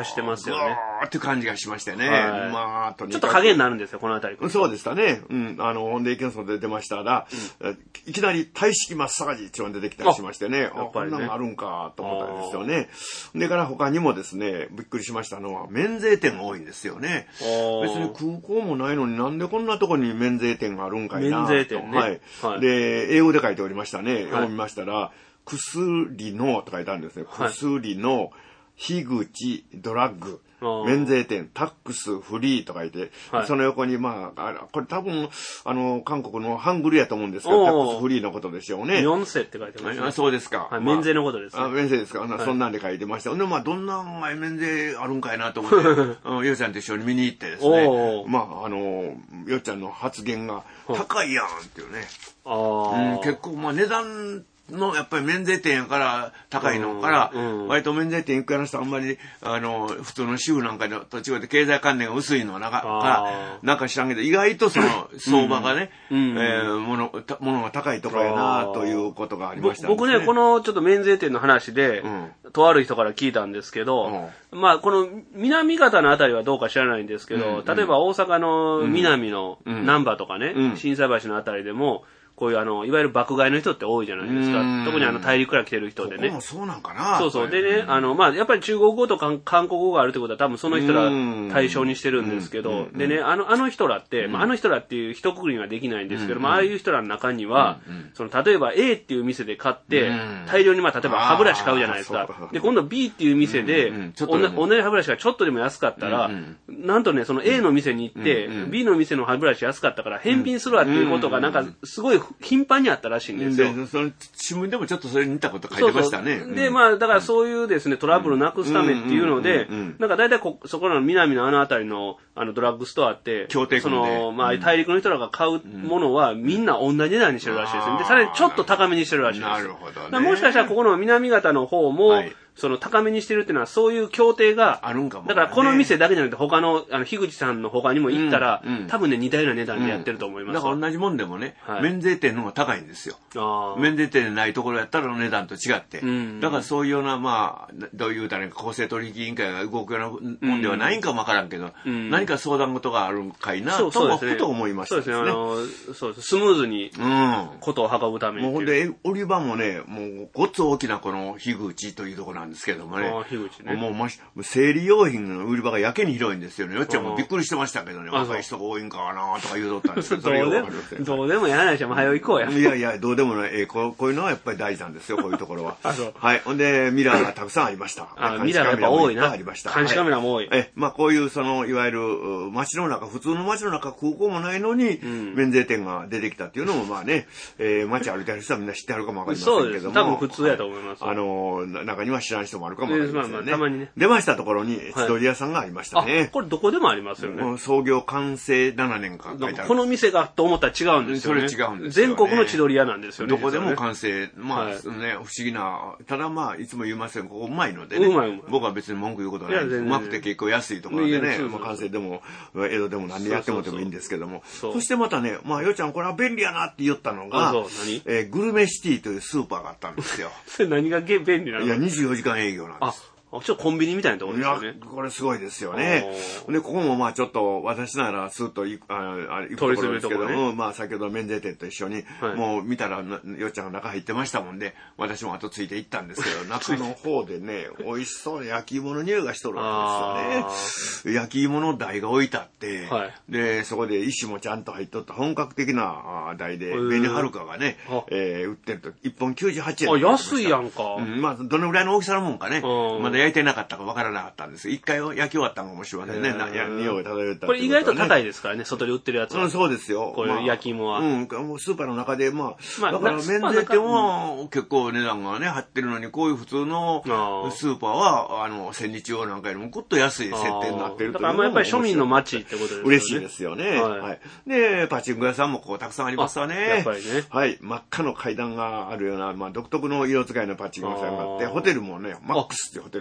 してますよね。 ゴーって感じがしましてね。 はい、 まあ、とにかくちょっと影になるんですよ、このあたり。 そうでしたね。うん。あの、ほんで、意見層で出ましたら、うん、いきなり体式マッサージっていうのが出てきたりしましてね。あ、こんなのあるんかと思ったんですよね。でから他にもですね、びっくりしましたのは、免税店が多いんですよね。別に空港もないのになんでこんなとこに免税店があるんかいなと。 免税店ね。 はい。はい、で、英語で書いておりましたね。はい、読みましたら、薬のと書いてあるんですね。薬の、樋口、ドラッグ、免税店、タックス、フリーと書いて、はい、その横に、まあ、あこれ多分、あの、韓国のハングルやと思うんですけど、タックス、フリーのことでしょうね。 ヨンセって書いてますね。 そうですか。 はい、免税のことです、ね。 あ、免税ですか。はい、そんなんで書いてました。で、まあ、どんな免税あるんかいなと思って、よっちゃんと一緒に見に行ってですね、まあ、あの、よっちゃんの発言が、高いやんっていうね。あうん、結構、まあ、値段、の、やっぱり免税店やから、高いのから、うん、割と免税店行くや人あんまり、あの、普通の主婦なんかと違って経済関連が薄いのはなんか、からなんか知らんけど、意外とその、相場がね、うん、えー、もの、ものが高いところやな、ということがありましたね。 僕ね、このちょっと免税店の話で、うん、とある人から聞いたんですけど、うん、まあ、この南方のあたりはどうか知らないんですけど、うん、例えば大阪の南の難波とかね、うん、心斎橋のあたりでも、こういうあの、いわゆる爆買いの人って多いじゃないですか。特にあの、大陸から来てる人でね。 ここもそうなんかな。 そうそう。でね、あの、まあ、やっぱり中国語とか韓国語があるってことは多分その人ら対象にしてるんですけど、でね、あの、あの人らって、まあ、あの人らっていう一括りにはできないんですけど、まあ、ああいう人らの中には、その、例えば A っていう店で買って、大量にまあ、例えば歯ブラシ買うじゃないですか。で、今度 B っていう店で、同じ歯ブラシがちょっとでも安かったら、なんとね、その A の店に行って、B の店の歯ブラシ安かったから返品するわっていうことがなんか、すごい頻繁にあったらしいんですよ。 で、その新聞でもちょっとそれに似たこと書いてましたね。 そうそうで、まあ、だからそういうですね、トラブルをなくすためっていうので、なんか大体こ、そこの南のあの辺りの、あの、ドラッグストアって、 協定その、まあ、大陸の人らが買うものは、みんな同じ値段にしてるらしいですね。で、さらにちょっと高めにしてるらしいです。 なるほどね。 もしかしたらここの南方の方も、はい、その高めにしてるっていうのはそういう協定があるんかも、ね。 だからこの店だけじゃなくて他の、あの、樋口さんの他にも行ったら、うんうん、多分ね、似たような値段でやってると思います。うん、 だから同じもんでもね、はい、免税店の方が高いんですよ。免税店でないところやったら値段と違って。うん、だからそういうような、まあ、どういうたら公正取引委員会が動くようなもんではないんかもわからんけど、うん、何か相談事があるんかいな、ともふと思いましたですね。 そうですね。あの、そうです。スムーズに、ことを運ぶために。 もうほんで、売り場もね、もうごっつ大きなこの樋口というところなんですけどもね。 樋口ね。 もうまし、生理用品の売り場がやけに広いんですよね。よっちゃんもびっくりしてましたけどね。若い人が多いんかなとか言うとったんですけど、それどうでも、どうでもやらないし、もう早行こうや。 いやいや、どうでもない。えー、こう、こういうのはやっぱり大事なんですよ、こういうところは。あ、そう。はい。ほんで、ミラーがたくさんありました。 あ、ミラーがやっぱ多いな。 ありました。 監視カメラも多い。 え、まあこういう、その、いわゆる、街の中、普通の街の中、空港もないのに、免税店が出てきたっていうのも、まあね、えー、街歩いてる人はみんな知ってはるかもわかりませんけども。 多分普通やと思います。 あの、中には知らん人もあるかもわかりませんね。 たまにね。 出ましたところに、千鳥屋さんがありましたね。 これどこでもありますよね。 創業完成ななねんか書いてある。 この店がと思ったら違うんですよね。 それ違うんですよ。 全国の千鳥屋なんですよね。 どこでも完成。まあね、不思議な。ただまあ、いつも言いますよ、ここうまいのでね。僕は別に文句言うことはない。うまくて結構安いところでね、完成でも、江戸でも何でやってもでもいいんですけども。そしてまたね、まあ、よっちゃんこれは便利やなって言ったのが、グルメシティというスーパーがあったんですよ。 それ何が便利なの？ いや、にじゅうよじかん営業なんです。 ちょっとコンビニみたいなところですよね。 いや、これすごいですよね。で、ここもまあちょっと、私ならスーッと行く、あ行くところですけども、ね、まあ先ほど免税店と一緒に、はい、もう見たら、よっちゃんが中入ってましたもんで、私も後ついて行ったんですけど、中の方でね、美味しそうな焼き芋の匂いがしとるわけですよね。焼き芋の台が置いてあって、はい、で、そこで石もちゃんと入っとった本格的な台で、紅はるかがね、えー、売ってると、いっぽんきゅうじゅうはちえん。 あ、安いやんか。 うん、まあ、どのぐらいの大きさのもんかね。まだ焼いてなかったかわからなかったんです。一回焼き終わったのかもしれませんね。な匂い漂った、ね。 これ意外と高いですからね、外で売ってるやつは。 うん、そうですよ。 こういう焼き芋は。 まあ、うん、もうスーパーの中で、まあ、まあ、だから免税店は結構値段がね、張ってるのに、こういう普通のスーパーは、あの、千日用なんかよりもぐっと安い設定になってるという。だからまあやっぱり庶民の街ってことですね。 嬉しいですよね。はい。はい、で、パチンコ屋さんもこうたくさんありますわね。 やっぱりね。 はい。真っ赤の階段があるような、まあ独特の色使いのパチンコ屋さんがあって、ホテルもね、マックスってホテル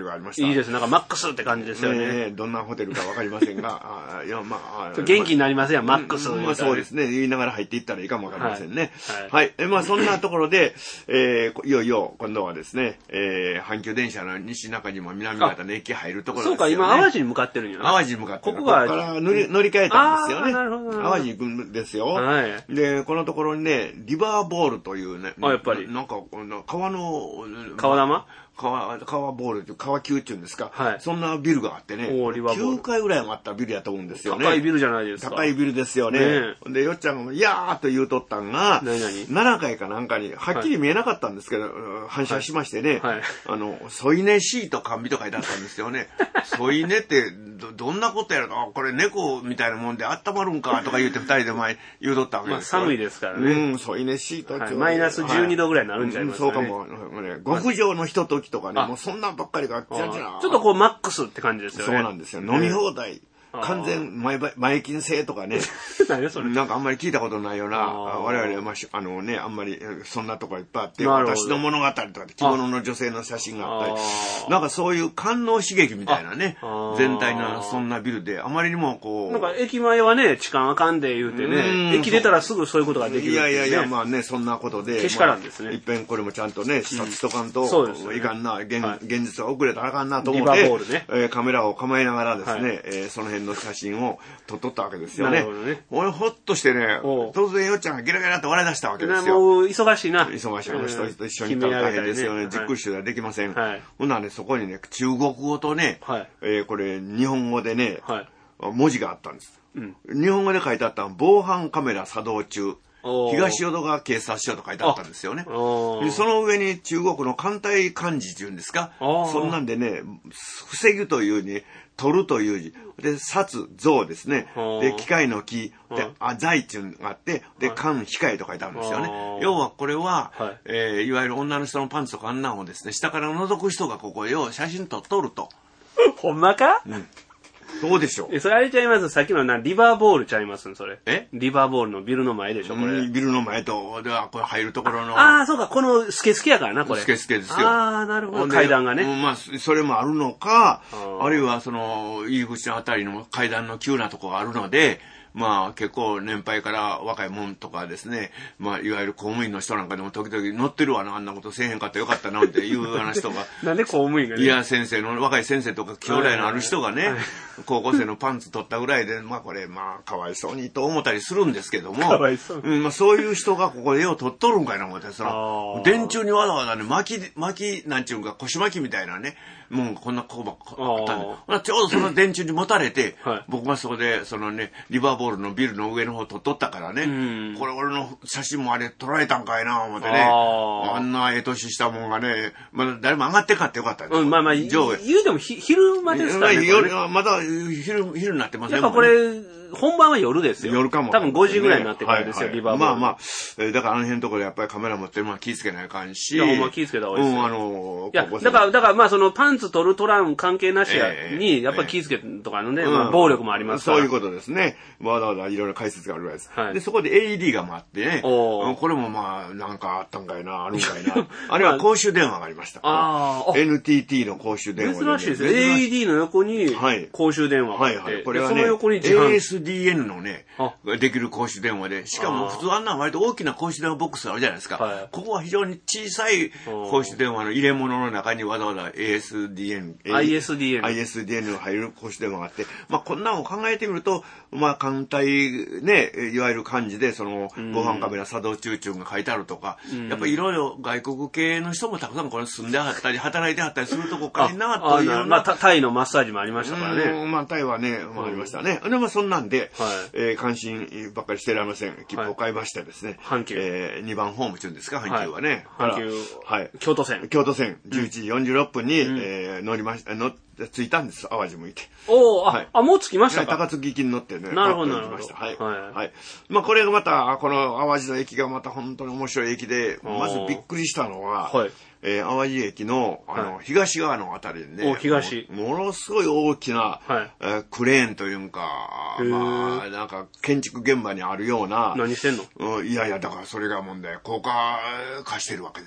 がありました。 いいです。なんかマックスって感じですよね。 ねどんなホテルかわかりませんが、あいや、まあ、 元気になりますやん、マックス。 まあそうですね。言いながら入っていったらいいかもわかりませんね。 はい。 はい。えまあそんなところで、えー、いよいよ今度はですね、えー、阪急電車の西中島南方の駅入るところですよね。 そうか、今淡路に向かってるんやな。 淡路に向かってる。 ここがここから乗り乗り換えたんですよね。 なるほど。 淡路に行くんですよ。 はい。 で、このところにね、リバーボールというね、 あ、やっぱり。 なんか、川の、 川玉川、川ボールっていう川球っていうんですか。 はい。 そんなビルがあってね。 おリバーボール。 きゅうかいぐらいもあったビルやと思うんですよね。 高いビルじゃないですか。 高いビルですよね。ねで、よっちゃんが、いやーっと言うとったんが、 何何ななかいかなんかに、はっきり見えなかったんですけど、はい、反射しましてね。 はい。 あの、添い寝シート完備と書いてあったんですよね。添い寝ってど、どんなことやろあ、これ猫みたいなもんで温まるんかとか言って二人で前言うとったわけですよ。 まあ寒いですからね。 うん、添い寝シートって、 はい、マイナスじゅうにどぐらいになるんじゃないですか、ね、 うん、そうかも。ね、極上のひとときとかね、もうそんなんばっかりが、 ちょっとこうマックスって感じですよね。 そうなんですよ。飲み放題。完全前前金制とかね。 何それ。 なんかあんまり聞いたことないような、我々、まあ、あのね、あんまりそんなとこいっぱいあって、私の物語とか着物の女性の写真があったり、なんかそういう官能刺激みたいなね、全体のそんなビルで、あまりにもこう。 なんか駅前はね、痴漢あかんで言うてね、駅出たらすぐそういうことができる、ね。いやいやいや、まあね、そんなことで。 けしからんですね。 まあ、いっぺんこれもちゃんとね、視察しとかんと、 うんね、 いかんな、現、はい、現実は遅れたらあかんなと思って、ねえー、カメラを構えながらですね、はい、えー、その辺の写真を撮っとったわけですよね。 なるほどね。 俺ほっとしてね、突然よっちゃんがゲラゲラと笑い出したわけですよ。 もう忙しいな。 忙しい。あの人と一緒に行ったら大変ですよね。じっくり取材できません。はい、ほんならね、そこにね、中国語とね、はい、えー、これ日本語でね、はい、文字があったんです。うん、日本語で書いてあったのは、防犯カメラ作動中。東淀川警察署と書いてあったんですよね。でその上に中国の簡体漢字っていうんですか。そんなんでね、防ぐというに、取るという字。で、殺、像ですね。で、機械の木。で、あ、財っていうのがあって、で、漢、控えと書いてあるんですよね。要はこれは、はい、えー、いわゆる女の人のパンツとかあんなんをですね、下から覗く人がここを写真撮っとると。 ほんまか？ うん。どうでしょう。 え、それあれちゃいます。さっきのな、リバーボールちゃいますそれ。 えリバーボールのビルの前でしょこれ。 うん、ビルの前と、では、これ入るところの。 ああ、そうか、このスケスケやからな、これ。 スケスケですよ。 ああ、なるほど。階段がね。 うん、まあ、それもあるのか、あ, あるいは、その、入り口のあたりの階段の急なとこがあるので、まあ結構年配から若いもんとかですね、まあいわゆる公務員の人なんかでも時々乗ってるわな、あんなことせえへんかったらよかったなっていうような人が。 なんで公務員がね。 いや先生の、若い先生とか兄弟のある人がね、高校生のパンツ取ったぐらいで、まあこれまあかわいそうにと思ったりするんですけども、 かわいそう。 うん、まあそういう人がここで絵を取っとるんかいな思って、その、電柱にわざわざね、巻き、巻き、なんちゅうんか腰巻きみたいなね、もうこんなこうばっかあったんで、ちょうどその電柱に持たれて、はい、僕がそこで、そのね、リバーボールのビルの上の方撮っとったからね、うん、これ俺の写真もあれ撮られたんかいな思ってね、あ, あんなええ年したもんがね、まだ誰も上がってかってよかったんです、 うん、まあまあ、言うてもひ昼間ですからね。 まだ昼、昼になってませんもんね。やっぱこれ、本番は夜ですよ。 夜かも、ね。 多分ごじぐらいになってからですよ、はいはい、リバーボール。 まあまあ、えー、だからあの辺のところでやっぱりカメラ持ってるのは気ぃつけないかんし。 いや、ほんま気ぃつけた方がいいですよ。 うん、あのー、 いや、だから、だからまあそのパンツ取る取らん関係なしやに、やっぱり気ぃつけとかのね、えーまあ暴力もありますから、 うん。そういうことですね。わざわざいろいろ解説があるぐらいです。はい、で、そこで エーイーディー が回ってね、これもまあ、なんかあったんかいな、あるんかいな。あれは公衆電話がありました。ああ。エヌティーティー の公衆電話で、ね。 珍しいですね。エーイーディー の横に公衆電話があって、はいはい、 これはね、 その横に エエーエスディーエヌ のね、できる公衆電話で、しかも普通あんな割と大きな公衆電話ボックスあるじゃないですか。はい、ここは非常に小さい公衆電話の入れ物の中にわざわざ エーエスディーエヌ、 アイエスディーエヌ、 アイエスディーエヌ が入る公衆電話があって、まあこんなのを考えてみると、まあ簡体ね、いわゆる漢字でその防犯カメラ作動中中が書いてあるとか、うん、やっぱりいろいろ外国系の人もたくさんこれ住んではったり働いてはったりするとこかいなという。 まあタイのマッサージもありましたからね。 うん、まあタイはね、まあありましたね。うん、でまあそんなんで、はい、えー、関心ばっかりしてられません。切符を買いましてですね。 阪急。 えー、にばんホームっていうんですか、阪急はね。 はい、阪急。はい。京都線。 京都線、じゅういちじよんじゅうろっぷんに、うん、えー、乗りました、乗って、着いたんです、淡路向いて。 おお、はい、あ、もう着きましたか。 高槻行きに乗ってね。 なるほど、なるほど。 はい。はい。はい。まあ、これがまた、この淡路の駅がまた本当に面白い駅で、まずびっくりしたのは、はい。えー、淡路駅の、あの、はい、東側のあたりにね、 東も。ものすごい大きな、はい、えー、クレーンというか、まあ、なんか、建築現場にあるような。 何してんの？ うん、いやいや、だからそれが問題。高架化してるわけですよ。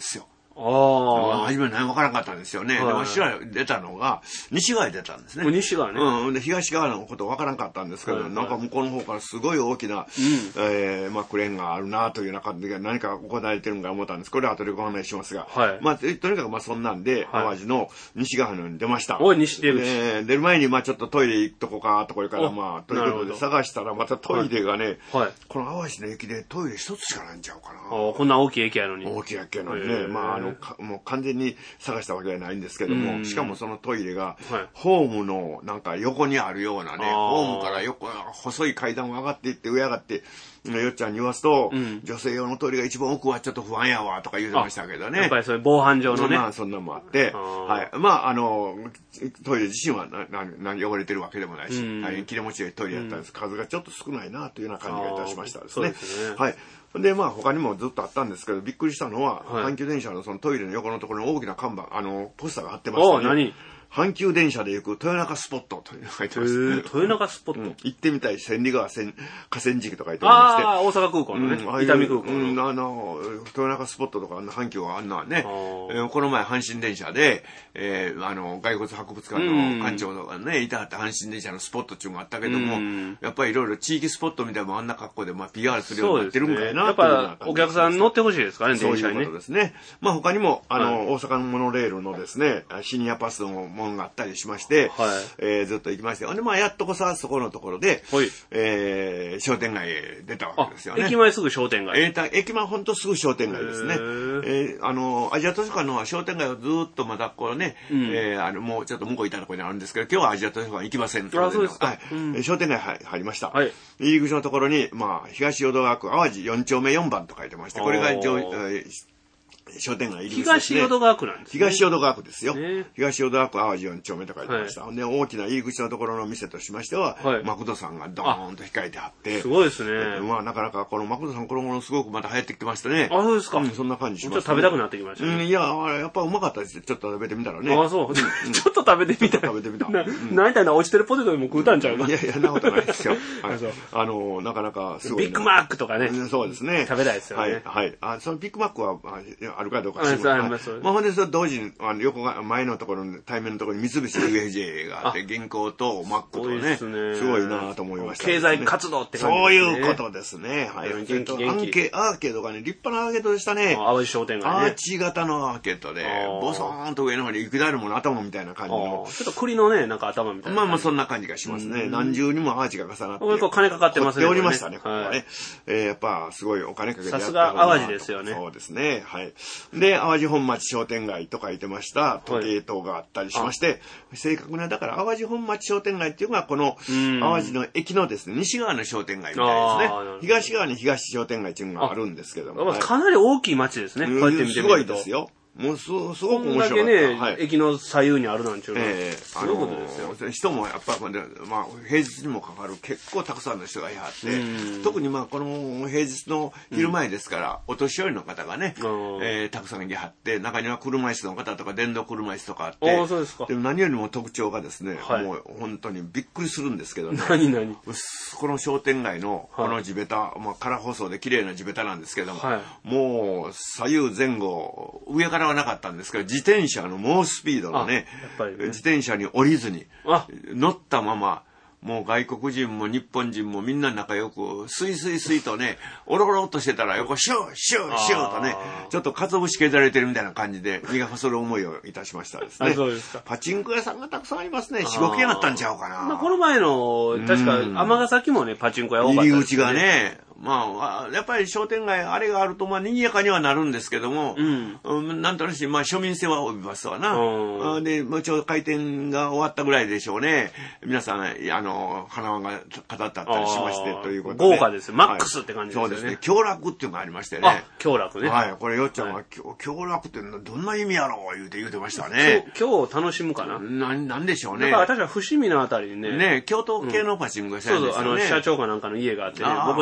ああ。 初め何も分からなかったんですよね。でも、私は出たのが、西側へ出たんですね。 西側ね。 うん。で、東側のこと分からなかったんですけど、なんか向こうの方からすごい大きな、えー、まあ、クレーンがあるなというような感じで何か行われてるんか思ったんです。これは後でご案内しますが。 はい。 まあ、とにかくまあ、そんなんで、淡路の西側のに出ました。 おい、西出口。 えー、出る前に、まあ、ちょっとトイレ行っとこうか、とこれから、まあ、ということで探したら、またトイレがね、この淡路の駅でトイレ一つしかないんちゃうかな。 こんな大きい駅やのに。 大きい駅やのにね。まあ、あの、もう完全に探したわけではないんですけども、しかもそのトイレが、ホームのなんか横にあるようなね、ホームから横、細い階段を上がっていって上上がって、よっちゃんに言わすと、女性用のトイレが一番奥はちょっと不安やわとか言うてましたけどね。 やっぱりそういう防犯上のね。 まあそんなのもあって、はい。まああの、トイレ自身はななな汚れてるわけでもないし、大変気持ちいいトイレやったんです。数がちょっと少ないなというような感じがいたしましたですね。はい。で、まあ他にもずっとあったんですけど、びっくりしたのは、阪急電車のそのトイレの横のところに大きな看板、あの、ポスターが貼ってましたね。 何阪急電車で行く豊中スポットというのが書いてます、ね。 豊中スポット、うん、 行ってみたい千里川河川敷とか書いてありまして。 ああ、大阪空港のね。うん、伊丹空港の。 うん、あの、豊中スポットとか、阪急はあんなね、えー、この前阪神電車で、えー、あの、骸骨博物館の館長がね、いたはった阪神電車のスポットっていうのがあったけども、うん、やっぱりいろいろ地域スポットみたいなあんな格好で、まあ、ピーアール するようになってるんかいな、ね、 やっぱ、お客さん乗ってほしいですかね、 電車にね。そういうことですね。まあ、他にも、あの、 はい、 大阪のモノレールのですね、シニアパスのものがあったりしまして、はい、えー、ずっと行きまして、で、まあ、やっとこさ、そこのところで、はい、えー、商店街へ出たわけですよね。 駅前すぐ商店街。 えー、駅前ほんとすぐ商店街ですね。えー、あの、アジア図書館の方は商店街をずっとまたこうね、うん、えー、あの、もうちょっと向こう行ったところにあるんですけど、今日はアジア図書館行きません。 あ、そうですか。 はい。うん、商店街入りました。 はい。 入り口のところに、まあ、東淀川区淡路よん丁目よん番と書いてまして、これが上、えー商店街入り口ですね。 東淀川区なんですね。 東淀川区ですよ。ね、東淀川区淡路よん丁目と書いてました。はい、で、大きな入り口のところの店としましては、はい、マクドさんがドーンと控えてあって。 すごいですね。 まあ、なかなかこのマクドさんこのものすごくまた流行ってきてましてね。 あ、そうですか。 うん、そんな感じします、ね。 ちょっと食べたくなってきましたね。 うん、いや、やっぱうまかったですよ。ちょっと食べてみたらね。 あ、そう。うん、ちょっと食べてみたら。 食べてみた。 な、なんたいな落ちてるポテトでも食うたんちゃうか。 いやいや、そんなことないですよ。はい、あの、なかなかすごい。 ビッグマックとかね。 そうですね。 食べたいですよね。 はい。はい。あ、そのビッグマックはあるかどうか知りません。まあ、ほんで、それ同時に、あの、横が、前のところの、対面のところに三菱 ユーエフジェー があって、銀行とマックとね、すごいなと思いました、ね。 経済活動って感じですね。そういうことですね。はい。 元気元気。 アンケ、アーケードがね、立派なアーケードでしたね。 淡路商店街ね。 アーチ型のアーケードで、ボソーンと上の方に雪だるまの頭みたいな感じの。 ちょっと栗のね、なんか頭みたいな。 まあまあ、そんな感じがしますね。何重にもアーチが重なって。 これ金かかってますね。 おりましたね、ここはね。えやっぱ、すごいお金かけてやった。 さすが淡路ですよね。 そうですね。はい。で、淡路本町商店街と書いてました。時計塔があったりしまして、はい、正確な、だから淡路本町商店街っていうのがこの淡路の駅のですね、西側の商店街みたいですね。東側に東商店街っていうのがあるんですけども。 かなり大きい町ですね。こうやって見てみると。 すごいですよ。もうす、すごく面白かった。こんだけね、はい、駅の左右にあるなんちゅうのは、えー、すごいことですよ。 人もやっぱ、まあ、平日にもかかる結構たくさんの人がいはって、特にまあ、この平日の昼前ですから、うん、お年寄りの方がね、えー、たくさんいはって、中には車椅子の方とか電動車椅子とかあって、 あ、そうですか。 でも何よりも特徴がですね、はい、もう本当にびっくりするんですけどね。 何何この商店街のこの地べた、はい、まあ、空舗装で綺麗な地べたなんですけども、はい、もう左右前後、上からはなかったんですけど、自転車の猛スピードのね、ね自転車に降りずに乗ったまま、もう外国人も日本人もみんな仲良くスイスイスイとね、おろおろっとしてたら横シューシューシューとね、ちょっと鰹節削られてるみたいな感じで身が細る思いをいたしましたですね。 そうですか。 パチンコ屋さんがたくさんありますね。四五軒あったんちゃうかな。 まあ、この前の確か尼崎もねパチンコ屋多かったですね。 入り口がね。まあ、やっぱり商店街、あれがあると、まあ、賑やかにはなるんですけども、うんうん、なんとなし、まあ、庶民性は帯びますわな。うん、で、もうちょうど開店が終わったぐらいでしょうね。皆さん、あの、花輪が飾ってあったりしまして、ということで、 豪華ですよ。マックスって感じですよね。 はい、そうですね。享楽っていうのがありましてね。あ、 享楽ね。 はい。これ、よっちゃんは、はい、享楽ってどんな意味やろう言うて言うてましたね。 今日楽しむかな。 な、なんでしょうね。 だから確か伏見のあたりにね。 ね、京都系のパチンコ屋さんですよね。 そうそう、あの、社長かなんかの家があってね。僕、その社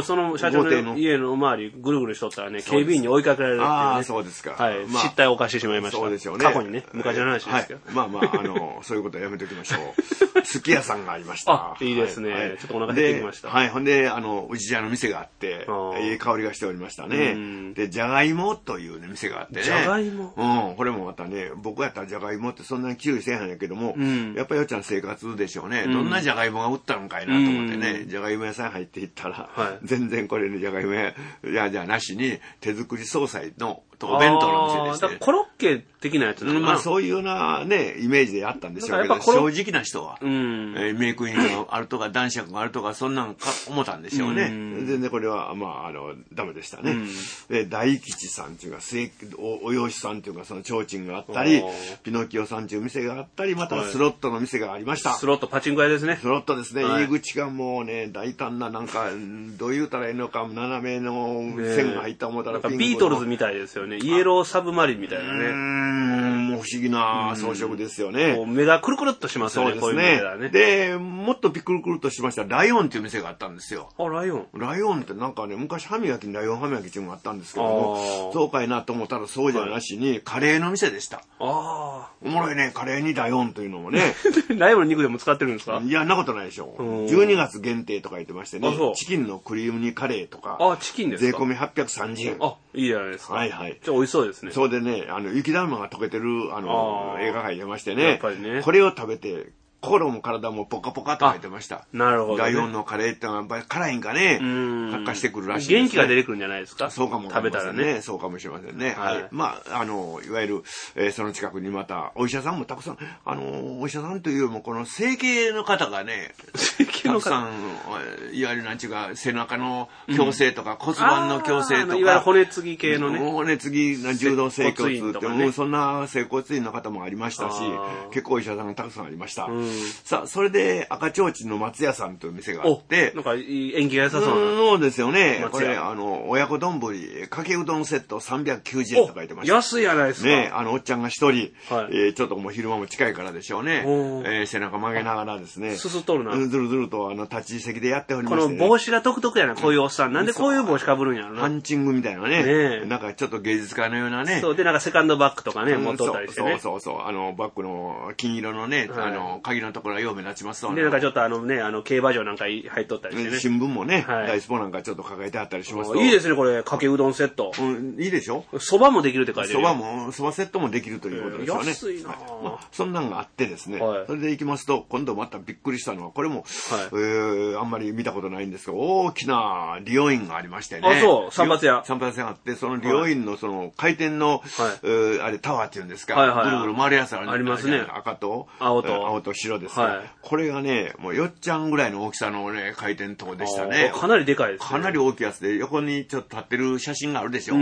社長の家の周りぐるぐるしとったらね、警備員に追いかけられるっていうね。 ああ、そうですか。 はい。まあ、失態を犯してしまいました。 そうでしょうね。 過去にね、昔の話ですけど。 はい、まあまあ、あの、そういうことはやめておきましょう。すき家さんがありました。 あ、いいですね。はい、ちょっとお腹減ってきました。 はい。ほんで、あの、うちじゃの店があって、いい香りがしておりましたね。で、じゃがいもというね、店があってね。 じゃがいもうん。これもまたね、僕やったらじゃがいもってそんなに注意せえへんやけども、うん、やっぱりよっちゃん生活でしょうね。うん、どんなじゃがいもが売ったのかいなと思ってね、じゃがいも屋さん入っていったら、はい、全然これね、じゃがいも屋じゃなしに、手作り惣菜のお弁当の店でして。 だコロッケ的なやつなのかな、 まあそういうようなね、イメージであったんでしょうけど、正直な人は、うん、えー、メイクインがあるとか男爵があるとか、そんなんか思ったんでしょうね。うん、全然これは、まあ、あの、ダメでしたね。うん、で、大吉さんっていうか、お、お養子さんっていうか、その提灯があったり、ピノキオさんっていう店があったり、またスロットの店がありました。 スロット、パチンコ屋ですね。 スロットですね。はい、入り口がもうね、大胆な、なんか、どう言うたらいいのか、斜めの線が入った思ったら、 ね、ビートルズみたいですよね。イエローサブマリンみたいなね。うーん、もう不思議な装飾ですよね。 もう目がくるくるっとしますよね、 そうですね。 こういう目がね。 で、もっとピクルクルっとしましたライオンっていう店があったんですよ。 あ、ライオンライオンってなんかね、昔歯磨きにライオン歯磨きっていうのがあったんですけども、そうかいなと思ったらそうじゃなしに、はい、カレーの店でした。ああ。おもろいね、カレーにライオンというのもね。 ライオンの肉でも使ってるんですか？ いや、なことないでしょ。じゅうにがつ限定とか言ってましてね、チキンのクリーム煮カレーとか。 あ、チキンですか？ 税込みはっぴゃくさんじゅうえん。 あ、いいじゃないですか。 はいはい。 じゃあ美味しそうですね。 そうでね、あの、雪だるまが溶けてる、あの、映画が出ましてね。 やっぱりね。 これを食べて、心も体もポカポカと書いてました。 なるほど、ね。 ライオンのカレーってのはやっぱり辛いんかね、発火してくるらしいです、 ね。元気が出てくるんじゃないですか？ そうかも、 食べたらね。 そうかもしれませんね。はい。はい、まあ、あの、いわゆる、えー、その近くにまた、お医者さんもたくさん、あの、お医者さんというよりも、この整形の方がね、整形の方たくさん、いわゆるなんちゅうか、背中の矯正とか、うん、骨盤の矯正とか、 いわゆる骨継ぎ系のね。 骨継ぎの柔道整骨って、ね、そんな整骨院の方もありましたし、結構お医者さんがたくさんありました。うん、さあ、それで赤ちょうちんの松屋さんという店があって、 なんか縁起が良さそうな。 そうですよね。これ、あの、親子丼、かけうどんセットさんびゃくきゅうじゅうえんと書いてました。 安いやないですか。 ね、あの、おっちゃんが一人、はい、えー、ちょっともう昼間も近いからでしょうね。えー、背中曲げながらですね。 すすっとるな。 ずるずると、あの、立ち席でやっておりまして、 ね。この帽子が独特やな、こういうおっさん。なんでこういう帽子かぶるんやろな。 ハンチングみたいなね。ねなんかちょっと芸術家のようなね。 そう、で、なんかセカンドバッグとかね、持っとったりしてね。 そうそうそう。あの、バッグの金色のね、はい、あの、鍵のところはよう目立ちますわね。 で、なんかちょっとあのね、あの、競馬場なんか入っとったりしてね。 新聞もね、はい、大スポなんかちょっと抱えてあったりしますと。 いいですね、これ、かけうどんセット。 うん、いいでしょ？ 蕎麦もできるって書いてる。 蕎麦も、蕎麦セットもできるということですよね。 安いな、はいまあ、そんなんがあってですね、はい、それで行きますと、今度またびっくりしたのは、これも、はいえー、あんまり見たことないんですけど、大きな理容院がありましてね。 あ、そう、散髪屋。 散髪屋があって、その理容院のその回転の、はいえー、あれタワーっていうんですか、はいはい、ぐるぐる回るやつあるありますね。 赤と青と青と白です、はい、これがね、もうよっちゃんぐらいの大きさのね、回転塔でしたね。 かなりでかいですね。 かなり大きいやつで、横にちょっと立ってる写真があるでしょ。うん。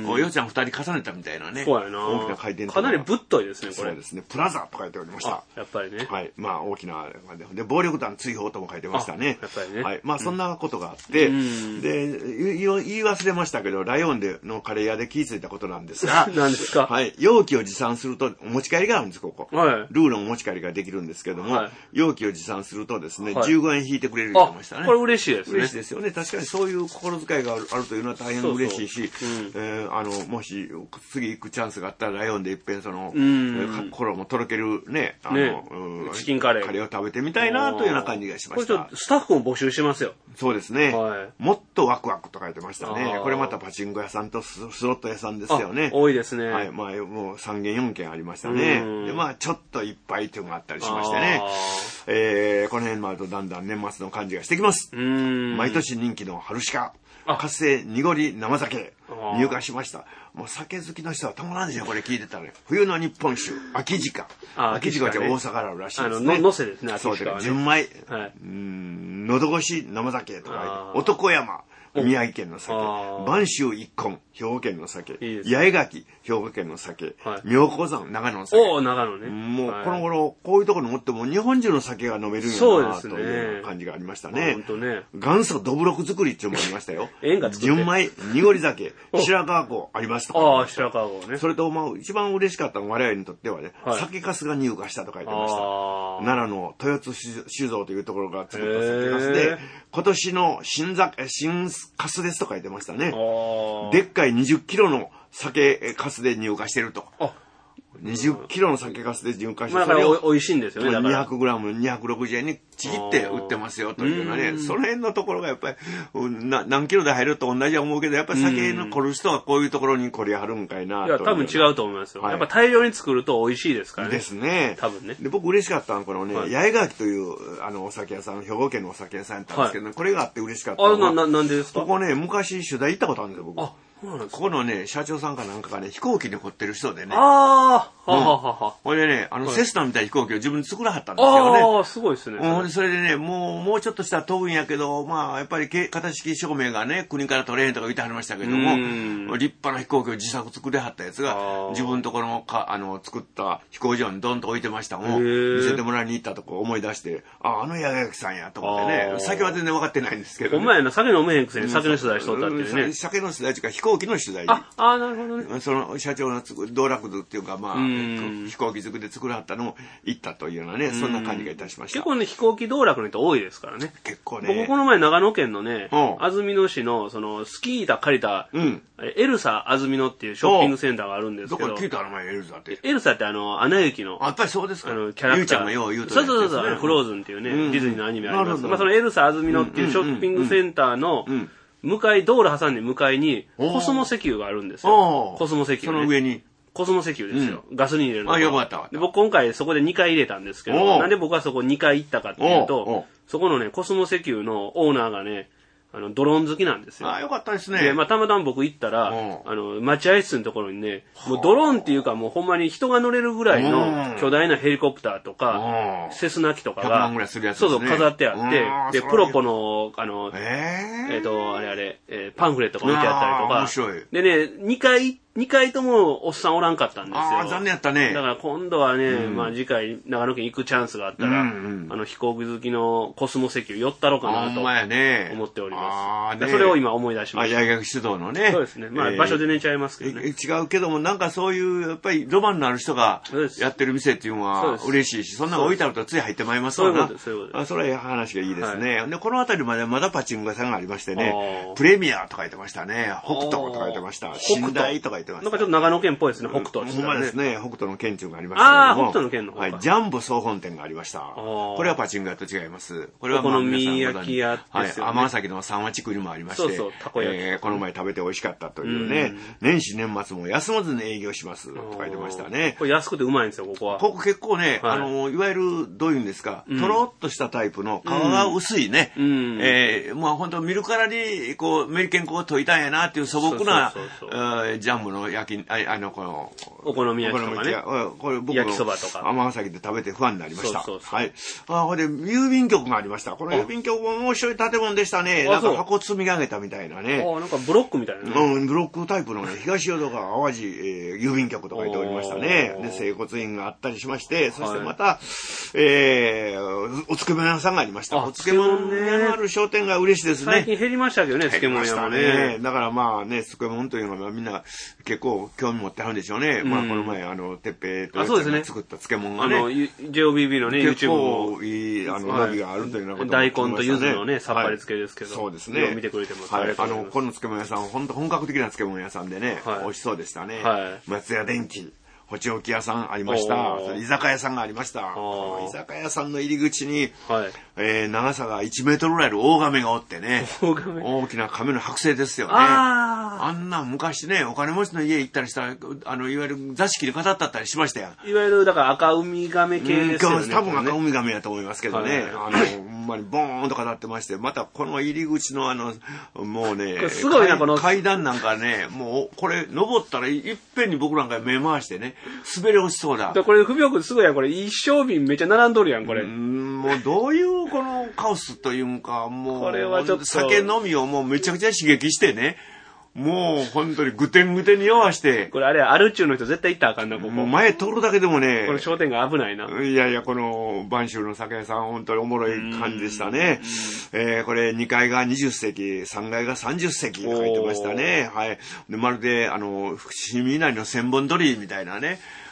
よっちゃん二人重ねたみたいなね。 そうやな。 大きな回転塔。 かなりぶっといですね、これ。 そうですね。プラザと書いておりました。 やっぱりね。 はい。まあ大きな、で、暴力団追放とも書いてましたね。 やっぱりね。 はい。まあそんなことがあって、うん、で、言い忘れましたけど、ライオンでのカレー屋で気づいたことなんですが。 何ですか？ はい。容器を持参すると、お持ち帰りがあるんです、ここ。 はい。 ルールのお持ち帰りができるんですけども、はい、容器を持参するとですね、はい、じゅうごえん引いてくれるって言ってましたね。 これ嬉しいですね。 嬉しいですよね。確かにそういう心遣いがある、あるというのは大変嬉しいし、そうそううんえー、あの、もし次行くチャンスがあったらライオンで一遍その、うん、心もとろけるね、あの、ね、 チキンカレー。 カレーを食べてみたいなというような感じがしました。 これちょっとスタッフも募集しますよ。 そうですね。はい、もっとワクワクと書いてましたね。これまたパチンコ屋さんとスロット屋さんですよね。 多いですね。 はい。まあ、もうさんけんよんけんありましたね。で、まあ、ちょっといっぱいというのがあったりしましてね。えー、この辺になるとだんだん年末の感じがしてきます。毎年人気の春鹿。活性濁り生酒入荷しました。もう酒好きの人はたまらんでしょ、これ聞いてたらね。冬の日本酒、秋鹿。秋鹿って大阪からあるらしいですね。 あの、のせですね、 秋鹿はね。そうで、純米。はい。うん、喉越し生酒とか、男山。宮城県の酒、播州一本、兵庫県の酒、八重垣、兵庫県の酒、妙高山、長野の酒。 お長野ね。 もう、この頃、こういうところに持っても日本中の酒が飲めるんやな、という感じがありましたね。 本当ね。 元祖どぶろく作りっていうのもありましたよ。 縁が作って。 純米、濁り酒、白川湖ありますとか。 ああ、白川湖ね。 それと、まあ、一番嬉しかったのは我々にとってはね、酒粕が入荷したと書いてました。奈良の豊津酒造というところが作った酒粕で、 今年の新ざ新カスですと書いてましたね。 あでっかいにじゅっキロの酒カスで入荷してると。 あにじゅっキロの酒粕で入荷して、 まあ、だからおいしいんですよね。だからにひゃくグラムにひゃくろくじゅうえんにちぎって売ってますよというのはね、その辺のところがやっぱり、な何キロで入ると同じは思うけど、やっぱり酒の凝る人はこういうところに凝りはるんかいなと。 いや、多分違うと思いますよ。 はい、 やっぱ大量に作ると美味しいですからね。 ですね。 多分ね。 で、僕嬉しかったのはこのね、 はい、 八重垣というあのお酒屋さん、兵庫県のお酒屋さんやったんですけどね、はい、これがあって嬉しかったのは。あ、な、なんでですか？ ここね、昔取材行ったことあるんですよ、僕。 あ、そうなんですか。 ここのね、社長さんかなんかがね、飛行機に凝ってる人でね。 ああ、はははは。 ほいでね、あの、セスナみたいな飛行機を自分で作らはったんですよね。 ああ、すごいですね。 うん、それでね、もう、もうちょっとしたら飛ぶんやけど、まあ、やっぱり、型式証明がね、国から取れへんとか言ってはりましたけども、立派な飛行機を自作作れはったやつが、自分のところのか、あの、作った飛行場にドンと置いてましたもん。見せてもらいに行ったとこ思い出して、あ、あの八重垣さんやと思ってね、酒は全然分かってないんですけど、 ね。ほんまやな、酒飲めへんくせに酒の取材しとったっていうね。 酒の取材というか飛行機の取材に。 あ、あ、なるほどね。 その社長の道楽図っていうか、まあ、飛行機作りで作らはったのも行ったというようなね、そんな感じがいたしました。 結構ね、飛行機道楽の人多いですからね。 結構ね。 僕この前長野県のね、安曇野市の、その、スキー板借りた、うん、エルサ安曇野っていうショッピングセンターがあるんですけど。 どこで聞いたの前エルサって。 エルサってあの、アナ雪の。 やっぱりそうですか。 あの、キャラクター。 ゆうちゃんがよう言うと、 ね。そうそうそう、あのフローズンっていうね、うん、ディズニーのアニメあります。まあそのエルサ安曇野っていうショッピングセンターの、うんうんうん向かい、道路挟んで向かいに、コスモ石油があるんですよ。コスモ石油、ね。 その上に。 コスモ石油ですよ。うん、ガスに入れるの。 あ、よかった。 で僕今回そこでにかい入れたんですけど、なんで僕はそこにかい行ったかっていうと、そこのね、コスモ石油のオーナーがね、あの、ドローン好きなんですよ。 あ、よかったですね。 で、まあ、たまたま僕行ったら、あの、待合室のところにね、もうドローンっていうかもうほんまに人が乗れるぐらいの巨大なヘリコプターとか、セスナ機とかが、そうそう、飾ってあって、で、プロポの、あの、えっと、あれあれ、パンフレットが置いてあったりとか、 面白い。 でね、にかい、にかいともおっさんおらんかったんですよ。 ああ、残念やったね。 だから今度はね、うん、まあ次回長野県行くチャンスがあったら、うんうん、あの飛行機好きのコスモ石油寄ったろうかなと思っております。ね、それを今思い出しました。 あ、八重垣出動のね。 そうですね。まあ、えー、場所で寝ちゃいますけどね。 違うけども、なんかそういう、やっぱりロマンのある人がやってる店っていうのは嬉しいし、そんなの置いてあるとつい入ってまいりますわな。 そういうことです、そういうことです。 あ、それは話がいいですね。はい、で、この辺りまでまだパチンコ屋さんがありましてね、プレミアとか言ってましたね。北斗とか言ってました。寝台とか言ってました。 なんかちょっと長野県っぽいですね、北斗。 ほんまですね、北斗の県庁がありましたけども。 ああ、北斗の県の方か。 はい、ジャンボ総本店がありました。これはパチンコ屋と違います。これはまあお好み焼き屋ですよね。 はい、尼崎の三和地区にもありまして、 そうそう、たこ焼き。 えー、この前食べて美味しかったというね、年始年末も休まずに営業しますと書いてましたね。 これ安くてうまいんですよ、ここは。 ここ結構ね、はい、あの、いわゆる、どういうんですか、とろっとしたタイプの皮が薄いね、うん、えー、まあ本当見るからに、こう、メリケン粉を溶いたんやなっていう素朴な、ジャンボの焼き、あ, あの、この、 お好み焼きとかね。 これ僕焼きそばとか。 尼崎で食べて不安になりました。 そうそうそうはい。あ、これで郵便局がありました。この郵便局も面白い建物でしたね。なんか箱積み上げたみたいなね。 あ、なんかブロックみたいなね。 うん、ブロックタイプのね、東淀川淡路、えー、郵便局と書いておりましたね。で、整骨院があったりしまして、そしてまた、はい、えー、お漬物屋さんがありました。お漬物屋のある商店が嬉しいですね。 最近減りましたけどね、漬物屋もね。 だからまあね、漬物というのはみんな結構興味持ってはるんでしょうね。うん、まあこの前、あの、てっぺいと作った漬物がね。 あの、ジェイオービービー のね、 結構いい、あの、伸びがあるというようなこと大根と柚子のね、さっぱり漬けですけど。 そうですね。 見てくれてます。 はい。あの、この漬物屋さん、本当本格的な漬物屋さんでね、美味しそうでしたね。はい。松屋電機。補聴器屋さんありました。居酒屋さんがありました。居酒屋さんの入り口に、はい、えー、長さがいちメートルぐらいの大亀がおってね。大亀大きな亀の剥製ですよね。あ, あんな昔ね、お金持ちの家行ったりしたら、あの、いわゆる座敷で語ったったりしましたよ。 いわゆる、だから赤ウミガメ系ですよね。 多分赤ウミガメやと思いますけどね。はい、あの、ほんまにボーンと語ってまして、またこの入り口のあの、もうね、 すごいな、この階段なんかね、もう、これ、登ったらいっぺんに僕なんか目回してね、滑り落ちそうだ。 これ、不病すごいやん、これ。一升瓶めっちゃ並んどるやん、これ。 うん、もうどういうこのカオスというか、もう、 これはちょっと酒飲みをもうめちゃくちゃ刺激してね、もう本当にぐてんぐてんに酔わして。 これあれ、アル中の人絶対行ったらあかんな、ここ。 もう前通るだけでもね。 この商店街危ないな。 いやいや、この、播州の酒屋さん、本当におもろい感じでしたね。えー、これにかいがにじゅっせき、さんがいがさんじゅっせき書いてましたね。はい。で、まるで、あの、伏見稲荷の千本鳥居みたいなね。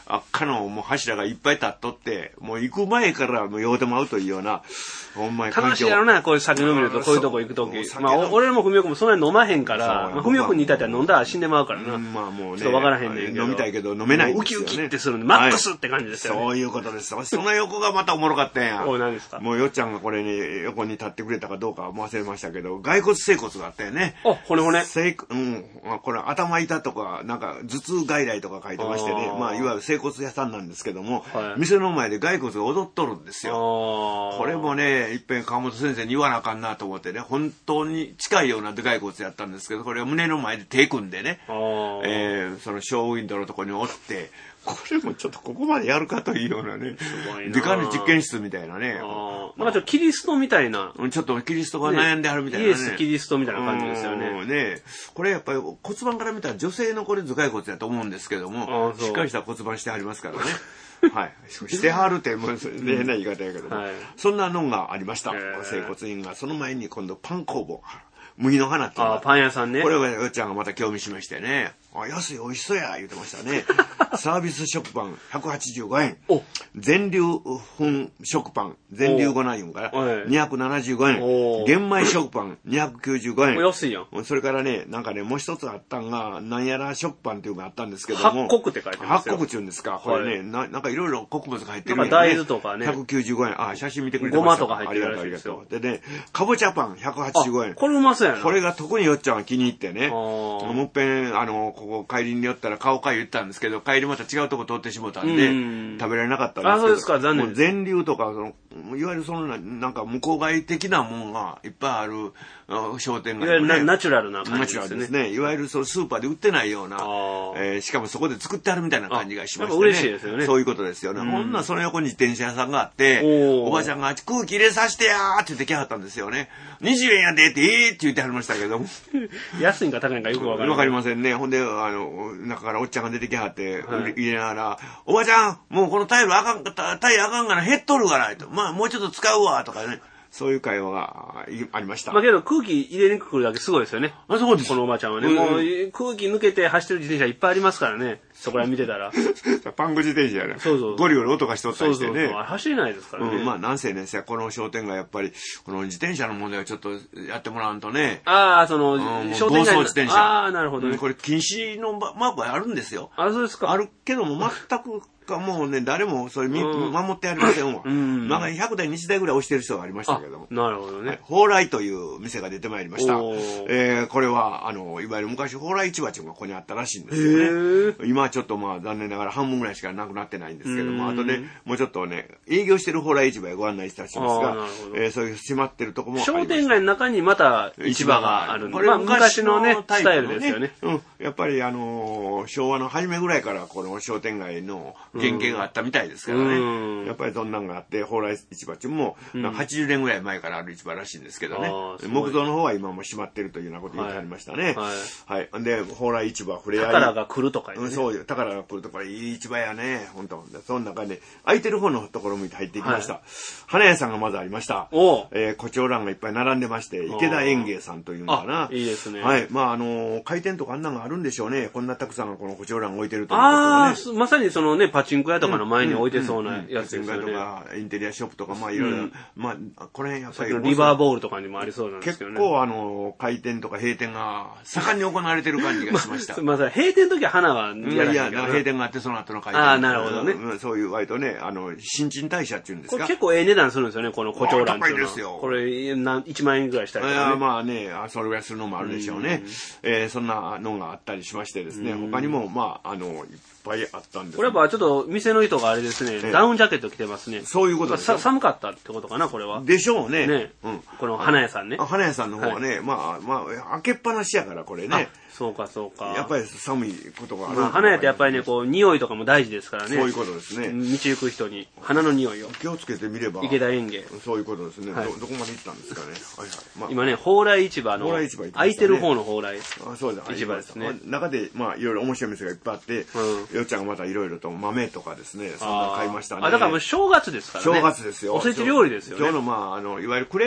赤のもう柱がいっぱい立っとって、もう行く前からもう酔うてまうというような、ほんまに楽しいやろな、こういう酒飲みると、こういうとこ行くとき。まあ、俺もふみおくんもそんなに飲まへんから、まあ、ふみおくんに至っては飲んだら死んでまうからな。 まあもうね。 ちょっとわからへんねんけど。 飲みたいけど飲めないんですよね。 ウキウキってするんで、マックスって感じですよね。 そういうことです。その横がまたおもろかったんや。 おい、何ですか？ もうよっちゃんがこれに横に立ってくれたかどうかは忘れましたけど、骸骨整骨があったよね。 あ、骨骨。 整うん。これ頭痛とか、なんか頭痛外来とか書いてましてね、まあいわゆる整骨屋さんなんですけども、はい、店の前で骸骨が踊っとるんですよ。これもね、いっぺん川本先生に言わなあかんなと思ってね、本当に近いような骸骨やったんですけど、これは胸の前で手組んでね、えー、そのショーウィンドウのところにおって、これもちょっとここまでやるかというようなね、でかい実験室みたいなね。 なんかちょっとキリストみたいな。 ちょっとキリストが悩んではるみたいなね。 イエス・キリストみたいな感じですよね。 ね、これやっぱり骨盤から見たら女性のこれ頭蓋骨だと思うんですけども、しっかりした骨盤してはりますからね。はい。してはるって、もう、変な言い方やけども、はい、そんなのがありました。整骨院が。その前に今度パン工房。麦の花っていうのが。 あ、パン屋さんね。 これはよっちゃんがまた興味しましてね。あ、安い、美味しそうや、言ってましたね。サービス食パンひゃくはちじゅうごえん。全粒粉食パン、全粒粉言うからにひゃくななじゅうごえん。玄米食パンにひゃくきゅうじゅうごえん。 安いやん。 それからね、なんかね、もう一つあったんが、なんやら食パンっていうのがあったんですけども。 八穀って書いてますよ。 八穀って言うんですか。これね、ななんかいろいろ穀物が入ってるんね。なんか大豆とかね。 ひゃくきゅうじゅうごえん。あ、写真見てくれてました。 ごまとか入ってるらしいですよ。 でね、かぼちゃパンひゃくはちじゅうごえん。 これうまそうやな。 これが特によっちゃんは気に入ってね。もう一遍、あの、ここ帰りに寄ったら買おうか言ったんですけど、帰りまた違うとこ通ってしもたんで、ん食べられなかったんですけど。 あ、そうですか、残念。 全粒とか、その、いわゆるその、なんか向こう外的なもんがいっぱいある商店街、ね。 いわゆるナチュラルな感じですね。ナチュラルですね。 いわゆるそのスーパーで売ってないような、えー、しかもそこで作ってあるみたいな感じがしましたね。 嬉しいですよね。 そういうことですよね。ほんなその横に自転車屋さんがあって、おばちゃんが空気入れさせてやーって言ってきはったんですよね。にじゅうえんやでって、えーって言ってはりましたけども。 安いんか高いんかよくわかりません。 わかりませんね。ほんで、あの、中からおっちゃんが出てきはって、はい、入れながら、おばちゃん、もうこのタイルあかん、タイルあかんがな、減っとるがないと。まあ、もうちょっと使うわ、とかね。そういう会話がありました。 まあけど空気入れにくるだけすごいですよね。 あ、そうです。 このおばちゃんはね。うん、もう空気抜けて走ってる自転車いっぱいありますからね。そこら見てたら。 パンク自転車やね。 そうそう。 ゴリゴリ音がしとったりしてね。そうそうそう。 走れないですからね。 うん、まあなんせね、この商店街やっぱり、この自転車の問題はちょっとやってもらわんとね。 ああ、その、うん、商店街の。 自転車。 ああ、なるほどね、 うん。これ禁止のマークがあるんですよ。 あ、そうですか。 あるけども全く、かもうね、誰もそれ、うん、守ってやりませんわ。うん、まあひゃくだい、にじゅうだいぐらい押してる人がありましたけども。 なるほどね。 蓬莱という店が出てまいりました。えー、これは、あの、いわゆる昔蓬莱市場っていうのがここにあったらしいんですよね。今はちょっとまあ残念ながら半分ぐらいしかなくなってないんですけども、あとでもうちょっとね、営業してる蓬莱市場へご案内したしますが、えー、そういう閉まってるとこもあります。 商店街の中にまた市場があるんで、まあ昔のね、スタイルですよね。 うん。やっぱりあのー、昭和の初めぐらいからこの商店街の原型があったみたいですからね。やっぱりそんなんがあって、蓬莱市場ってもはちじゅうねんぐらい前からある市場らしいんですけどね。木造の方は今も閉まってるというようなこと言ってありましたね。はい。はい。で、蓬莱市場触れ合い。 宝が来るとか言って、ね。そうよ。宝が来るとか、いい市場やね。本当。その中で、空いてる方のところ向いて入っていきました。はい、花屋さんがまずありました。おえー、胡蝶蘭がいっぱい並んでまして、池田園芸さんというのかな。 いいですね。 はい。まあ、あのー、開店とかあんなのがあるんでしょうね。こんなたくさんこの胡蝶蘭置いてるということはね。 ああ、まさにそのね、パチンコ屋とかの前に置いてそうなやつですよね。 パチンコ屋とか、インテリアショップとか、まあいろいろ、うん、まあ、これやっぱり。 リバーボールとかにもありそうなんですけどね。 結構あの、開店とか閉店が盛んに行われてる感じがしました。 まあ、まあ、閉店の時は花は嫌だけど、いや、閉店があってその後の開店。 ああ、なるほどね。 そういう割とね、あの、新陳代謝っていうんですか。 これ結構ええ値段するんですよね、この胡蝶蘭っていうのは。 高いですよ。 これ、いちまんえんぐらいしたりとか、ね。 まあね、それぐらいするのもあるでしょうね。えー、そんなのがあったりしましてですね、他にも、まあ、あの、いっぱいあったんです。 これやっぱちょっと店の人があれですね、ええ、ダウンジャケット着てますね。 そういうことです。 寒かったってことかな、これは。 でしょうね。 ね。うん。この花屋さんね。 花屋さんの方はね、はい、まあ、まあ、開けっぱなしやから、これね。 そうか、そうか。 やっぱり寒いことがある。 まあ、花屋ってやっぱりね、こう、匂いとかも大事ですからね。 そういうことですね。 道行く人に、花の匂いを。 気をつけてみれば。 池田園芸。 そういうことですね。はい、ど, どこまで行ったんですかね。はいはい。 まあ、今ね、蓬莱市場の、蓬莱市場行ってましたね、空いてる方の蓬莱市場ですね。 中で、まあ、いろいろ面白い店がいっぱいあって、うん、よっちゃんがまたいろいろと豆とかですね、そんな買いましたね。 あ、だからもう正月ですからね。 正月ですよ。 おせち料理ですよね。 今日の、まあ、あの、いわゆる暮れの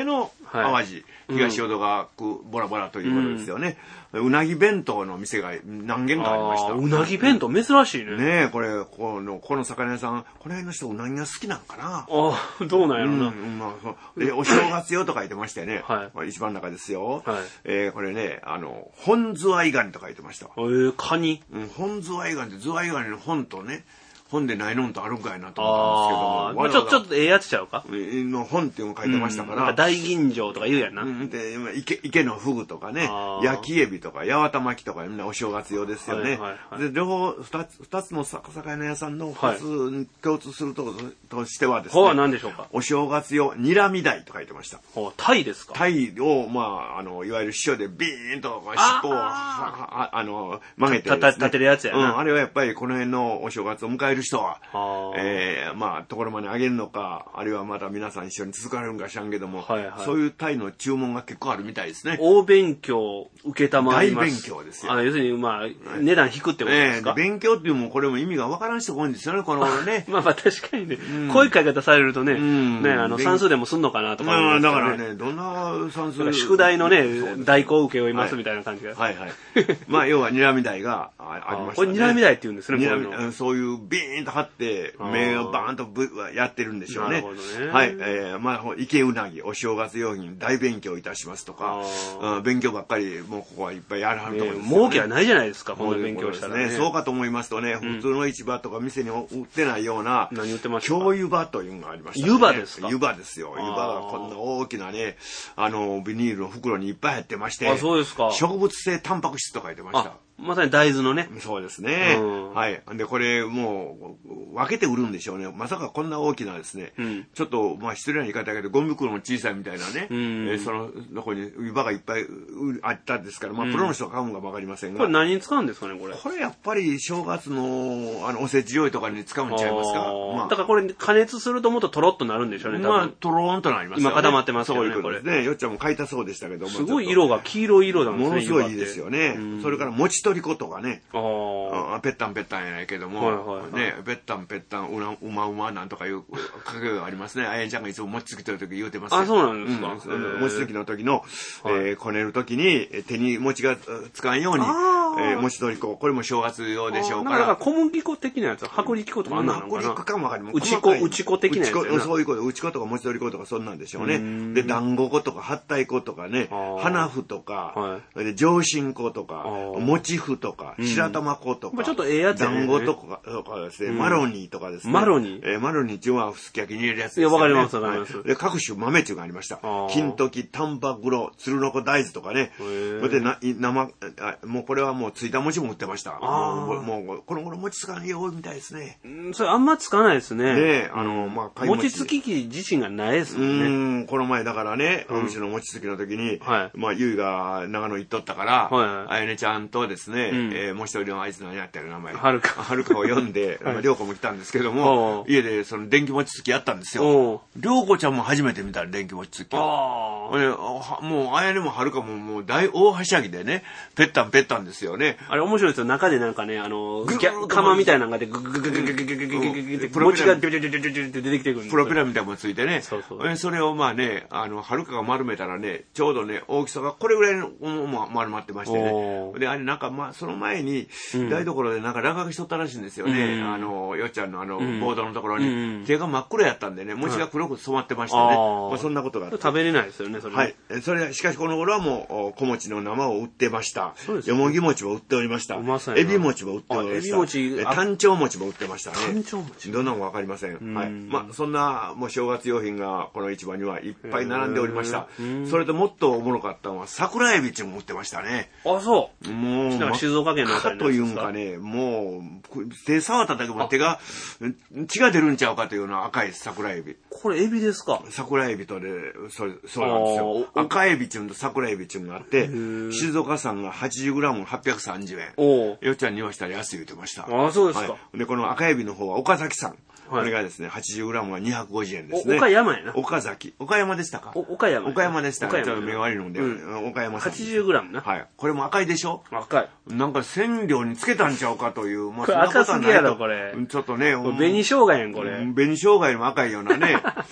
はい、 淡路、東淀川区、ボラボラということですよね。うん、うなぎ弁当の店が何軒かありました。 うなぎ弁当珍しいね。 ねえ、これ、この、この魚屋さん、この辺の人うなぎが好きなんかな。 ああ、どうなんやろな。うん、 まあ、え、お正月用と書いてましたよね。 はい。 一番中ですよ。 はい。 えー、これね、あの、本ズワイガニと書いてました。 えー、カニ。 うん、本ズワイガニって、ズワイガニの本とね、本でないのんとあるんかいなと思ったんですけども。 ああ、ちょ、ちょっとええやつちゃうかの本っていうのを書いてましたから。 うん、大吟醸とか言うやんな。 うん、で、池、池のフグとかね、焼きエビとか、八幡巻きとか、みんなお正月用ですよね。はいはいはい、で、両方、二つ、二つの魚屋さんの普通に共通すると、はい、としてはですね。 ほう、何でしょうか。 お正月用、にらみ鯛と書いてました。 ほう、鯛ですか。 鯛を、まあ、あの、いわゆる塩でビーンと、尻尾を、ああの、曲げて、ね。 立てるやつやな。 うん、あれはやっぱりこの辺のお正月を迎える人は、えー、まあ、ところまであげるのか、あるいはまた皆さん一緒に続かれるんか知らんけども、はいはい、そういうタイの注文が結構あるみたいですね。 大勉強受けたまわります。 大勉強ですよ。 あの、要するに、まあ、値段引くってことですか、 えー、勉強っていうのもこれも意味がわからん人が多いんですよね、このね。 まあまあ確かにね、うん、こういう書き方されるとね、うん、ね、あの、算数でもすんのかなとか思いますけど、ね。 まあ、だからね、どんな算数宿題のね、代行受け負いますみたいな感じが。 はいはい。まあ、要は、睨み台がありましたね。 これ睨み台って言うんですね、こういうの。そういうビーンと張って、目をバーンとぶやってるんでしょうね。 なるほどね。 はい。えー、まあ、池うなぎ、お正月用品、大勉強いたしますとか、うん、勉強ばっかり、もうここはいっぱいやるはるところですよね。 儲けはないじゃないですか、こんな勉強したらね。 そうかと思いますとね、普通の市場とか店に売ってないような、 何売ってましたか？ 京湯葉というのがありましたね。 湯葉ですか？ 湯葉ですよ。湯葉がこんな大きなね、あの、ビニールの袋にいっぱい入ってまして、 あ、そうですか。 植物性タンパク質と書いてました。 まさに大豆のね。 そうですね。うん、はい。で、これ、もう、分けて売るんでしょうね。まさかこんな大きなですね、うん、ちょっと、まあ、失礼な言い方だけど、ゴミ袋も小さいみたいなね、うん、えー、その、どこに湯葉がいっぱいあったんですから、まあ、プロの人が買うのか分かりませんが。 これ何に使うんですかね、これ。 これやっぱり、正月の、あの、おせち用意とかに使うんちゃいますか。 まあ、だからこれ、加熱するともっととろっとなるんでしょうね、多分。 まあ、とろーんとなりますよね。 今固まってますよね、 そういうことですね。よっちゃんも書いたそうでしたけども。 すごい色が黄色い色なんですね、 ものすごいいいですよね。それから、もちとり粉とかね。 ああぺったんぺったんやないけども、はいはいはい、ね、ぺったんぺったんうなうまうまなんとかいうかけがありますね。あやんちゃんがいつも餅つきとる時言うてますよ。 あ、そうなんですか。 うん、餅つきの時の、はい、えー、こねる時に手に餅がつかんように、えー、餅取り粉、これも正月用でしょうから。 だから小麦粉的なやつ、薄力粉とかあんなのかな。 薄力粉かもわかります。 内粉、内粉的なやつやな。 そういうこと、内粉とか餅取り粉とかそんなんでしょうね。で、団子粉とか八体粉とかね、花麩とか、はい、で上新粉とか、餅麩とか、白玉粉とか、 ちょっとええやつやね。 団子とかとかですね、うん、マロニーとかですね。 マロニー、 えー、マロニーっていうのはすき焼きに入れるやつです、ね。 いや、わかります、わかります。 で、各種豆っていうのがありました。金時、丹波黒、鶴の子大豆とかね。それでな、生、あ、もうこれはもうついた餅も売ってました。もう、もう、この頃餅つかないよ、みたいですね。 うん、それあんまつかないですね。 ねあの、まあ、 買い餅。餅つき機自身がないですもんね。 うん、この前だからね、お店の餅つきの時に、はい、まあ、ゆいが長野行っとったから、はい、あやねちゃんとですね、うん、えー、もう一人のあいつ何やったよ、名前。 はるか。 はるかを読んで、まあ、りょうこも来たんですけども、家でその電気餅つきやったんですよ。りょうこちゃんも初めて見たら電気餅つき。もう、あやねもはるかももう大大はしゃぎでね、ぺったんぺったんですよね。 あれ面白いですよ。中でなんかね、あの、釜みたいなのがで、グググググググググググググ餅がデュデュデュデュデュって出てきてくるんです。 プロペラみたいなのもついてね。そうそう。それをまあね、あの、はるかが丸めたらね、ちょうどね、大きさがこれぐらいの、丸まってましてね。で、あれなんかまあ、その前に、台所でなんか落書きしとったらしいんですよね。あの、よっちゃんのあの、ボードのところに。手が真っ黒やったんでね、餅が黒く染まってましたね。まあ、そんなことがあって。 食べれないですよね、それ。 はい。それしかしこの頃はもう、小餅の生を売ってました。よもぎ餅も売っておりました。エビ餅も売っておりました。エビ餅。単調餅も売ってましたね。 単調餅どんなのかわかりません。はい。まあ、そんな、もう正月用品がこの市場にはいっぱい並んでおりました。それともっとおもろかったのは、桜エビちも売ってましたね。 あ、そう。 もう、 静岡県のかというんかね、もう、手触っただけも手が、血が出るんちゃうかというような赤い桜エビ。 これエビですか？ 桜エビとで、そそうなんですよ。赤エビちゅんと桜エビちゅんがあって、静岡産が はちじゅうグラム はっぴゃくさんじゅうえん。よっちゃんにはしたら安い言ってました。 ああ、そうですか。 はい、で、この赤エビの方は岡崎産。これがですね、はちじゅうグラム はにひゃくごじゅうえんですね。 岡山やな。 岡崎。岡山でしたか？ 岡山。 岡山でした。ちょっと目悪いので、岡山産。はちじゅうグラム な。 はい。これも赤いでしょ？ 赤い。 なんか染料につけたんちゃうかという。 まあ、これ赤すぎやろ、これ。 ちょっとね。 紅生姜やん、これ。 紅生姜よりも赤いようなね。本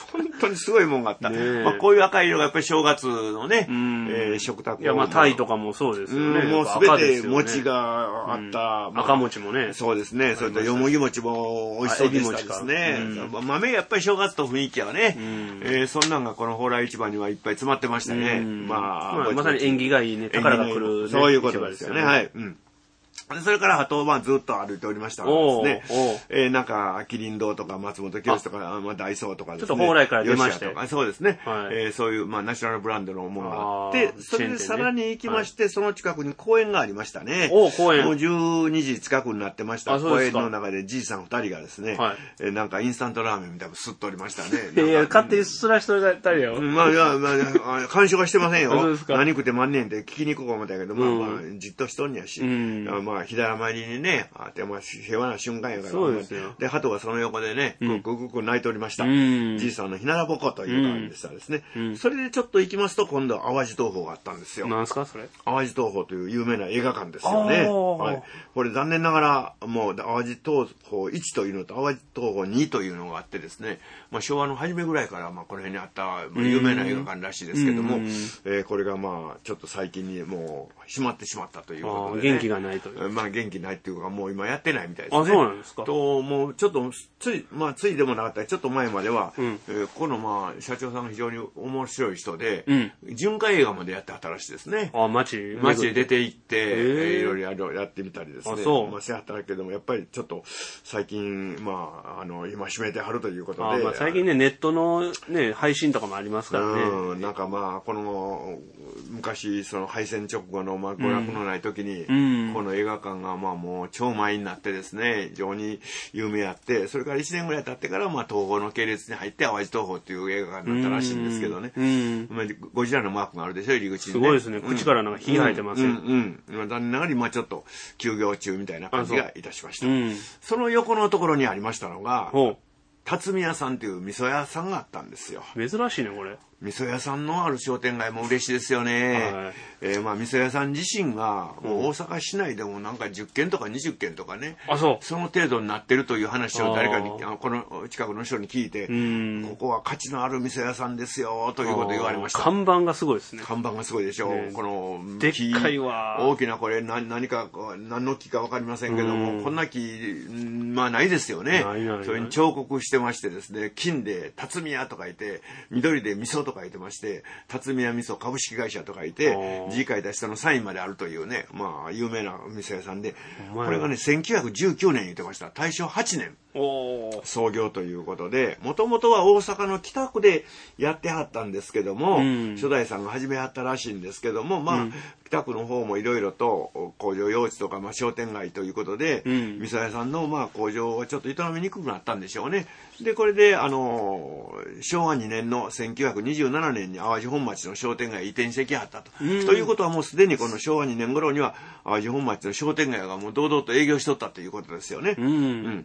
当にすごいもんがあった。 ね、 まあ、こういう赤い色がやっぱり正月のね、えー、食卓を。 いや、まあ、タイとかもそうですよね。 もうすべて餅があった。 うんまあ、赤餅もね。 そうですね。それとよもぎ餅も美味しそうでしたですね。うん、豆やっぱり正月と雰囲気はね、うんえー、そんなんがこの蓬莱市場にはいっぱい詰まってましたね。うん、まあ、 まあ、まさに縁起がいいね。宝が来る、ね、 そういうことですよね。はい。うんそれからあと、まあ、ずっと歩いておりましたがですね、えー、なんか、麒麟堂とか松本清とか、まあ、ダイソーとかですね。 ちょっと蓬莱から出まして。 そうですね、はいえー。そういう、まあ、ナショナルブランドのものがあって、それでさらに行きまして、ね、その近くに公園がありましたね。 お公園。 もうじゅうにじ近くになってました。公園の中でじいさんふたりがですね、はいえー、なんかインスタントラーメンみたいなの吸っておりましたね。 いや、勝手にすらしといたりよ。 まあ、いや、まあ、干渉はしてませんよ。何食ってまんねんって聞きに行こうか思ったけど、まあ、まあ、じっとしとんやし、うん、まあ、左回りにね、あってまあ平和な瞬間やから。 そうですよ。 で、鳩がその横でね、ぐくぐく泣いておりました。うん、じいさんのひならぼこという感じでしたですね、うん。それでちょっと行きますと、今度は淡路東宝があったんですよ。 なんすかそれ？ 淡路東宝という有名な映画館ですよね。はい。これ残念ながら、もう淡路東宝いちというのと淡路東宝にというのがあってですね、まあ昭和の初めぐらいから、まあこの辺にあった、まあ、有名な映画館らしいですけども、えー、これがまあちょっと最近にもう閉まってしまったということで、ね。 元気がないという。 まあ元気ないっていうか、もう今やってないみたいですね。 あ、そうなんですか。 と、もうちょっと、つい、まあついでもなかったり、ちょっと前までは、うんえー、ここのまあ社長さんが非常に面白い人で、うん、巡回映画までやってはったらしいですね。 あ、街街で出て行って、えー、いろいろやるやってみたりですね。あ、そう。まあしてはったけども、やっぱりちょっと最近、まあ、あの、今閉めてはるということで。 あまあ最近ね、ネットのね、配信とかもありますからね。 うん、なんかまあ、この、昔、その敗戦直後の、まあ、娯楽のない時に、うん、この映画館がまあもう超満員になってですね、非常に有名やって、それからいちねんぐらい経ってから、まあ、東宝の系列に入って、淡路東宝っていう映画館になったらしいんですけどね。うん、まあ、ゴジラのマークがあるでしょ、入り口に、ね。 すごいですね。口からなんか火が入ってますよ。うん、 うん。うん、残念ながら今ちょっと休業中みたいな感じがいたしました。そ,、うん、その横のところにありましたのが、辰巳屋さんという味噌屋さんがあったんですよ。 珍しいね、これ。 味噌屋さんのある商店街も嬉しいですよね。はい、えー、まあ味噌屋さん自身がもう大阪市内でもなんかじゅっけんとかにじゅっけんとかね、 あ、そう。 その程度になってるという話を誰かにこの近くの人に聞いて、ここは価値のある味噌屋さんですよということを言われました。 看板がすごいですね。 看板がすごいでしょう。ね、このでっかいわ。 大きなこれ何何か何の木かわかりませんけども、こんな木まあないですよね。ないないない。それに彫刻してましてですね、金で辰巳屋と書いて、緑で味噌と書いてまして。辰巳屋味噌株式会社と書いて字書いた人のサインまであるというね、まあ有名な味噌屋さんで、これがねせんきゅうひゃくじゅうきゅうねん言ってました。大正はちねん創業ということで、もともとは大阪の北区でやってはったんですけども、うん、初代さんが始めはったらしいんですけども、まあ、うん、北区の方もいろいろと工場用地とか、まあ、商店街ということで、うん、味噌屋さんのまあ工場をちょっと営みにくくなったんでしょうね。でこれであのしょうわにねんのせんきゅうひゃくにじゅうななねんに淡路本町の商店街へ移転してきはったと、うん、ということはもうすでにこのしょうわにねん頃には淡路本町の商店街がもう堂々と営業しとったということですよね。うんうん、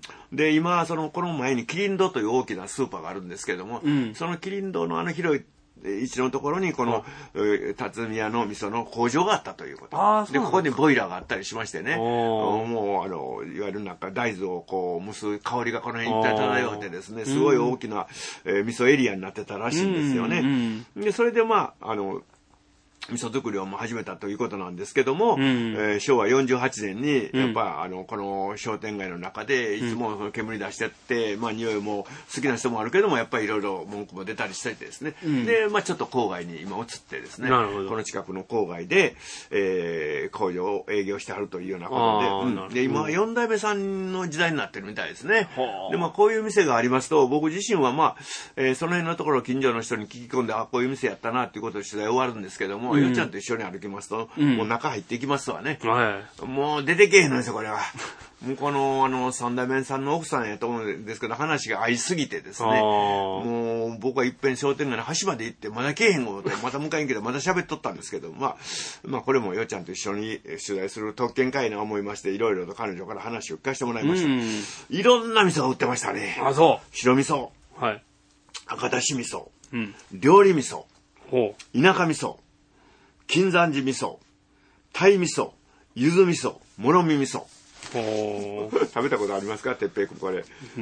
で今そのこの前に麒麟堂という大きなスーパーがあるんですけれども、うん、その麒麟堂のあの広い一のところにこの辰巳屋の味噌の工場があったということで、ここにボイラーがあったりしましてね、もうあのいわゆるなんか大豆をこう蒸す香りがこの辺一帯漂ってですね、すごい大きな、えー、味噌エリアになってたらしいんですよね。うんうんうん、でそれでまああの味噌作りを始めたということなんですけども、うん、えー、しょうわよんじゅうはちねんにやっぱ、うん、あのこの商店街の中でいつもその煙出してって、うん、まあ匂いも好きな人もあるけどもやっぱりいろいろ文句も出たりしててですね、うん、でまあちょっと郊外に今移ってですね、この近くの郊外で、えー、工場を営業してはるというようなことで、うん、で今よん代目さんの時代になってるみたいですね。でまあこういう店がありますと僕自身はまあ、えー、その辺のところ近所の人に聞き込んであこういう店やったなっていうことで取材終わるんですけども、よっちゃんと一緒に歩きますと、うん、もう中入っていきますわね、はい、もう出てけえへんのですよこれは。もうこのあの三代目さんの奥さんやと思うんですけど話が合いすぎてですね、もう僕はいっぺん商店街の端まで行ってまだけえへんことまた迎えんけどまだ喋っとったんですけど、まあ、まあこれもよっちゃんと一緒に取材する特権会な思いましていろいろと彼女から話を聞かせてもらいました。うん、いろんな味噌が売ってましたね。 あそう白味噌、 はい、 赤だし味噌、うん、料理味噌、ほう田舎味噌、金山寺味噌、鯛味噌、柚子味噌、もろみ味噌、 食べたことありますか、てっぺいくん、これ。 うん、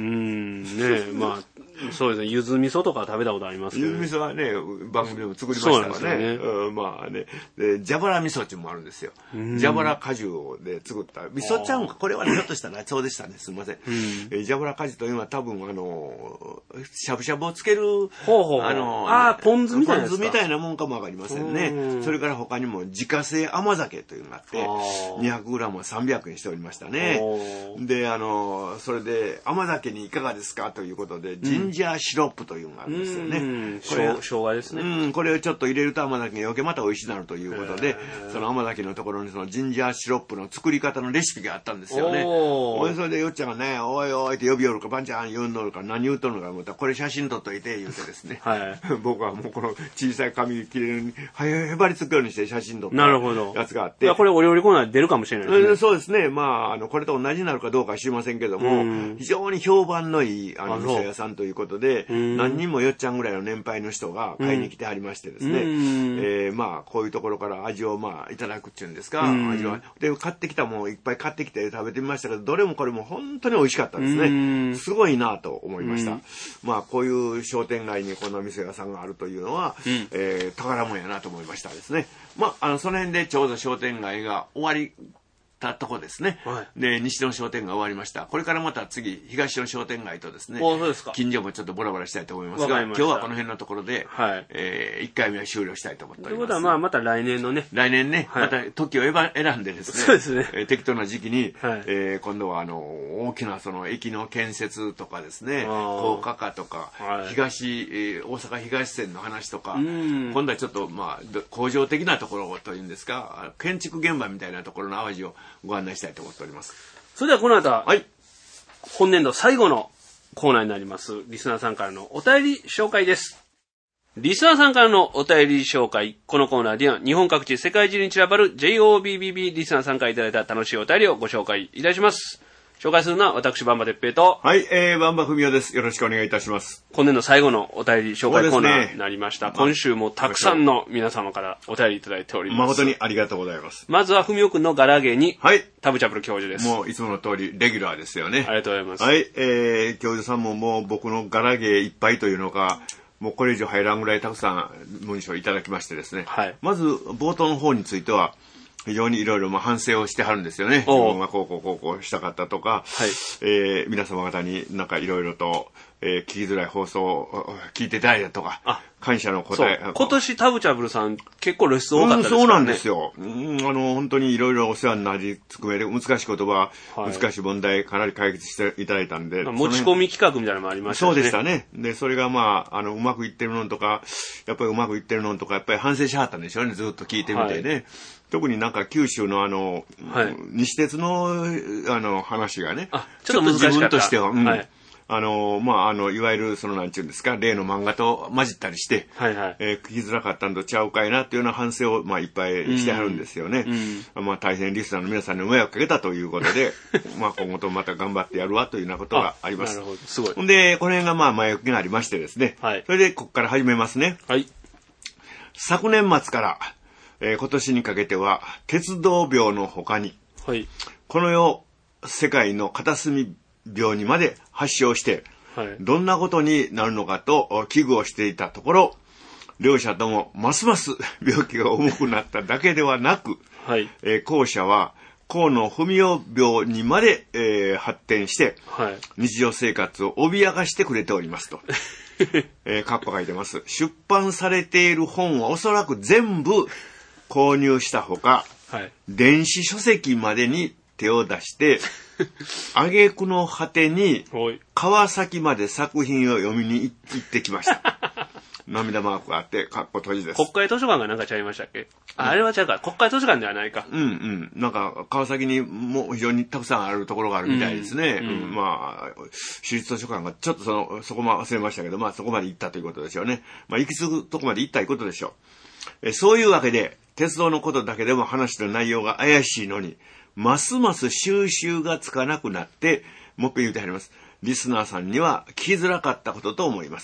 ねまあ、そうですね、ゆず味噌とか食べたことありますけど、ね。 ゆず味噌はね、番組でも作りましたからね。 そうなんですよね。 うん、まあね。で、ジャバラ味噌っていうのもあるんですよ。ジャバラ果汁で作った。味噌ちゃうんか、これはね、ひょっとしたらそうでしたね。すみません。えジャバラ果汁というのは多分、あの、しゃぶしゃぶをつける、 ほうほうほうあの、 あーポン酢みたいなやつか。 ポン酢みたいなもんかもわかりませんね。それから他にも自家製甘酒というのがあって、にひゃくグラムはさんびゃくえんしておりましたね。で、あの、それで甘酒にいかがですかということで、ジンジャーシロップというのがあるんですよね。うん、 これ生姜ですね。 うん、これをちょっと入れると甘酒が余計また美味しくなるということで、その甘酒のところにそのジンジャーシロップの作り方のレシピがあったんですよね。おい、それでよっちゃんがね、おいおいって呼び寄るか、ばんちゃん言うのるか、何言うとるのか思ったら、これ写真撮っといて、言うてですね。はい、僕はもうこの小さい紙切れに、へばりつくようにして写真撮ったやつがあって。 いや、これお料理コーナーで出るかもしれないですね。 そうですね。まあ、あの、これと同じになるかどうかは知りませんけども、非常に評判のいい、あの、味噌屋さんということで、何人もよっちゃんぐらいの年配の人が買いに来てはりましてですね、えー、まあ、こういうところから味をまあ、いただくっていうんですか、味は。で、買ってきたもんいっぱい買ってきて食べてみましたけど、どれもこれも本当に美味しかったですね。すごいなと思いました。まあ、こういう商店街にこの味噌屋さんがあるというのは、うん、えー、宝物やなと思いましたですね。まあ、あの、その辺でちょうど商店街が終わり、たとこですね、はい、で西の商店街終わりました。これからまた次東の商店街とですね、 そうですか、 近所もちょっとボラボラしたいと思いますが、今日はこの辺のところで、はい、えー、いっかいめは終了したいと思っております。ということはまあまた来年のね来年ね、はい、また時を選んでですね、 そうですね、 えー、適当な時期に、はい、えー、今度はあの大きなその駅の建設とかですね、高架化とか、はい、東、えー、大阪東線の話とか、今度はちょっとまあ工場的なところというんですか、建築現場みたいなところの淡路をご案内したいと思っております。 それではこの後は、はい、本年度最後のコーナーになりますリスナーさんからのお便り紹介です。リスナーさんからのお便り紹介。このコーナーでは日本各地世界中に散らばる ジェイオービービービー リスナーさんからいただいた楽しいお便りをご紹介いたします。紹介するのは私、バンバ哲平と。 はい、えー、バンバ文雄です。よろしくお願いいたします。 今年の最後のお便り紹介コーナーになりました。ね、今週もたくさんの皆様からお便りいただいております。 誠にありがとうございます。 まずは文雄くんのガラゲーに、はい、タブチャブル教授です。 もういつもの通りレギュラーですよね。 ありがとうございます。 はい、えー、教授さんももう僕のガラゲーいっぱいというのか、もうこれ以上入らんぐらいたくさん文章いただきましてですね。はい、まず冒頭の方については、非常にいろいろ反省をしてはるんですよね。自分がこうこうこうこうしたかったとか、はい、えー、皆様方になんかいろいろと、えー、聞きづらい放送を聞いていただいたとか、感謝の答え。 今年タブチャブルさん結構露出多かったですからね。 うん、そうなんですよ。うん、あの本当にいろいろお世話になりつく上で難しい言葉、はい、難しい問題かなり解決していただいたんで、 持ち込み企画みたいなのもありましたね。 そうでしたね。でそれがまああのうまくいってるのとか、やっぱりうまくいってるのとかやっぱり反省しはったんでしょうね。ずっと聞いてみてね。はい、特になんか九州のあの、はい、西鉄のあの話がね、 ちょっと難しかった。 自分としては、うん、はい、あのまああのいわゆるそのなんちゅうんですか、例の漫画と混じったりして、はいはい、えー、聞きづらかったんとちゃうかいなっていうような反省をまあいっぱいしてはるんですよね。うん、まあ大変リスナーの皆さんに迷惑かけたということで、まあ今後とまた頑張ってやるわというようなことがあります。 なるほど、すごい。 ほんでこの辺がまあ前置きがありましてですね、はい、それでここから始めますね。はい、昨年末からえー、今年にかけては鉄道病の他に、はい、この世世界の片隅病にまで発症して、はい、どんなことになるのかと危惧をしていたところ、両者ともますます病気が重くなっただけではなく、はい、えー、後者は河野文雄病にまで、えー、発展して、はい、日常生活を脅かしてくれておりますと。えー、カッコ書いてます。出版されている本はおそらく全部購入したほか、はい、電子書籍までに手を出して挙句の果てに川崎まで作品を読みに行ってきました。涙マークがあってカッコ閉じです。 国会図書館がなんかちゃいましたっけ、うん、あ, あれはちゃうか、国会図書館ではないか。 うんうん、なんか川崎にも非常にたくさんあるところがあるみたいですね。うんうん、まあ私立図書館がちょっとそのそこま忘れましたけど、まあそこまで行ったということでしょうね。まあ行き着くとこまで行ったということでしょう。えそういうわけで鉄道のことだけでも話した内容が怪しいのに、ますます収集がつかなくなって、もう一回言うてはります。リスナーさんには聞きづらかったことと思います。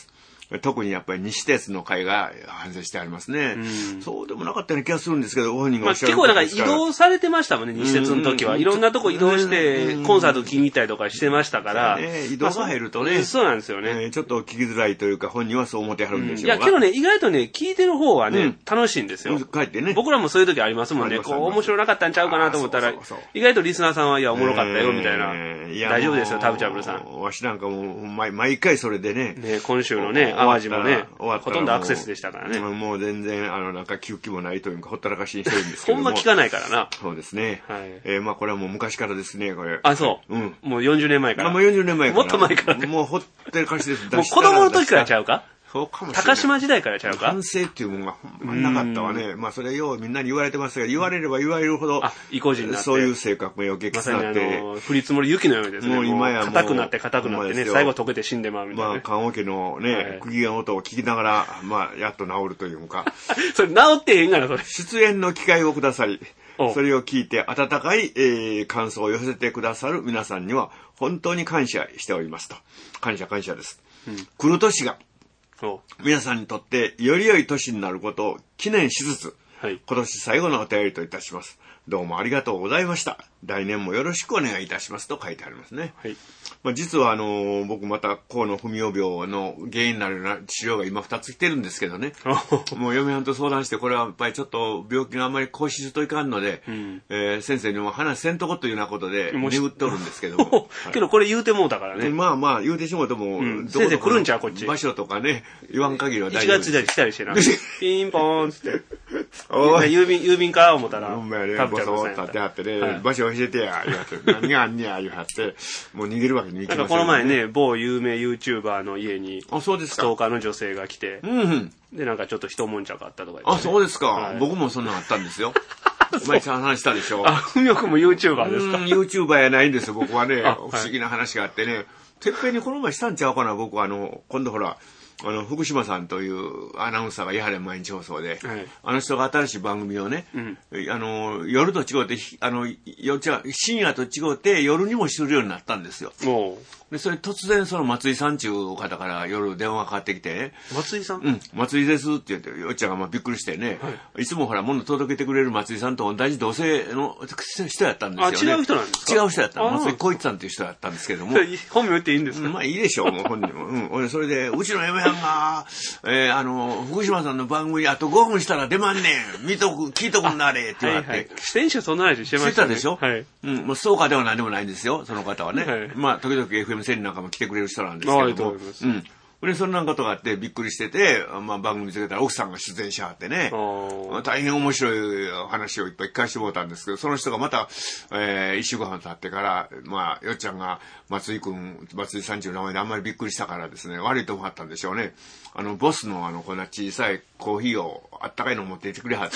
特にやっぱり西鉄の会が反省してありますね。うん、そうでもなかったような気がするんですけど、ご本人がおっしゃる、 まあ、結構なんか移動されてましたもんね、西鉄の時は。いろんなとこ移動して、コンサート聞きに行ったりとかしてましたから。 ね、移動が入るとね、 まあ、そうなんですよね、 えー。ちょっと聞きづらいというか、本人はそう思ってはるんでしょうが、 うん、いや、けどね、意外とね、聞いてる方はね、うん、楽しいんですよ。 帰ってね。 僕らもそういう時ありますもんね。こう、面白なかったんちゃうかなと思ったら、そうそうそう、意外とリスナーさんは、いや、おもろかったよ、みたいな。えー、い大丈夫ですよ、タブチャブルさん。 わしなんかもう、毎, 毎回それでね。 ね、今週のね、淡路もね、ほとんどアクセスでしたからね。 もう全然、あの、なんか、聞く気もないというか、ほったらかしにしてるんですけども。 ほんま聞かないからな。 そうですね。はい。えー、まあ、これはもう昔からですね、これ。 あ、そう。うん。もうよんじゅうねんまえから。 もうよんじゅうねんまえから。 もっと前からね。 もうほったらかしです。 もう子供の時からちゃうか？ そうかもしれない。 高島時代からちゃうか？ 反省っていうものがほんまなかったわね。まあそれようみんなに言われてますが、言われれば言われるほど、 あ、意固地になって。 そういう性格が余計きつなって。 ま、降り積もり雪のようにですね。もう今やもう。硬くなって硬くなってね、最後溶けて死んでまうみたいな、ね。 まあ、棺桶のね、はい、釘の音を聞きながら、まあ、やっと治るというか。 それ治ってへんがな、それ。 出演の機会をくださり、それを聞いて温かい、えー、感想を寄せてくださる皆さんには、本当に感謝しておりますと。感謝感謝です。うん、来る年が、皆さんにとってより良い年になることを記念しつつ、はい、今年最後のお便りといたします。どうもありがとうございました。来年もよろしくお願いいたしますと書いてありますね。はい、まあ、実はあのー、僕また河野文雄病の原因になるような治療が今ふたつ来てるんですけどね。もう嫁はんと相談して、これはやっぱりちょっと病気があんまり更新するといかんので、うん、えー、先生にも話せんとこというようなことで眠っておるんですけども。 はい、けどこれ言うてもうたからね。 まあまあ言うてしもうとも、うん、 先生来るんちゃうこっち。 場所とかね、言わん限りは大丈夫です。 いちがつで来たりしてな。ピンポーンつって。郵便、郵便か思ったら。 ほんまやね、ボソッと立ってはってね、はい、場所教えてや、言われて、何があんねや、言われて、もう逃げるわけにいきません、ね。なんかこの前ね、某有名 YouTuber の家に、 あ、そうですか。 ストーカーの女性が来て、うんうん、で、なんかちょっと一悶着あったとか言って、ね。 あ、そうですか。はい、僕もそんなのあったんですよ。前さん話したでしょ。 あ、ふみおくんも YouTuber ですか？ うん、YouTuber やないんですよ、僕はね。不思議な話があってね。てっぺんにこの前したんちゃうかな、僕はあの、今度ほら、あの、福島さんというアナウンサーがやはり毎日放送で、はい、あの人が新しい番組をね、うん、あの、夜と違って、あの、よちゃ深夜と違って夜にもするようになったんですよ。で、それ突然その松井さんちゅう方から夜電話がかかってきて、 松井さんうん、松井ですって言って、よっちゃんがまあびっくりしてね、はい、いつもほら物届けてくれる松井さんと同じ同性の人やったんですよね。 あ、違う人なんですか？ 違う人やった。松井浩一さんっていう人やったんですけども。 本名言っていいんですか？ まあいいでしょう、もう本人も。うん。俺それで、うちの嫁はんが、えー、あの、福島さんの番組あとごふんしたら出まんねん。見とく、聞いとくんなれって言われて。はいはい、 先週そんな話してましたね。 してたでしょ？ はい。 うん、もうストーカーでは何でもないんですよ、その方はね。はい、まあ、時々 エフエム セリなんかも来てくれる人なんですけども。うん。で、そんなことがあってびっくりしてて、まあ番組見つけたら奥さんが出演しはってね、大変面白い話をいっぱい聞かせてもらったんですけど、その人がまた、えー、一週間経ってから、まあ、よっちゃんが松井くん、松井さんちの名前であんまりびっくりしたからですね、悪いと思ったんでしょうね。あの、ボスのあの、こんな小さいコーヒーをあったかいの持っていってくれはって、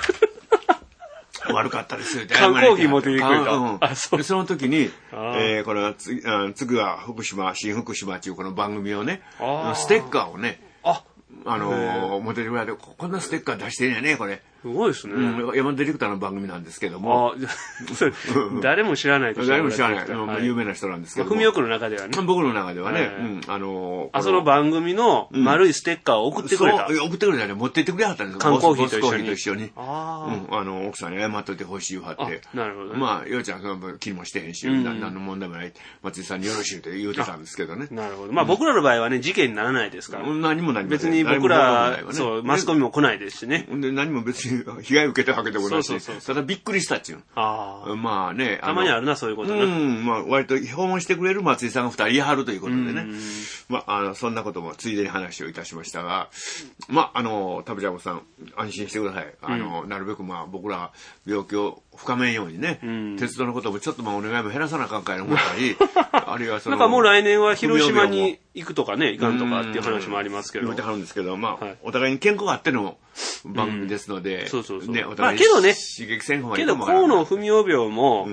悪かったですよ。 缶コーヒー持っていくれた。 うん、あ、そう。で、その時に、えー、この次、次は福島、新福島っていうこの番組をね、ステッカーをね、あ、あのー、モデル裏でこんなステッカー出してんやね、これ。 すごいですね。 うん、山田ディレクターの番組なんですけども。 あ誰も知らないと誰も知らない。はい、有名な人なんですけども。 ふみおくんの中ではね。 僕の中ではね、はい、うん、あのー、 あ、その番組の丸いステッカーを送ってくれた。 うん、送ってくれたね。持って行ってくれはったんですよ。 缶コーヒーと一緒に。 と一緒に。ああ。うん、あの、奥さんに謝っといてほしい言わはって。 なるほど、ね。 まあ、ようちゃん、その気にもしてへんし、うん、何の問題もない。松井さんによろしいと言うてたんですけどね。 なるほど。まあ、僕らの場合はね、事件にならないですから。 何も何も。 別に僕ら、そう、マスコミも来ないですしね。 で、何も別に被害受けたわけでもないし、そうそうそう、ただびっくりしたっちゅう。ああ。まあね。 たまにあるな、そういうことね。 うん、まあ割と訪問してくれる松井さんが二人いはるということでね。まあ、あの、そんなこともついでに話をいたしましたが、まあ、あの、タブジャボさん、安心してください。あの、うん、なるべくまあ僕ら病気を深めんようにね、うん、鉄道のこともちょっとまあお願いも減らさなあかんかい思ったり、あるいはその。 なんかもう来年は広島に行くとかね、行かんとかっていう話もありますけど。 言ってはるんですけど、まあ、はい、お互いに健康があっての番組ですので、 うん、そうそうそう。 ね、お互いに刺激せん方がいいけど、河野文雄病も、うん、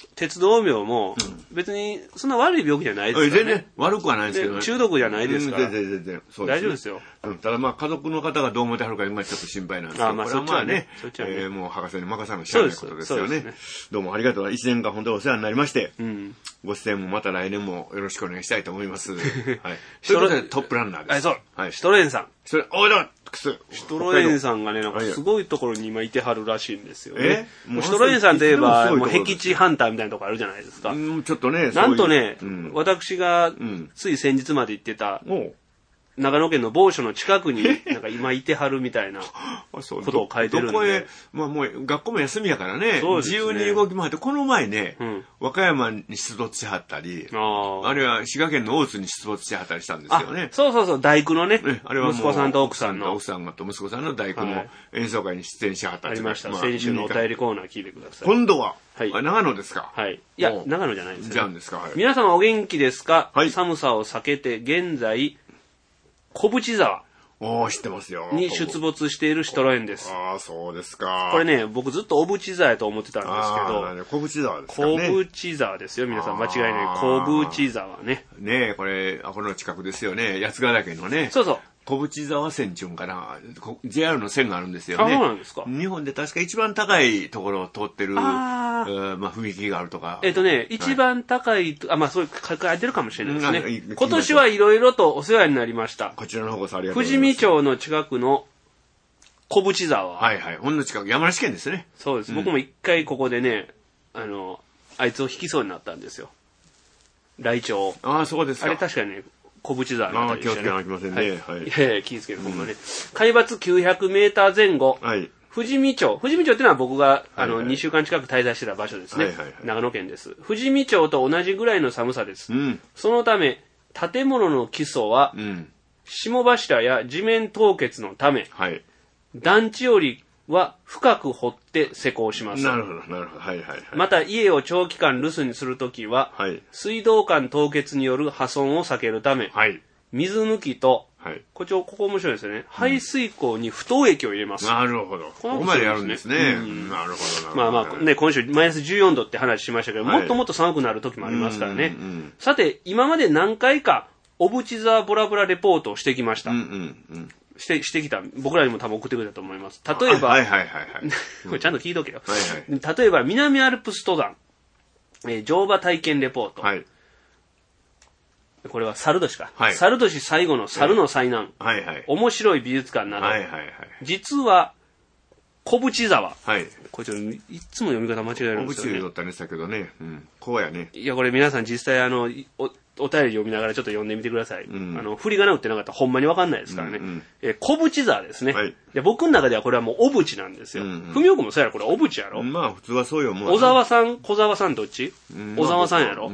鉄道病も別にそんな悪い病気じゃないですからね。 全然悪くはないですけどね。 中毒じゃないですから。 全然全然そうです、ね。 大丈夫ですよ。 うん、ただまあ家族の方がどう思ってはるか今ちょっと心配なんですけど、 あまあそっちはね、そっちはね、 えー、もう博士に任さなきゃいけないことですよね。ねどうもありがとう。一年間本当にお世話になりまして、うん、ご出演もまた来年もよろしくお願いしたいと思います。はい。ということでトップランナーです。 はい、そう。はい。シュトレーンさん。 それ、おいだシュトロエンさんがね、なんかすごいところに今いてはるらしいんですよね。 えもうシュトロエンさんといえば、もう僻地ハンターみたいなとこあるじゃないですか。 うん、ちょっとね、 なんとね、うん、私がつい先日まで行ってた、うん長野県の某所の近くに、なんか今いてはるみたいなことを書いてるんで。 どこへ、まあもう学校も休みやからね、ね自由に動き回って、この前ね、うん、和歌山に出没しはったり、あ, あるいは滋賀県の大津に出没しはったりしたんですよね。 そうそうそう、大工のね、ねあれはもう息子さんと奥さんの。 奥さんと息子さんの大工の演奏会に出演しはったり、 はい、ありました。まあ、先週のお便りコーナー聞いてください。 今度は、はい、長野ですか。 はい。いや、長野じゃないですね。 じゃんですか。はい、 皆様お元気ですか、はい、寒さを避けて現在、小淵沢お知ってますよに出没しているシュトロエンです。 ああ、そうですか。 これね、僕ずっと小淵沢やと思ってたんですけど、 小淵沢ですかね。 小淵沢ですよ、皆さん間違いない。小淵沢ね。 ねえ、これ、この近くですよね。八ヶ岳のね。 そうそう。 小淵沢線っていうんかな ジェイアール の線があるんですよね。 あ、そうなんですか。 日本で確か一番高いところを通ってる、あ、えー、まあ踏切があるとか。 えっとね、はい、一番高い、あ、まあそういう書いてるかもしれないですね。今年はいろいろとお世話になりました。 こちらの方こそありがとうございます。 富士見町の近くの小淵沢。 はいはい。ほんの近く、山梨県ですね。 そうです。うん、僕も一回ここでね、あの、あいつを引きそうになったんですよ。ライチョウ。 ああ、そうですか。 あれ確かにね、小淵沢のあたりでしたね。 ああ、気をつけなきゃいけませんね。はい。はい、 いやいや、気をつける、ほんまね。海抜きゅうひゃくメーター前後。はい。富士見町。富士見町っていうのは僕が、あの、はいはい、にしゅうかん近く滞在してた場所ですね。はいはいはい、長野県です。富士見町と同じぐらいの寒さです。うん、そのため、建物の基礎は、うん、霜柱や地面凍結のため、はい、団地よりは深く掘って施工します。 なるほど、なるほど。はいはいはい。 また、家を長期間留守にするときは、はい、水道管凍結による破損を避けるため、はい、水抜きと、はい、こちら、ここ面白いですよね。うん、排水口に不凍液を入れます。 なるほど。ここまでやるんですね。うん、なるほど。 まあまあ、ね、今週マイナスじゅうよんどって話しましたけど、はい、もっともっと寒くなる時もありますからね。うんうん、さて、今まで何回か、小淵沢ボラボラレポートをしてきました。うんうんうん、して、してきた。僕らにも多分送ってくれたと思います。例えば、 はいはいはいはい。 これちゃんと聞いとけよ。はいはい、例えば、南アルプス登山、えー、乗馬体験レポート。はい、これは猿年か。はい、猿年最後の猿の災難。はいはい、面白い美術館など。はいはいはい、実は、小淵沢。はい。これちょっといつも読み方間違えるんですよね。 小淵だったね、したけどね。うん。こうやね。 いや、これ皆さん実際あの、お、お便り読みながらちょっと読んでみてください。うん、あの、振り仮名打ってなかったらほんまにわかんないですからね。うんうん、えー、小淵沢ですね。はい。で、僕の中ではこれはもう小淵なんですよ。ふみおくんもそうやろ、これ小淵やろ。 まあ、普通はそうよ、もう。 小沢さん、小沢さんどっち、うん、小沢さんやろ。 うん、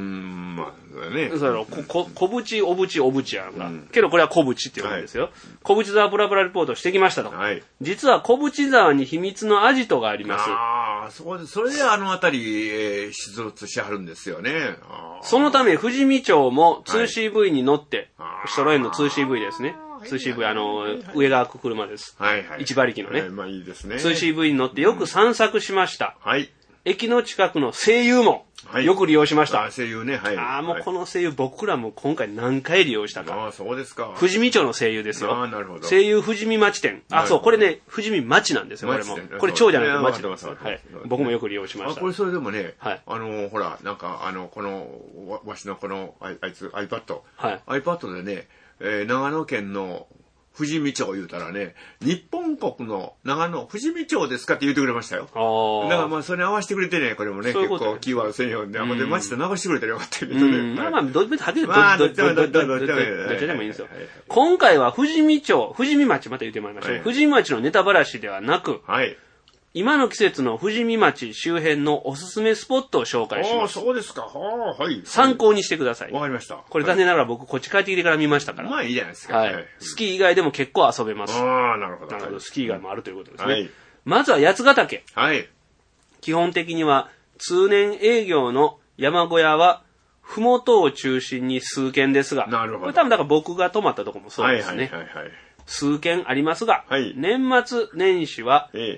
まあ、そうやね。 そうやろ。こ、こ、小淵、小淵、小淵やんか。うん、けどこれは小淵って言うんですよ。はい、小淵沢ブラブラリポートしてきましたと。はい。実は小淵沢に秘密のアジトがあります。 ああ、そうです。それであの辺り、えー、出没しはるんですよね。 そのため、富士見町も ツーシーブイ に乗って、はい、シュトロエンの ツーシーブイ ですね。ツーシーブイ、あの、上が開く車です。はいはい。一馬力のね。はい、 まあいいですね。 ツーシーブイ に乗ってよく散策しました。はい。駅の近くの声優も、よく利用しました。 あ、声優ね、はい。 ああ、もうこの声優、僕らも今回何回利用したか。 ああ、そうですか。 富士見町の声優ですよ。 ああ、なるほど。 声優富士見町店。あ、そう、これね、富士見町なんですよ、これも。これ町じゃなくて町なんですよ。はい。僕もよく利用しました。 あ、これそれでもね、はい。あの、ほら、なんか、あの、この、わ、わしのこの、あいつ、iPad。はい。iPad でね、えー、長野県の、富士見町言うたらね、日本国の長野富士見町ですかって言ってくれましたよ。ああ。だからまあそれに合わせてくれてね、これもね、結構キーワード専用で、あ、で、町と流してくれたらよかったけどね。 まあまあ、どっちでもはっきりどっちでもどっちでもいいんですよ。今回は富士見町、富士見町また言ってまいりましょう。富士見町のネタばらしではなく、はい。今の季節の富士見町周辺のおすすめスポットを紹介します。 ああ、そうですか。はあ、はい。 参考にしてください。 わかりました。 これ残念ながら僕こっち帰ってきてから見ましたから。 まあいいじゃないですか。 はい。スキー以外でも結構遊べます。 ああ、なるほど。 なるほど。スキー以外もあるということですね。はい。まずは八ヶ岳。はい。基本的には通年営業の山小屋はふもとを中心に数軒ですが。 なるほど。 これ多分だから僕が泊まったところもそうですね。はいはいはいはい。数軒ありますが、はい、年末年始は、ええ、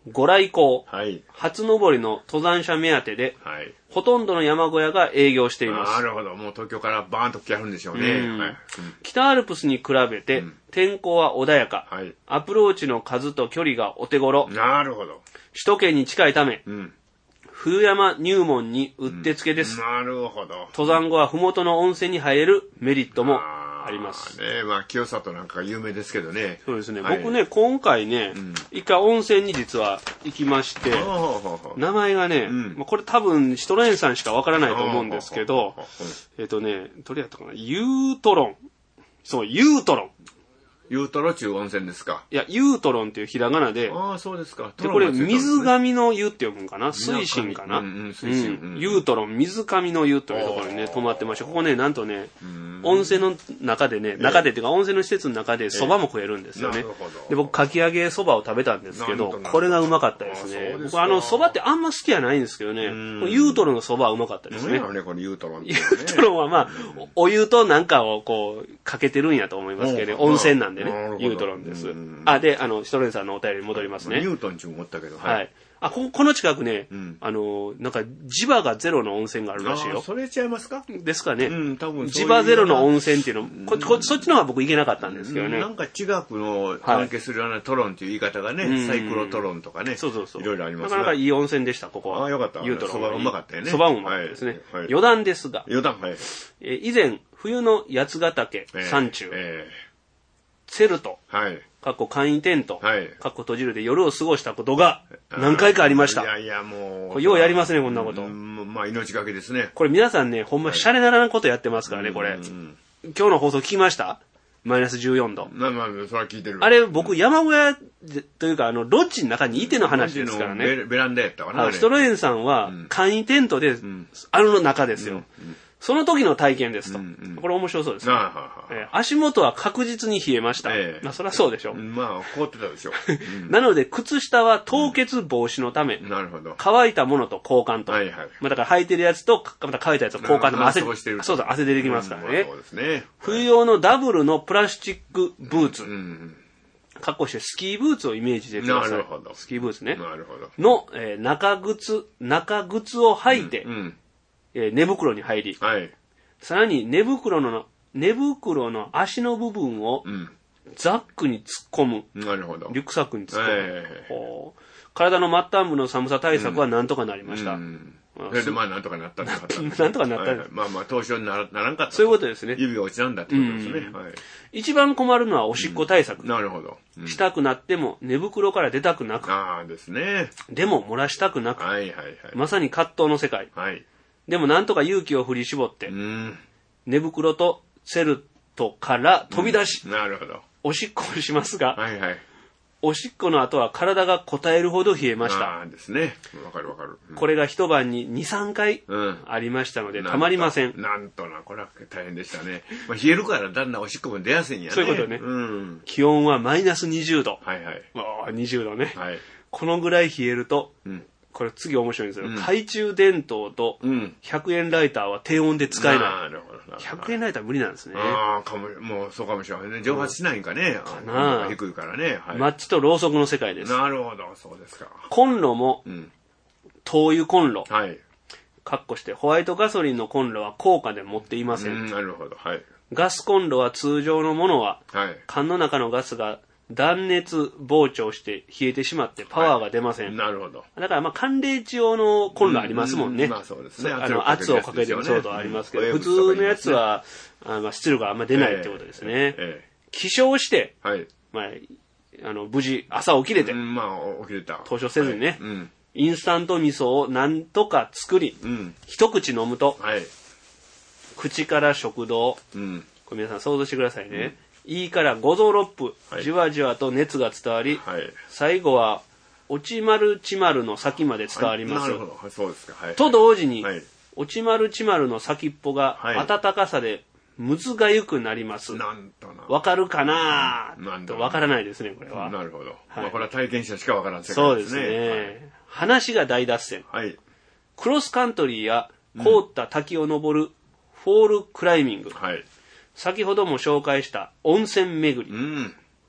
ご来光、 はい。 初登りの登山者目当てで、 はい。 ほとんどの山小屋が営業しています。 なるほど。もう東京からバーンと来はるんでしょうね。 うんはい。うん、 北アルプスに比べて、うん、天候は穏やか、はい。アプローチの数と距離がお手頃。 なるほど。 首都圏に近いため、 うん、 冬山入門にうってつけです。 うん、なるほど。 登山後は麓の温泉に入れるメリットもあります。 ね、まあ清里なんかが有名ですけどね。 そうですね。はい、僕ね今回ね、うん、一回温泉に実は行きまして、名前がね、うん、まあ、これ多分シトロエンさんしかわからないと思うんですけど、えっとねどれやったかな、ユートロン、そうユートロン。 ユートロ中温泉ですか。 いや、ユートロンっていうひらがなで、 ああ、そうですか。 で、これ、水上の湯って読むんかな、水深かな、 うんうん、水深、 うん。ユートロン、水上の湯というところにね、泊まってました。ここね、なんとね、温泉の中でね、中でっていうか、温泉の施設の中で蕎麦も食えるんですよね。で、僕、かき揚げ蕎麦を食べたんですけど、これがうまかったですね。僕、あの、蕎麦ってあんま好きじゃないんですけどね、ユートロンの蕎麦はうまかったですね。 これユートロン。 ユートロンはまあ、お湯となんかをこう、かけてるんやと思いますけど、温泉なんでね、ユートロンです。あ、で、あの、シトレンさんのお便りに戻りますね。 ニュートンちも思ったけど。 はい。はい、あ、こ、この近くね、うん、あの、なんか、磁場がゼロの温泉があるらしいよ。 それちゃいますか？ ですかね。 うん、多分磁場ゼロの温泉っていうの、こ、こ、そっちの方が僕行けなかったんですけどね。 なんか地学の関係するようなトロンっていう言い方がね、はい、サイクロトロンとかね。 そうそうそう。 いろいろありますね。 なかなかいい温泉でした、ここは。 ああ、よかった。 ユートロン。 蕎麦うまかったよね。 蕎麦もうまかったですね。はいはい、余談ですが。 余談、はい。 え以前、冬の八ヶ岳山中、えーえー、セルト、はい。かっこ簡易テント、はい、かっこ閉じるで夜を過ごしたことが何回かありました。 いやいやもう。 これようやりますね、こんなこと。 まあ命がけですね。 これ皆さんね、ほんまシャレならんことやってますからね、これ。今日の放送聞きました？マイナスじゅうよんど。 まあまあ、それは聞いてる。 あれ、僕、山小屋というか、あの、ロッジの中にいての話ですからね。 ベ, ベランダやったかな。 ストロエンさんは、簡易テントで、うん、あの中ですよ。うんうんその時の体験ですと。うんうん、これ面白そうですね、えー。足元は確実に冷えました。えー、まあそりゃそうでしょ。 まあ凍ってたでしょ。 うん、なので靴下は凍結防止のため、うん、なるほど乾いたものと交換と。はいはい、まあだから履いてるやつとまた乾いたやつと交換でも汗そうそう汗出てきますからね。うんまあそうですねはい、冬用のダブルのプラスチックブーツ。うんうんかっこしてスキーブーツをイメージしてください。なるほど。スキーブーツね。なるほど。の、えー、中靴中靴を履いて。うんうんえー、寝袋に入り、はい、さらに寝袋の寝袋の足の部分をザックに突っ込む、うん、なるほどリュックサックに突っ込む、はいはいはい、体の末端部の寒さ対策はなんとかなりました、うんうん、 それでまあなんとかなったんだったなんとかなった、はいはい、 まあまあ凍傷にならならんかったそういうことですね指が落ちたんだってことですね、うんはい、 一番困るのはおしっこ対策、 うん、なるほど、 うん、したくなっても寝袋から出たくなくああですねでも漏らしたくなく、はいはいはい、まさに葛藤の世界、はいでもなんとか勇気を振り絞って、うん、寝袋とセルトから飛び出し、うん、なるほどおしっこをしますが、はいはい、おしっこの後は体がこたえるほど冷えました。 あですね。わかるわかる、 うん。これが一晩にに、さんかいありましたので、うん、たまりません。 なんとな、これは大変でしたね。まあ、冷えるからだんだんおしっこも出やすいんやね。 そういうことね。うん、気温はマイナスにじゅうど。はいはい。あにじゅうどね。はい。このぐらい冷えると、うんこれ次面白いんですよ、うん、懐中電灯とひゃくえんライターは低温で使えない、うん、なるほどひゃくえんライター無理なんですねああかももうそうかもしれないね蒸発しないんかねかな低いからね、 はい、マッチとろうそくの世界ですなるほどそうですかコンロも、うん、灯油コンロはいかっこしてホワイトガソリンのコンロは高価で持っていません、うん、 なるほどはいガスコンロは通常のものは、はい、缶の中のガスが断熱膨張して冷えてしまってパワーが出ません、はい、なるほどだからまあ寒冷地用のコンロありますもんね、うんまあそうですねあの圧をかけてるそうとありますけど、うん、普通のやつはあまあ出力があんま出ないってことですね、えーえー、起床して、はいまあ、あの無事朝起きれて、うんまあ、起きれた凍傷せずにね、はいうん、インスタント味噌をなんとか作り、うん、一口飲むと、はい、口から食道、うん、これ皆さん想像してくださいね、うん胃から五臓六腑、はい、じわじわと熱が伝わり、はい、最後は落ち丸ち丸の先まで伝わります。はい、なるほど、そうですか。はい、と同時に、はい、落ち丸ち丸の先っぽが温かさでむずがゆくなります。なんとな。わかるかなーとわからないですね、これは。 なるほど。はいまあ、これは体験者しかわからん世界ですね。 そうですね。はい、話が大脱線、はい。クロスカントリーや凍った滝を登るフォールクライミング。はい先ほども紹介した温泉巡り、うん、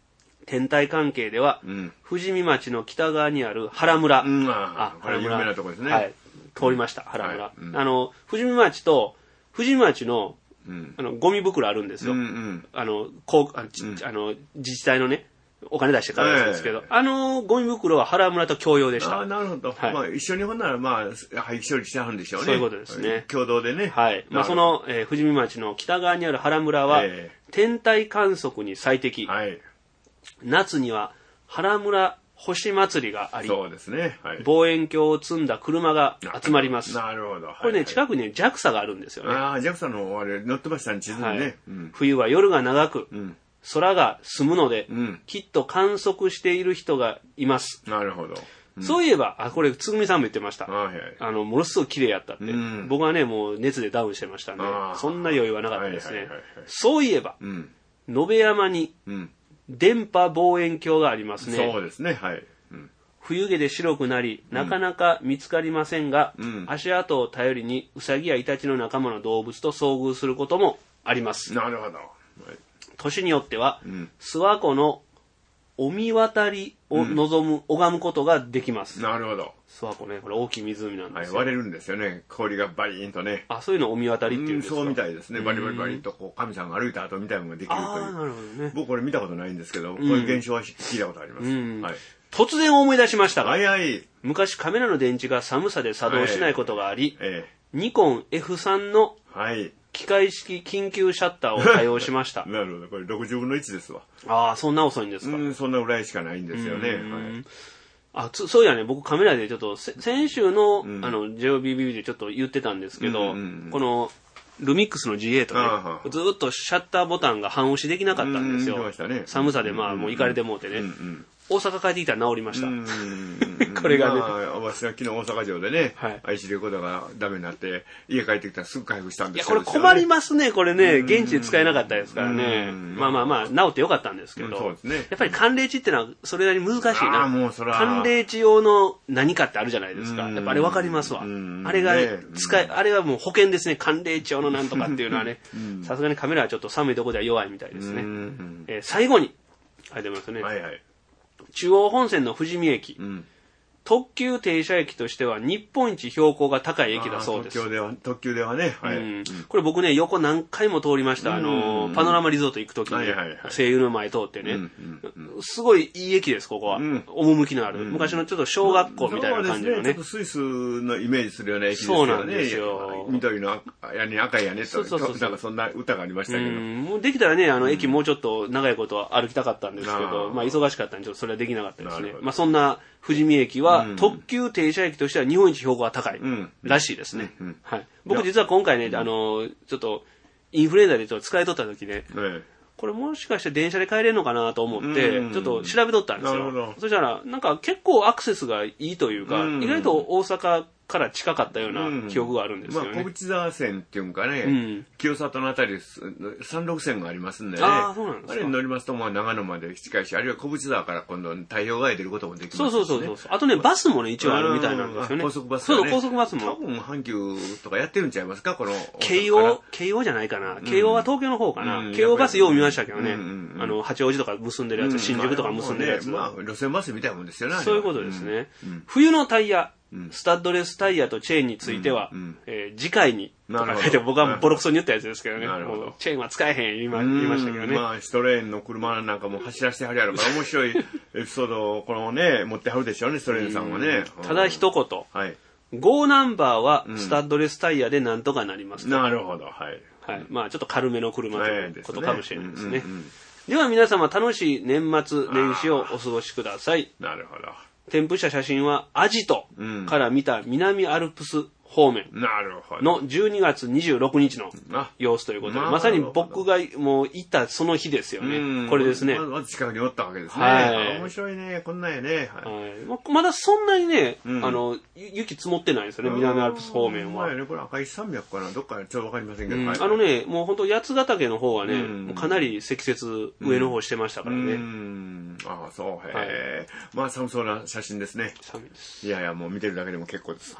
天体関係では、うん、富士見町の北側にある原村、うん、 ああ、原村有名なところですね。 はい、通りました、原村、はいうん、あの富士見町と富士見町の、うん、あのゴミ袋あるんですよ。うんうん、あのこうあち、うん、あの自治体のねお金出して買うんですけど、えー、あのゴミ袋は原村と共用でした。 あなるほど。はい、まあ一緒にほんならまあ廃棄処理してはるんでしょうね。 そういうことですね。 共同でね。 はい。まあその、えー、富士見町の北側にある原村は、えー、天体観測に最適。はい。夏には原村星祭りがあり、 そうですね。はい、 望遠鏡を積んだ車が集まります。 なるほど。はい、 これね、近くに、ね、ジャクサ があるんですよね。 ああ、ジャクサ のあれ乗ってましたね、地図にね。はいうん、冬は夜が長く、うん空が澄むので、うん、きっと観測している人がいます。 なるほど。 うん、そういえば、あ、これ、つぐみさんも言ってました。はいはい、あの、ものすごく綺麗やったって、うん。僕はね、もう熱でダウンしてましたんで、そんな余裕はなかったですね。はいはいはいはい、そういえば、うん、野辺山に電波望遠鏡がありますね。 そうですね。はい。うん、 冬毛で白くなり、なかなか見つかりませんが、うん、足跡を頼りにウサギやイタチの仲間の動物と遭遇することもあります。 なるほど。はい年によっては、うん、諏訪湖の御神渡りを望む、うん、拝むことができます。 なるほど。 諏訪湖ね、これ大きい湖なんですよ。 はい、割れるんですよね。氷がバリーンとね。 あ、そういうのを御神渡りっていうんですか。 そうみたいですね。バリバリバリとこう神さんが歩いた後みたいなのができるという。 ああ、なるほどね。 僕これ見たことないんですけど、こういう現象は聞いたことあります。うんはい、突然思い出しましたが、 はいはい、 昔カメラの電池が寒さで作動しないことがあり、はいええ、ニコン エフスリー の、はい機械式緊急シャッターを多用しました。 なるほど。これろくじゅうぶんのいちですわ。 ああ、そんな遅いんですか。 うん、そんなぐらいしかないんですよね。はい、 あつそういやね、僕カメラでちょっと、先週の、うん、あの、ジェイオービービー でちょっと言ってたんですけど、うんうんうん、この、ルミックスの ジーエイト ね、ずっとシャッターボタンが半押しできなかったんですよ。ね、寒さでまあもう行かれてもうてね。うんうん大阪帰ってきたら治りました。これがね。まあ、私は昨日大阪城でね、はい、愛知レコードがダメになって、家帰ってきたらすぐ回復したんですよ、ね。いや、これ困りますね、これね。現地で使えなかったですからね。まあまあまあ、治ってよかったんですけど。そうですね。やっぱり寒冷地ってのはそれなりに難しいな。あもうそれは寒冷地用の何かってあるじゃないですか。やっぱあれ分かりますわ。あれが、使え、あれはもう保険ですね。寒冷地用のなんとかっていうのはね。さすがにカメラはちょっと寒いところでは弱いみたいですね。えー、最後に、ありがとうございますね。はいはい。中央本線の富士見駅、うん、特急停車駅としては日本一標高が高い駅だそうです。 特急では、特急ではね、はいうん、 これ僕ね横何回も通りました。あのパノラマリゾート行くときに、はいはいはい、声優の前通ってね、うんうん、すごいいい駅ですここは、うん、趣のある、うん、昔のちょっと小学校みたいな感じのね、ねちょっとスイスのイメージするような駅ですよね。そうなんですよ。緑の屋根赤い屋根とそうそうそうなんかそんな歌がありましたけど、うん、 もうできたらねあの駅もうちょっと長いこと歩きたかったんですけど、うん、まあ忙しかったんでちょっとそれはできなかったですね。まあそんな富士見駅は、うん、特急停車駅としては日本一標高が高いらしいですね。うんうん、はい。僕実は今回ね、あの、ちょっと、インフルエンザでちょっと使いとった時ね、うん、これもしかして電車で帰れるのかなと思って、ちょっと調べとったんですよ。そしたら、なんか結構アクセスがいいというか、意外と大阪から近かったような記憶があるんですよね。 まあ、小淵沢線っていうかね、うん、清里のあたり三六線がありますんでね。ああ、そうなんですか。あれに乗りますと、まあ、長野まで近いし、あるいは小淵沢から今度太平洋側へ出ることもできますし、ね。そうそうそうそう。あとね、バスもね、一応あるみたいなんですよね。 高速バスも、ね。 そうそう、高速バスも。 多分、阪急とかやってるんちゃいますか、この。 京王、京王じゃないかな。京王は東京の方かな。うん、京王バスよう見ましたけどね。うんうんうん、あの、八王子とか結んでるやつ、うん、新宿とか結んでるやつ。 まあ、ね、まあ、路線バスみたいなもんですよね。 そういうことですね。うん、冬のタイヤ。スタッドレスタイヤとチェーンについては、うんうんえー、次回にとか書いて僕はボロクソに言ったやつですけどね。もうチェーンは使えへん言いま、言いましたけどね。 まあ、一レーンの車なんかも走らせてはるやろから面白いエピソードをこのね、持ってはるでしょうね、ストレーンさんはね。 ただ一言。はい。ゴーナンバーはスタッドレスタイヤでなんとかなります、 ねうん。なるほど、はい。 はい。まあ、ちょっと軽めの車ということかもしれないですね。では皆様楽しい年末年始をお過ごしください。 なるほど。 添付した写真はアジトから見た南アルプス方面のじゅうにがつにじゅうろくにちの様子ということで、まさに僕がもう行ったその日ですよね。これですね。 まず近くにおったわけですね。はい。面白いね。こんなんやね。 はい。まだそんなにね、あの、雪積もってないんですよね、南アルプス方面は。 これ赤石山脈かなどっかちょっとわかりませんけど。 あのね、もう本当八ヶ岳の方はね、かなり積雪上の方してましたからね。 ああ、そう。へえ。まあ寒そうな写真ですね。寒いです。いやいや、もう見てるだけでも結構です。はい。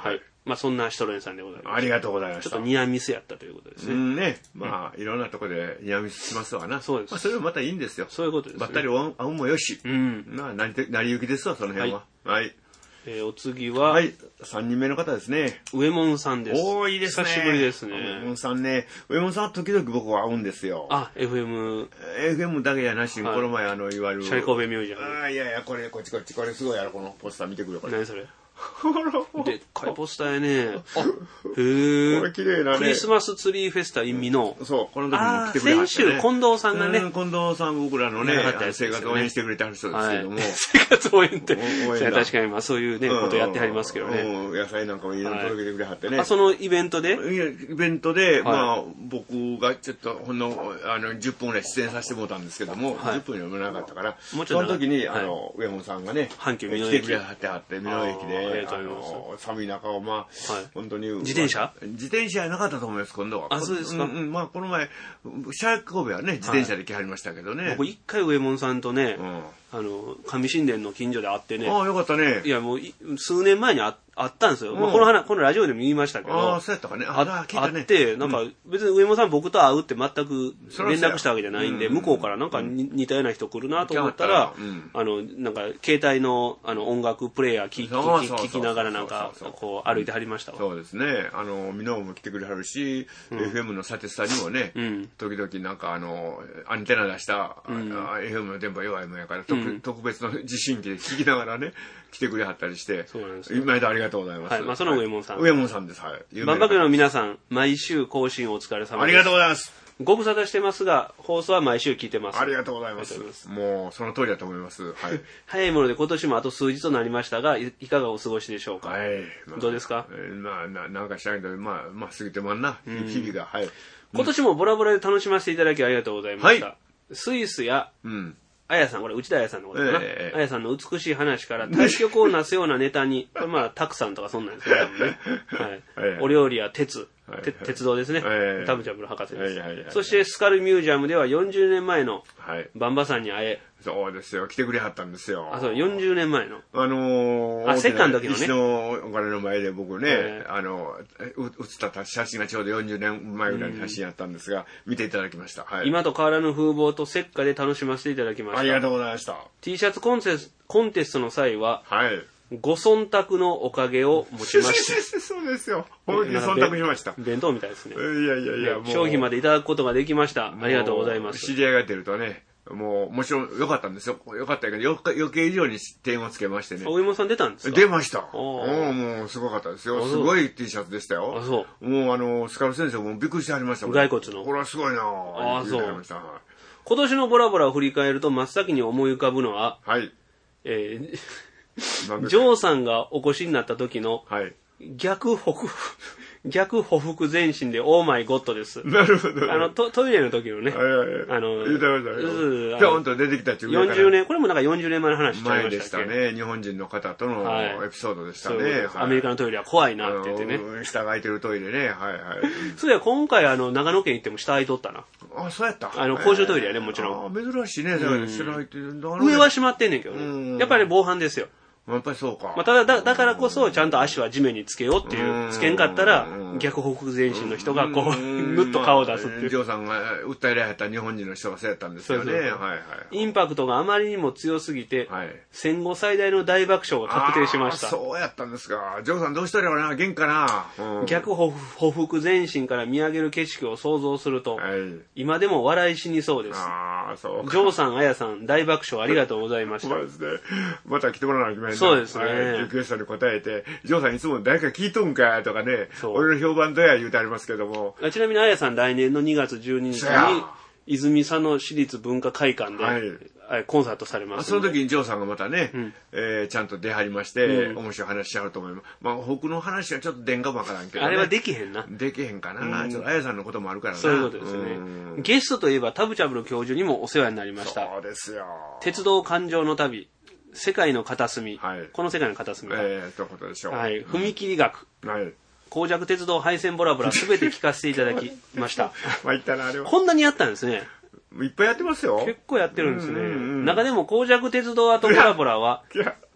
まあそんなシトロエンさんでございます。 ありがとうございました。 ちょっとニアミスやったということですね。 うんね。まあ、いろんなとこでニアミスしますわな。 そうです。 まあ、それはまたいいんですよ。 そういうことです、ね。 ばったり会うもよし。 うん。 まあ、成り成り行きですわ、その辺は。はい。はい、 えー、お次は、 はい、さんにんめの方ですね。 上門さんです。 おー、いいですね。 久しぶりですね。 上門さんね。上門さんは時々僕は会うんですよ。 あ、エフエム。 エフエム だけじゃなし、はい、この前、あの、いわゆる。 シャイコーベミュージアム。 ああ、いやいや、これ、こっちこっち、これすごいやろ、このポスター見てくれ、これ。 何それでっかいポスターやね。あ、へえ。 これ綺麗なね。 クリスマスツリーフェスタ in 美濃。 そう、この時に来てくれはったね。 先週、近藤さんがね。 近藤さん、僕らのね、生活応援してくれた人ですけども。 生活応援って。確かに、まあそういうね、ことやってはりますけどね。 野菜なんかもいろいろ届けてくれはってね。 あ、そのイベントでイベントで、まあ、僕がちょっと、ほんの、あの、じゅっぷんぐらい出演させてもらったんですけども、じゅっぷんよりもなかったから、その時に、あの、上本さんがね、 阪急美濃駅。来てくれはってはって、美濃駅で、 あの、 寒い中を、まあ、はい、本当に。 自転車自転車やなかったと思います、今度は。 あ、そうですか。 うん、うん、まあ、この前、シャーク神戸はね、自転車で来はりましたけどね。はい、 僕、一回上門さんとね、うん、あの、上新田の近所で会ってね。 ああ、よかったね。 いや、もう、数年前に会あったんですよ。まあ、この話、このラジオでも言いましたけど。 ああ、そうやったかね。ああ、聞いたね。 会って、なんか、別に上本さん僕と会うって全く連絡したわけじゃないんで、向こうからなんか似たような人来るなと思ったら、あの、なんか、携帯の、あの、音楽プレイヤー聞き、聞きながらなんか、こう、歩いてはりましたわ。 そうですね。あの、ミノも来てくれはるし、エフエム のサテスタにもね、時々なんかあの、アンテナ出した、エフエム の電波弱いもんやから、特別の受信機で聞きながらね、来てくれはったりして、今でありがとうございます。 はい、まあその上門さん。 上門さんです。はい。 万博の皆さん、毎週更新お疲れ様です。 ありがとうございます。 ご無沙汰してますが、放送は毎週聞いてます。 ありがとうございます。もう、その通りだと思います。はい。 早いもので今年もあと数日となりましたが、いかがお過ごしでしょうか。 はい。 まあ、どうですか。 えー、まあ、な、なんか知らんけど、まあ、まあ、過ぎてまんな。日々が。はい。 今年もボラボラで楽しませていただきありがとうございました。はい、スイスや、うん。あやさん、これ内田あやさんのことかな。えー、あやさんの美しい話から対局をなすようなネタに、これまあ、たくさんとかそんなんですね。はい。えー、お料理や鉄、はい、鉄道ですね。えー、タブチャブル博士です。はい、そしてスカルミュージアムではよんじゅうねんまえのバンバさんに会え、 そうですよ。来てくれはったんですよ。 あ、そう、よんじゅうねんまえの。 あのー、 あ、セッカンの時のね。 石のお金の前で僕ね、えー、あの、写った写真がちょうどよんじゅうねんまえぐらいの写真やったんですが、見ていただきました。はい。 今と変わらぬ風貌とセッカで楽しませていただきました。 ありがとうございました。 T シャツコンテスト、コンテストの際は、 はい。 ご忖度のおかげを持ちました。 そうですよ。本気で忖度しました。 弁当みたいですね。 いやいやいや、もう。商品までいただくことができました。ありがとうございます。 知り合いが出るとね、もう、もちろん良かったんですよ。良かったけど、余計以上に点をつけましてね。 お芋さん出たんですか？ 出ました。もう、すごかったですよ。すごい T シャツでしたよ。 あ、そう。 もう、あの、スカル先生もびっくりしてはりました。 骸骨の。 これはすごいなぁ。 あ、そう。今年のボラボラを振り返ると、真っ先に思い浮かぶのは、 はい。 えー、ジョーさんがお越しになった時の、はい。逆歩幅、逆歩幅前進でオーマイゴッドです。 なるほど。 あの、ト, トイレの時のね。 はいはいはい。 あの、 言うてましたよ。ぴょんと出てきたっていうよんじゅうねん、これもなんかよんじゅうねんまえの話しちゃいましたっけ。 前でしたね。日本人の方とのエピソードでしたね。はい、 そうアメリカのトイレは怖いなって言ってね。 下が空いてるトイレね。はいはい。 そうや、今回あの、長野県行っても下空いとったな。 あ、そうやった。 あの、公衆トイレやね、もちろん。 あ、珍しいね。下空いてる。 上は閉まってんねんけどね。やっぱり防犯ですよ。 やっぱりそうか。 まあ、ただだ、だからこそ、ちゃんと足は地面につけようっていう、つけんかったら、逆歩幅前進の人がこう、ぬっと顔を出すっていう。 ジョーさんが訴えられた日本人の人がそうやったんですよね。はいはい。 インパクトがあまりにも強すぎて、はい、戦後最大の大爆笑が確定しました。 そうやったんですか。ジョーさんどうしたらいいかな、元気かな。 うん、逆歩幅前進から見上げる景色を想像すると、はい、今でも笑い死にそうです。 ああ、そうか。 ジョーさん、あやさん、大爆笑ありがとうございました。 そうですね。また来てもらわなきゃいけないな。 そうですね。はいリクエストに答えて、ジョーさんいつも誰か聞いとんかとかね、俺の評判どうや言うてありますけども。 ちなみにあやさん来年のにがつじゅうににちに泉佐野市立文化会館で、はい、コンサートされます。 その時にジョーさんがまたね、うんえー、ちゃんと出はりまして、うん、面白い話しちゃうと思います。まあ、僕の話はちょっと電化もわからんけど、ね、 あれはできへんな。 できへんかな。うん、ちょっとあやさんのこともあるからな。 そういうことですね。ゲストといえばタブチャブル教授にもお世話になりました。 そうですよ。 鉄道環状の旅。世界の片隅、はい、この世界の片隅か、 えー、ということでしょう。 はい、踏切学、 うん、はい、 高尺鉄道廃線ボラボラすべて聞かせていただきました。 まあ、いったなあれは。 こんなにやったんですね。 いっぱいやってますよ。 結構やってるんですね。中でも高尺鉄道アートボラボラは、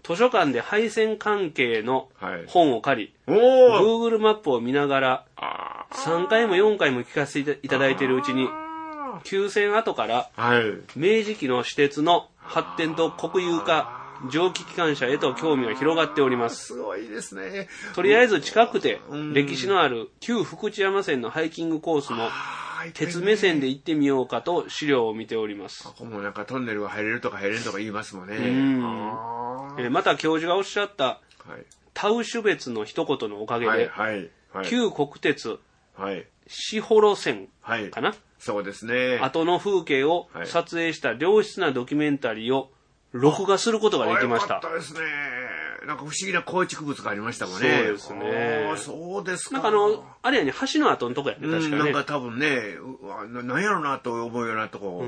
図書館で配線関係の本を借り、 はい、お Google マップを見ながらさんかいもよんかいも聞かせていただいているうちに、休戦後から、はい、明治期の私鉄の発展と国有化、蒸気機関車へと興味が広がっております。 すごいですね。 とりあえず近くて歴史のある旧福知山線のハイキングコースも鉄目線で行ってみようかと資料を見ております。 ここもなんかトンネルが入れるとか入れんとか言いますもんね。うんえまた教授がおっしゃった、はい、タウシュ別の一言のおかげで、はいはいはい、旧国鉄、はい、士幌線かな、はい、 そうですね。 後の風景を撮影した良質なドキュメンタリーを録画することができました。 よかったですね。なんか不思議な構築物がありましたもんね。 そうですね。 そうですか。 なんかあの、あれやね、橋の跡のとこやね、確かね。 なんか多分ね、ななんやろうなと思うようなとこ、うん、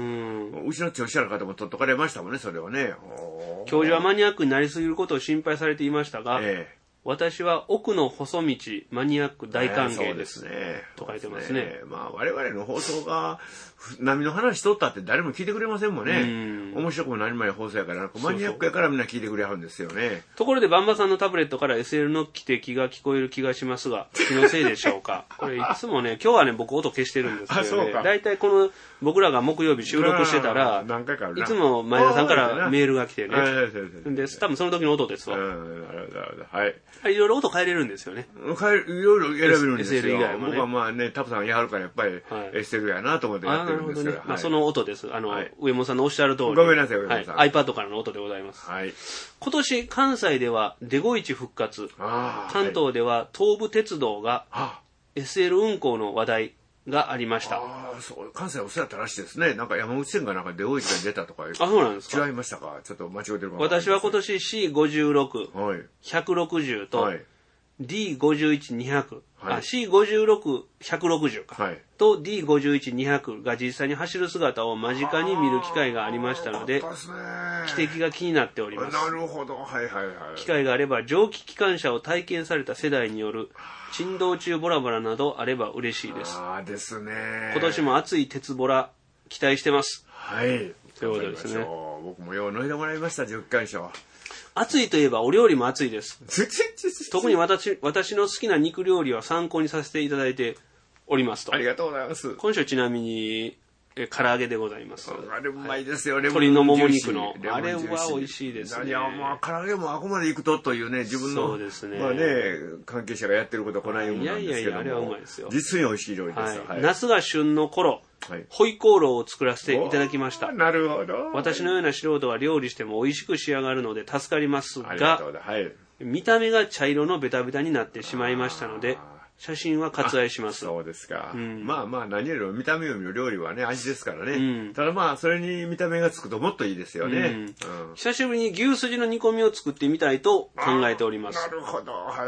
うちの調子やる方も取っとかれましたもんね、それはね。 教授はマニアックになりすぎることを心配されていましたが、ええ、私は奥の細道マニアック大歓迎です、えー、と書いてますね。 すねまあ我々の放送が波の話しとったって誰も聞いてくれませんもんね。ん面白くも何もない放送やからマニアックやからみんな聞いてくれはるんですよね。 ところでバンバさんのタブレットから エスエル の汽笛が聞こえる気がしますが気のせいでしょうか。これいつもね今日はね僕音消してるんですけどね。だいたいこの僕らが木曜日収録してたら何回かあるないつも前田さんからメールが来てね。で多分その時の音ですわ。はい。いろいろ音変えれるんですよね。 変えるいろいろ選べるんですよ。 エスエル 以外もね。 僕はまあねタプさんやはるからやっぱり エスエル やなと思ってやってるんですけど。 まあその音です。あの、はい、上本さんのおっしゃる通り。 ごめんなさい、上本さん。 はい、iPad からの音でございます。はい、今年、関西ではデゴイチ復活。関東では東武鉄道が エスエル 運行の話題がありました。 ああ、そう、関西はお世話だったらしいですね。なんか山口線がなんかデゴイチが出たとか。 あ、そうなんですか。 違いましたか。ちょっと間違えてるかも。 私は今年 シーごじゅうろく、はい、ひゃくろくじゅうと、はい、ディーごじゅういち、にひゃく、はい、あ シーごじゅうろく、ひゃくろくじゅう か、はい、と ディーごじゅういち、にひゃく が実際に走る姿を間近に見る機会がありましたので、汽笛が気になっております。 なるほど、はいはいはい。 機会があれば蒸気機関車を体験された世代による珍道中ボラボラなどあれば嬉しいです。 ああですね。 今年も熱い鉄ボラ期待してます。 はい。 ということですね。 僕もよう乗いてもらいました蒸気機関車は。 暑いといえばお料理も暑いです。特に 私, 私の好きな肉料理は参考にさせていただいておりますと。 ありがとうございます。 今週ちなみにえ唐揚げでございます。 あれうまいですよ、はい、 鶏のもも肉のあれは美味しいですね。 いやまあ唐揚げもあこまで行くとというね自分のそうですね、 まあね関係者がやってることはこないものなんですけども、いやいやいやあれはうまいですよ。実に美味しい料理です。 はいはい、夏が旬の頃、はい、ホイコーローを作らせていただきました。 なるほど。 私のような素人は料理しても美味しく仕上がるので助かりますが、 はい、 見た目が茶色のベタベタになってしまいましたので写真は割愛します。 そうですか、うん、まあまあ何よりも見た目よりも料理はね味ですからね、うん、ただまあそれに見た目がつくともっといいですよね、うんうん、 久しぶりに牛すじの煮込みを作ってみたいと考えております。 なるほど、はい、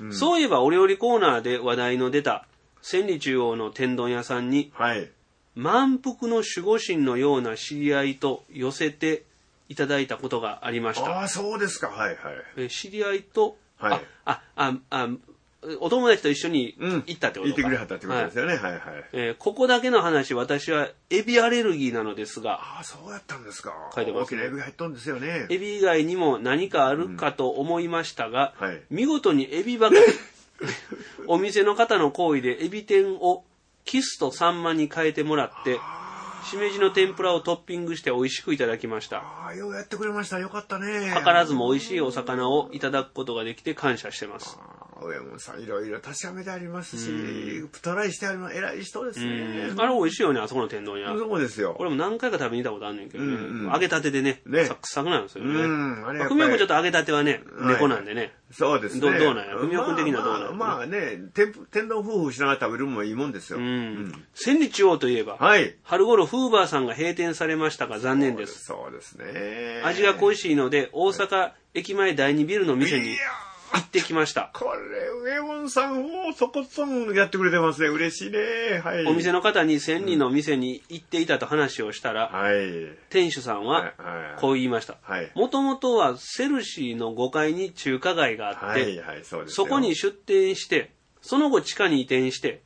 うん、そういえばお料理コーナーで話題の出た千里中央の天丼屋さんに、はい、満腹の守護神のような知り合いと寄せていただいたことがありました。 ああそうですか、はいはい。 え知り合いと、はい、ああああお友達と一緒に行ったってことか、うん、 行ってくれはったってことですよね、はい、はいはい、 えー、ここだけの話、私はエビアレルギーなのですが。 ああそうやったんですか。 書いてます、 ね、大きなエビが入っとるんですよね。 エビ以外にも何かあるかと思いましたが、うんはい、見事にエビばかりお店の方の行為でエビ天をキスとサンマに変えてもらってしめじの天ぷらをトッピングして美味しくいただきました。 ああようやってくれました。よかったね。 図らずも美味しいお魚をいただくことができて感謝してます。 上本さんいろいろ確かめてありますし、トライしてあるの偉い人ですね。 あれ美味しいよね、あそこの天丼屋。 そうですよ。 俺も何回か食べに行ったことあるんねんけどね、うんうん、揚げたてでね、ねサクサクなんですよね。ふみおくんちょっと揚げたてはね、猫なんでね、はい、 そうですね。 ど, どうなんやふみおくん的にはどうなんや、 まあ、まあまあね、天, 天丼夫婦しながら食べるのもいいもんですよ。うんうん、 千里中央といえば、はい、春頃フーバーさんが閉店されましたが残念です。 そうですね。 味が恋しいので大阪駅前第二ビルの店に行ってきました。 これ上門さんをそこそんやってくれてますね。嬉しいね、はい、 お店の方に千里の店に行っていたと話をしたら、はい、店主さんはこう言いました。もともとはセルシーのごかいに中華街があって、はいはい、 そ, そこに出店してその後地下に移転して、はい、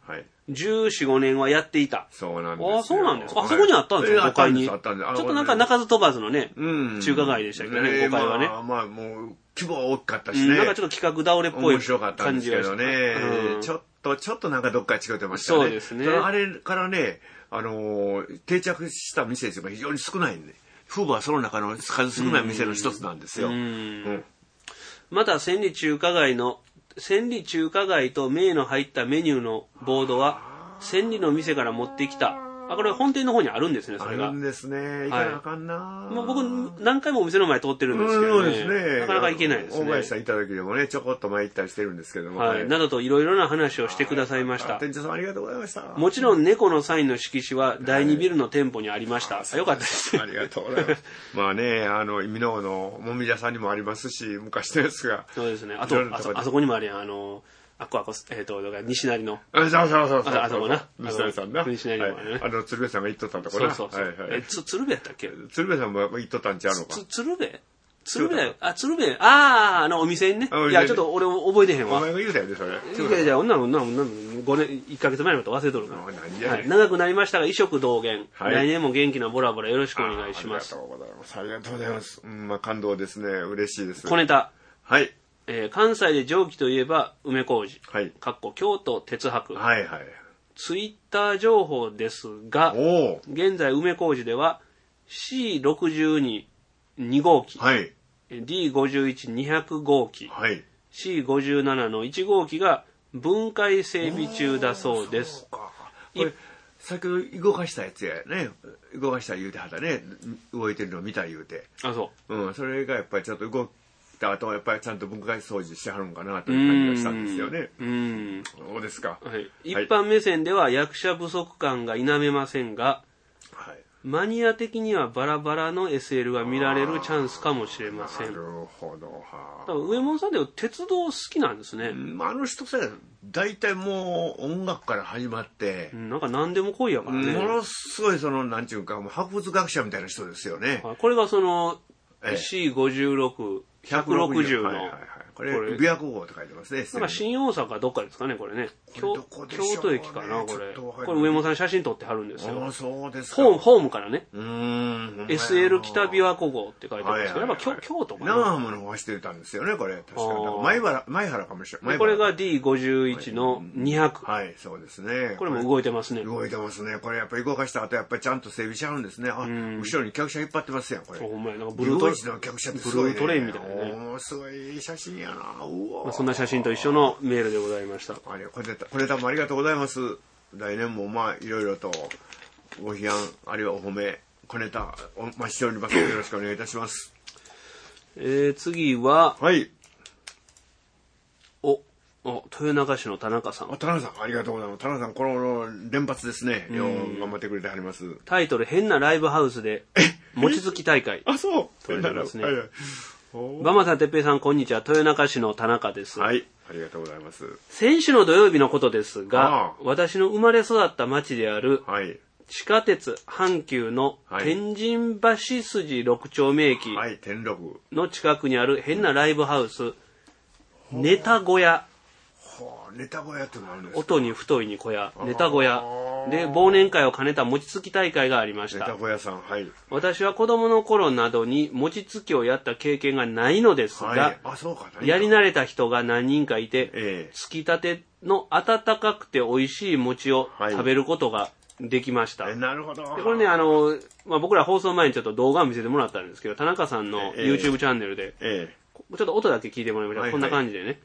じゅうよん、ごねんはやっていた。 そうなんですよ。 ああ、そうなんですか。あそこにあったんですか、ごかいに。ちょあったんです、あったんです。 っとなんか鳴かず飛ばずのね、 うん、 中華街でしたけどね、 えーごかいはね。 まあ、まあ、もう、規模は大きかったしね。 うん、なんかちょっと企画倒れっぽい面白かったんですけどね。うん、ちょっと、ちょっとなんかどっか違ってましたね。 そうですね。 あれからね、あのー、定着した店が非常に少ないんで、フーバーはその中の数少ない店の一つなんですよ。うんうん、 また、千里中華街の、千里中華街と銘の入ったメニューのボードは、千里の店から持ってきた。あ、これ本店の方にあるんですね、それが。 あるんですね。行かなあかんな、 はい、もう僕、何回もお店の前通ってるんですけどね。そうですね。なかなか行けないですね。 大林さんいた時でもね、ちょこっと前行ったりしてるんですけども。 はい。はい、などといろいろな話をしてくださいました。 店長さんありがとうございました。 もちろん、猫のサインの色紙はだいにビルの店舗にありました。はい、あ、よかったです。 ありがとうございます。まあね、あの、美濃のもみじ屋さんにもありますし、昔のやつが。 そうですね。あと、あそ、あそこにもあるやん、あの、あこあこ、えっ、ー、と、だから西成の。 あ、そうそうそうそう。 あそこな。 西成さんな。 西成の、ね、 はい。あの、鶴瓶さんが言っとったところな。 そうそうそう。はいはい、え、つ、鶴瓶やったっけ？ 鶴瓶さんも言っとったんちゃうのか。 つ、鶴瓶鶴瓶あ、鶴瓶ああ、あの、お店にね。いや、ちょっと俺覚えてへんわ。 お前が言うたよね、それ。 いやいや、女の、女の、女の、ごねん、いっかげつまえのこと忘れとるから。はい。長くなりましたが、異色同源。はい。来年も元気なボラボラよろしくお願いします。 ありがとうございます。ありがとうございます。うん、まあ、感動ですね。嬉しいです。 小ネタ。 はい。 えー、関西で蒸気といえば梅小路、 はい、 かっこ京都鉄博、 はいはい、 ツイッター情報ですが、現在梅小路では シーろくじゅうに に号機、はい、ディーごじゅういち にひゃく号機、はい、シーごじゅうなな のいち号機が分解整備中だそうです。 これ先ほど動かしたやつやね、動かした言うてはったね、動いてるのを見た言うて、 あ、そう、 うん、それがやっぱりちょっと動あとやっぱりちゃんと分解掃除してはるんかなという感じがしたんですよね。うん。そうですか。 はい。一般目線では役者不足感が否めませんが、はい、マニア的にはバラバラの エスエル が見られるチャンスかもしれません。なるほど。はあ、上門さんでは鉄道好きなんですね。 うん、あの人さ、大体もう音楽から始まって、 うん、なんか何でも来いやからね。 ものすごいその、なんちゅうか、もう博物学者みたいな人ですよね。 はい、これがその、ええ、シーごじゅうろく、ひゃくろくじゅうの、はいはいはい、 これ、琵琶湖号って書いてますね。 なんか新大阪どっかですかね、これね。京, 京都駅かな、これ。これ上本さん写真撮ってはるんですよ。 ああ、そうですか。 ホーム、ホームからね。 うーん。 エスエル 北琵琶湖号って書いてますけど、やっぱ京都かな。 長浜の方走ってたんですよね、これ。確かに。前原、前原かもしれない。 これが ディーごじゅういち のにひゃく。 はい、そうですね。 これも動いてますね。 動いてますね。これやっぱり動かした後、やっぱりちゃんと整備しちゃうんですね。あ、後ろに客車引っ張ってますやん、これ。 ほんまや、なんかブルートレイン。 の客車ってすごいね。 ブルートレインみたいなね。 おー、すごい写真やな。うわ。 まあ、そんな写真と一緒のメールでございました。 あれ、これ、これ多分ありがとうございます。来年もまあ、いろいろとご批判、あるいはお褒め、小ネタ、お待ちしております。よろしくお願いいたします。 えー、次は、 はい。 お、お、豊中市の田中さん。 田中さん、ありがとうございます。田中さん、この連発ですね。よう頑張ってくれてはります。 タイトル、変なライブハウスで、餅つき大会。 あ、そう。 ということですね。はいはい。バマさん、てっぺいさん、こんにちは。豊中市の田中です。 はい。ありがとうございます。 先週の土曜日のことですが、私の生まれ育った町である、はい、地下鉄阪急の天神橋筋六丁目駅の近くにある変なライブハウス、ネタ小屋。 ネタ小屋って何ですか？ 音に太いに小屋、ネタ小屋で忘年会を兼ねた餅つき大会がありました。 ネタ小屋さん、はい。 私は子供の頃などに餅つきをやった経験がないのですが、はい、 あ、そうか、 やり慣れた人が何人かいて、えー、つきたての温かくて美味しい餅を食べることができました。 はい、なるほど。 でこれね、あの、まあ、僕ら放送前にちょっと動画を見せてもらったんですけど、田中さんの YouTube チャンネルで、えーえー、ちょっと音だけ聞いてもらいましょう。はいはい、こんな感じでね。はい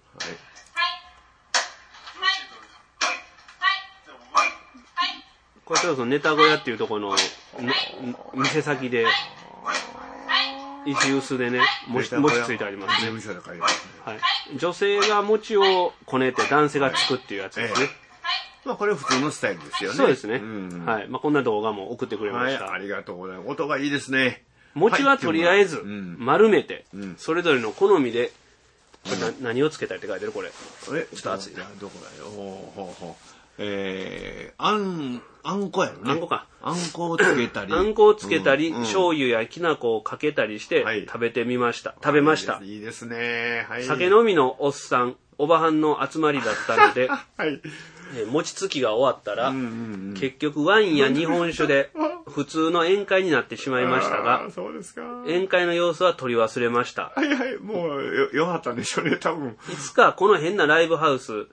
これちょっとそのネタ小屋っていうところの店先で石臼でね餅餅ついてありますね。はい。女性が餅をこねて男性がつくっていうやつですね。ええ、 まあこれは普通のスタイルですよね。 そうですね。うんうん、はい。まあこんな動画も送ってくれました。 はい、ありがとうございます。音がいいですね。 餅はとりあえず丸めて、はい、それぞれの好みで、これな、うん、何をつけたいって書いてるこれ。 え、ちょっと熱いな。どこだよ。ほうほうほう。えー、あん、あんこやろね。 あんこか。 あんこをつけたり。 あんこをつけたり、うんうん、醤油やきな粉をかけたりして、はい、食べてみました。食べました。 いいですね。はい。 酒飲みのおっさん、おばはんの集まりだったので、はい。 えー餅つきが終わったら、 うんうんうん、 結局ワインや日本酒で普通の宴会になってしまいましたが、 そうですか。 宴会の様子は取り忘れました。 はいはい、もうよ、よかったんでしょうね、多分。 いつかこの変なライブハウス、 うん、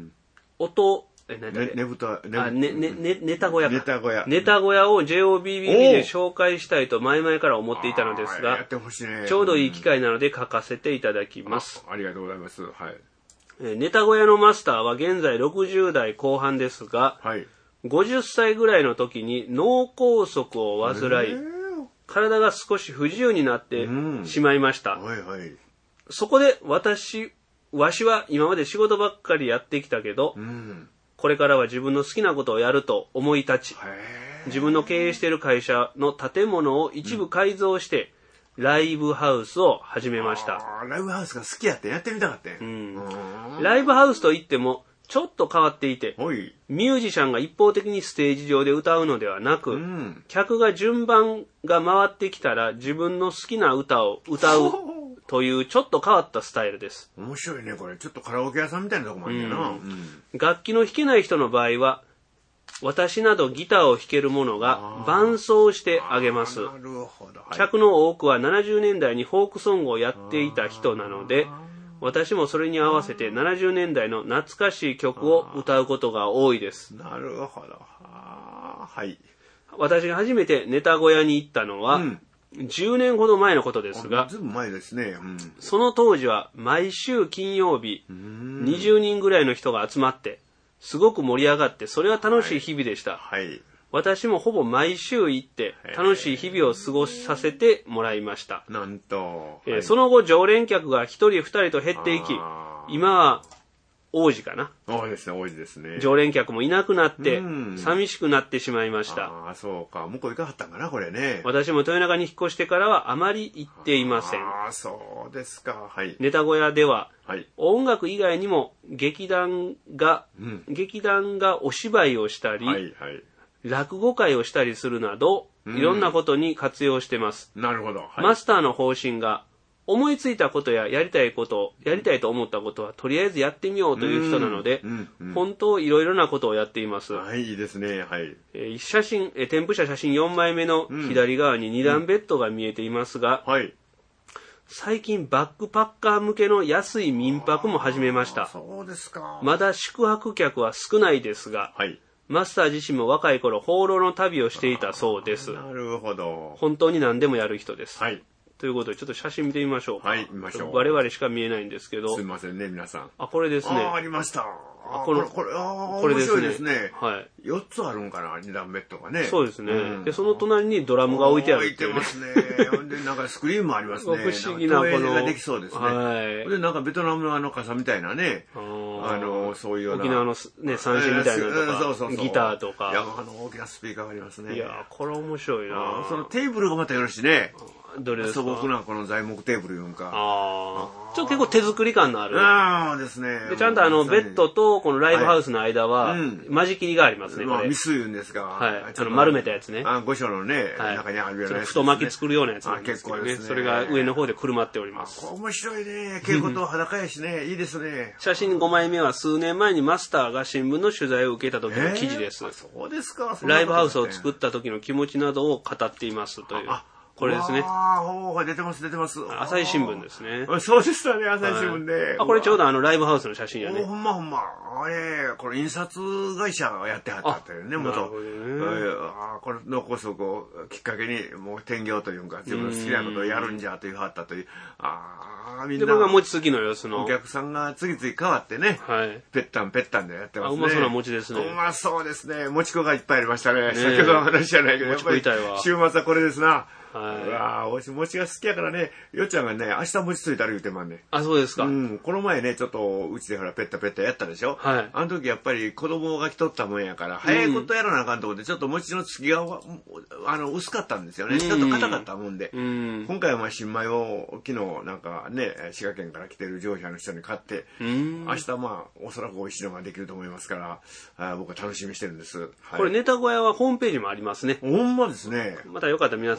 音、え、何だっけ、 ね、ねぶた、ね、 あ、ね、ね、ね、ネタ小屋か。 ネタ小屋。 ネタ小屋を ジェイオービービービー で紹介したいと前々から思っていたのですが、 やってほしいね、 ちょうどいい機会なので書かせていただきます。 あ、ありがとうございます。はい。 ネタ小屋のマスターは現在ろくじゅう代後半ですが、 はい、 ごじゅっさいぐらいの時に脳梗塞を患い、体が少し不自由になってしまいました。 はいはい、 そこで私、わしは今まで仕事ばっかりやってきたけど、うん、これからは自分の好きなことをやると思い立ち、自分の経営している会社の建物を一部改造して、うん、ライブハウスを始めました。 ライブハウスが好きやってやってみたかったよ、うん、 ライブハウスといってもちょっと変わっていて、ミュージシャンが一方的にステージ上で歌うのではなく、うん、客が順番が回ってきたら自分の好きな歌を歌うというちょっと変わったスタイルです。 面白いね、これ。ちょっとカラオケ屋さんみたいなとこもあるんだな、うんうん、 楽器の弾けない人の場合は、私などギターを弾ける者が伴奏してあげます。なるほど、はい、客の多くはななじゅうねんだいにフォークソングをやっていた人なので、私もそれに合わせてななじゅうねんだいの懐かしい曲を歌うことが多いです。 なるほど。はい。 私が初めてネタ小屋に行ったのは、うん、じゅうねんほど前のことですが、 ずいぶん前ですね、うん、 その当時は毎週金曜日、にじゅうにんぐらいの人が集まって、すごく盛り上がって、それは楽しい日々でした。はいはい、私もほぼ毎週行って楽しい日々を過ごさせてもらいました。 なんと、 えーはい、その後常連客がひとりふたりと減っていき、今は王子かな。 王子ですね、王子ですね。 常連客もいなくなって寂しくなってしまいました。 ああ、そうか。向こう行かはったんかな、これね。 私も豊中に引っ越してからはあまり行っていません。 ああ、そうですか。はい。 ネタ小屋では、はい、音楽以外にも劇団が、うん、劇団がお芝居をしたり、はいはい、落語会をしたりするなど、いろんなことに活用してます。 なるほど。はい、 マスターの方針が、思いついたことややりたいこと、やりたいと思ったことはとりあえずやってみようという人なので、うんうん、本当いろいろなことをやっています。 はい、いいですね。はい。 えー、写真、えー、添付写写真よんまいめの左側に二段ベッドが見えていますが、うんうん、はい。最近バックパッカー向けの安い民泊も始めました。 そうですか。 まだ宿泊客は少ないですが、はい。マスター自身も若い頃放浪の旅をしていたそうです。 なるほど。 本当に何でもやる人です。はい。ということで、ちょっと写真見てみましょうか。 はい、見ましょう。 我々しか見えないんですけど。 すいませんね、皆さん。 あ、これですね。 あ、ありました。 あ、これ、 これ、あこれですね。面白いですね。はい。よっつあるんかな、二段ベッドがね。 そうですね。うん、で、その隣にドラムが置いてあるっていう、ね。置いてますね。で、なんかスクリーンもありますね。 不思議なこの。 ができそうですね。はい。で、なんかベトナムのあの傘みたいなね。あの、そういうような。 沖縄のね、三振みたいなのとか、そうそうそうギターとか。 山の大きなスピーカーがありますね。 いや、これ面白いな。 そのテーブルがまたよろしいね。 どれですか？ 素朴なこの材木テーブルいうんか。ああ。ちょっと結構手作り感のある。 ああですね。 で、ちゃんとあの、ベッドとこのライブハウスの間は、間仕切りがありますね、 まあ、ミス言うんですが。 はい。あの、丸めたやつね。 あ、御所のね、中にあるようなやつ。 太巻き作るようなやつなんですけどね。それが上の方でくるまっております。 面白いね。稽古と裸やしね。いいですね。 写真ごまいめは数年前にマスターが新聞の取材を受けた時の記事です。 そうですか。 ライブハウスを作った時の気持ちなどを語っていますという。これですね。 ああ、出てます、出てます。 朝日新聞ですね。 そうでしたね、朝日新聞で。 あ、これちょうどあの、ライブハウスの写真やね。 ほんまほんま。あれ、これ印刷会社がやってはったっていうね、元。なるほどね。ああ、これのこそこう、きっかけに、もう転業というか、自分の好きなことをやるんじゃというはったという。ああ、みんな。 で、これが餅つきの様子の。 お客さんが次々変わってね。はい。ぺったんぺったんでやってますね。 うまそうな餅ですね。 うまそうですね。餅粉がいっぱいありましたね。先ほどの話じゃないけど、やっぱり週末はこれですな。はい、うわぁ、餅が好きやからね、よっちゃんがね、明日餅ついたら言うてまんね。 あ、そうですか。 うん。この前ね、ちょっと、うちでほら、ペッタペッタやったでしょ。はい。あの時やっぱり子供が来とったもんやから、早いことやらなあかんと思って、ちょっと餅のつきが、あの、薄かったんですよね。ちょっと硬かったもんで。うん。今回はまあ、新米を、昨日なんかね、滋賀県から来てる乗車の人に買って、うん。明日まあ、おそらく美味しいのができると思いますから、あ僕は楽しみにしてるんです。はい、 これネタ小屋はホームページもありますね。 ほんまですね。 またよかったら皆さん、音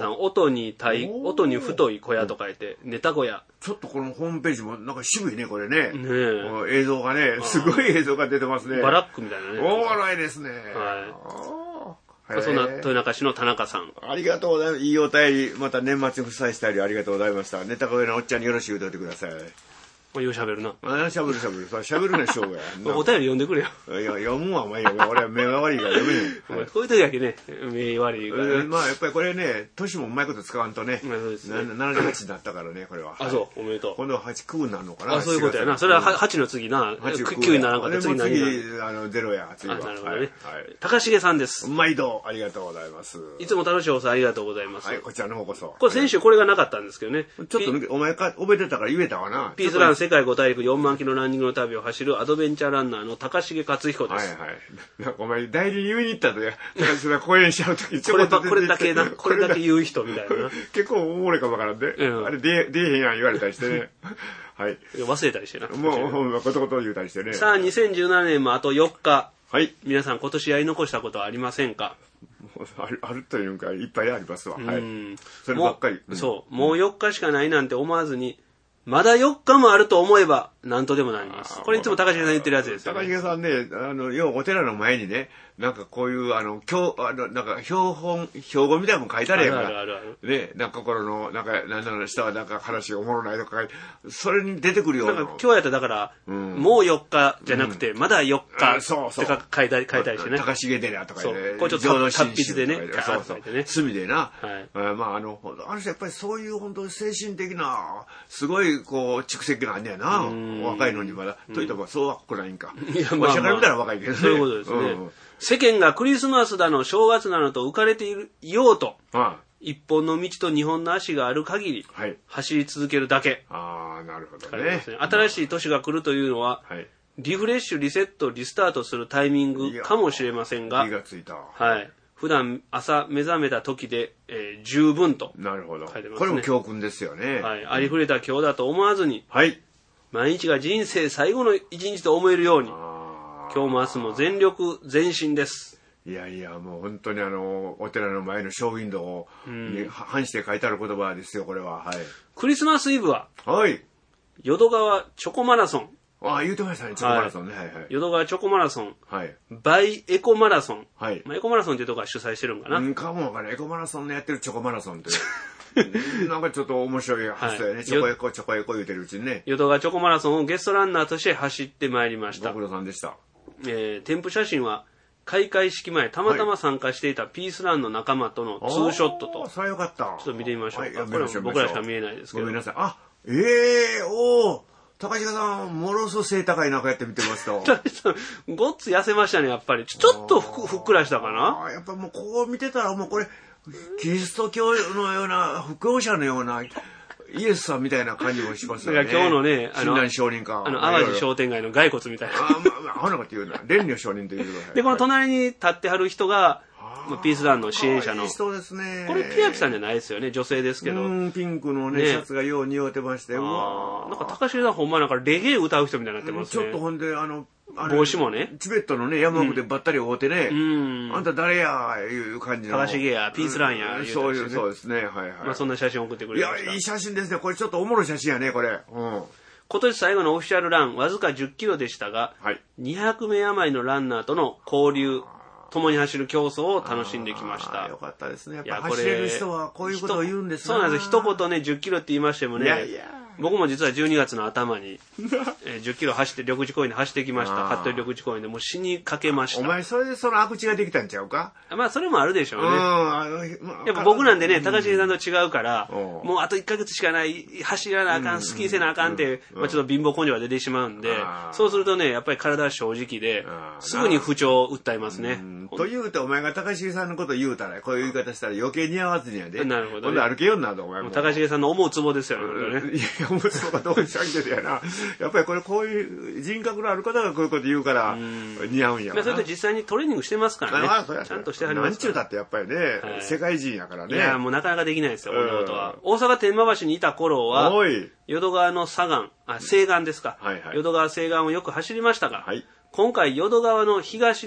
音に太音に太い小屋と書いてネタ小屋。 ちょっとこのホームページもなんか渋いねこれね。 ね映像がねすごい映像が出てますね。 バラックみたいなね。 おもろいですね。 はい。そんな豊中市の田中さん。 ありがとうございます。いいお便り、また年末に付載したりありがとうございました。ネタ小屋のおっちゃんによろしく言うといてください。 よう喋るな。 あしゃべるしゃべる。しゃべるね、しょうがや。 お便り読んでくれよ。 いや、読むわ、お前よ。俺は目が悪いから読めへん。 こういう時だけね、目悪いからね。 まあ、やっぱりこれね、年もうまいこと使わんとね。 まあそうですね。 ななじゅうはちになったからね、これは。 あ、そう、おめでとう。 今度ははち、きゅうになるのかな。 あ、そういうことやな。それははちの次な。きゅうにならんかった次何になる。 次、あの、ゼロや、次は。 なるほどね。高重さんです。 毎度、ありがとうございます。 いつも楽しい放送ありがとうございます。 はい、こちらの方こそ。 これ先週これがなかったんですけどね。 ちょっと抜け、お前か、覚えてたから言えたわな。 ピースラン世界ご大陸よんまんキロランニングの旅を走るアドベンチャーランナーの高重克彦です。 はいはい。お前、代理に言いに行ったとや、高重が講演しちゃうとき、 これこれだけな、これだけ言う人みたいな。 結構おもろいかもわからんで。うん、あれ、出えへんやん言われたりしてね。はい。 忘れたりしてな。 もう、ことこと言うたりしてね。 さあ、にせんじゅうななねんもあとよっか。 はい。 皆さん今年やり残したことはありませんか？ ある、あるというか、いっぱいありますわ。はい。そればっかり。 そう。もうよっかしかないなんて思わずに、まだよっかもあると思えば何とでもなります。これいつも高重さん言ってるやつですよね。 高重さんね、あの、要はお寺の前にね、なんかこういう、あの、今日、あの、なんか標本、標語みたいなのも書いてあるやんか。 あるあるある。 ね、なんか心の、なんか、なんだろう、下はなんか話おもろないとか、それに出てくるような。 なんか今日やったらだから、うん、もうよっかじゃなくて、うん、まだよっかって書いたり、書いたりしてね。 高重寺とかね。 これちょっと達筆でね。 そうそう。墨でな。 はい。 まあ、あの、あの人やっぱりそういう本当に精神的な、すごい、こう、蓄積があんねやな。若いのにまだ。といっても、そうはこないんか。 いや、 まあ、社会見たら若いけどね。 そういうことですね。世間がクリスマスだの正月なのと浮かれているようと、ああ一本の道と二本の足がある限り、はい、走り続けるだけ。 ああ、なるほどね。 新しい年が来るというのは、はい、リフレッシュ、リセット、リスタートするタイミングかもしれませんが、 気がついた。 はい。普段朝目覚めた時で、えー、十分と書いてますね。 なるほど。これも教訓ですよね。 はい。ありふれた今日だと思わずに、 はい。 毎日が人生最後の一日と思えるように、今日も明日も全力前進です。 いやいや、もう本当にあの、お寺の前のショーウィンドウに反して書いてある言葉ですよ、これは。はい。 クリスマスイブは、 はい。 淀川チョコマラソン。 ああ、言うてましたね、チョコマラソンね。はいはい。 淀川チョコマラソン。 はい。 バイエコマラソン。 はい。 まあ、エコマラソンっていうところが主催してるんかな。 うん、かもわからない。エコマラソンのやってるチョコマラソンって。なんかちょっと面白い発想やね。はい、チョコエコ、チョコエコ言うてるうちにね。 淀川チョコマラソンをゲストランナーとして走ってまいりました。 ご苦労さんでした。 えー、添付写真は、開会式前、たまたま参加していたピースランの仲間とのツーショットと。 ああ、それよかった。ちょっと見てみましょうか。はい、これは僕らしか見えないですけど。 ごめんなさい。あ、ええー、おー。高重さん、ものすごい背高い中やって見てますと。 ごっつ痩せましたね、やっぱり。ちょっとふ っ, ふっくらしたかな。 あやっぱもうこう見てたらもうこれ、キリスト教のような、布教者のような、イエスさんみたいな感じもしますよね。 だから今日のね、 あの、親鸞上人か。 あの、淡路商店街の骸骨みたいな。 あ、まあ、あ、あのこと言うな。蓮如上人と言うてください。 で、この隣に立ってはる人が、ピースランの支援者の。 いい人ですね。 これピアピさんじゃないですよね、女性ですけど。 うん、ピンクのね、シャツがよう似合うてまして、うわなんか高重さんほんまなんかレゲエ歌う人みたいになってますね。 ちょっとほんで、あの、 帽子もね。 チベットのね、山奥でばったり会うてね、あんた誰や、いう感じの。 高重や、ピースランや、 そういう、そうですね、はいはい。 まあそんな写真送ってくれました。 いや、いい写真ですね。これちょっとおもろい写真やね、これ。うん。 今年最後のオフィシャルラン、わずかじゅっキロでしたが、はい、にひゃくめい余りのランナーとの交流、共に走る競争を楽しんできました。 よかったですね。やっぱ走れる人はこういうことを言うんですね。 そうなんです。一言ね、じゅっキロって言いましてもね、いやいや僕も実はじゅうにがつの頭に、えー、じゅっキロ走って、緑地公園で走ってきました。服部緑地公園でもう死にかけました。 お前、それでその悪地ができたんちゃうか？ まあ、それもあるでしょうね。 うん、 やっぱ僕なんでね、高重さんと違うから、もうあといっかげつしかない、走らなあかん、スキーせなあかんって、まあちょっと貧乏根性が出てしまうんで、そうするとね、やっぱり体は正直で、すぐに不調を訴えますね。 と言うて、お前が高重さんのこと言うたら、こういう言い方したら余計似合わずにやで。 なるほど、 ね。歩けようになると、お前も。 高重さんの思うツボですよね、 ね。いや、思うツボがどうしゃんけどやな。やっぱりこれ、こういう人格のある方がこういうこと言うから、似合うんやな。それと実際にトレーニングしてますからね。ちゃんとしてはります。 なんちゅうだってやっぱりね、世界人やからね。 いや、もうなかなかできないですよ、こんなことは。大阪天満橋にいた頃は、淀川の左岸、あ、西岸ですか。淀川西岸をよく走りましたが、今回淀川の東の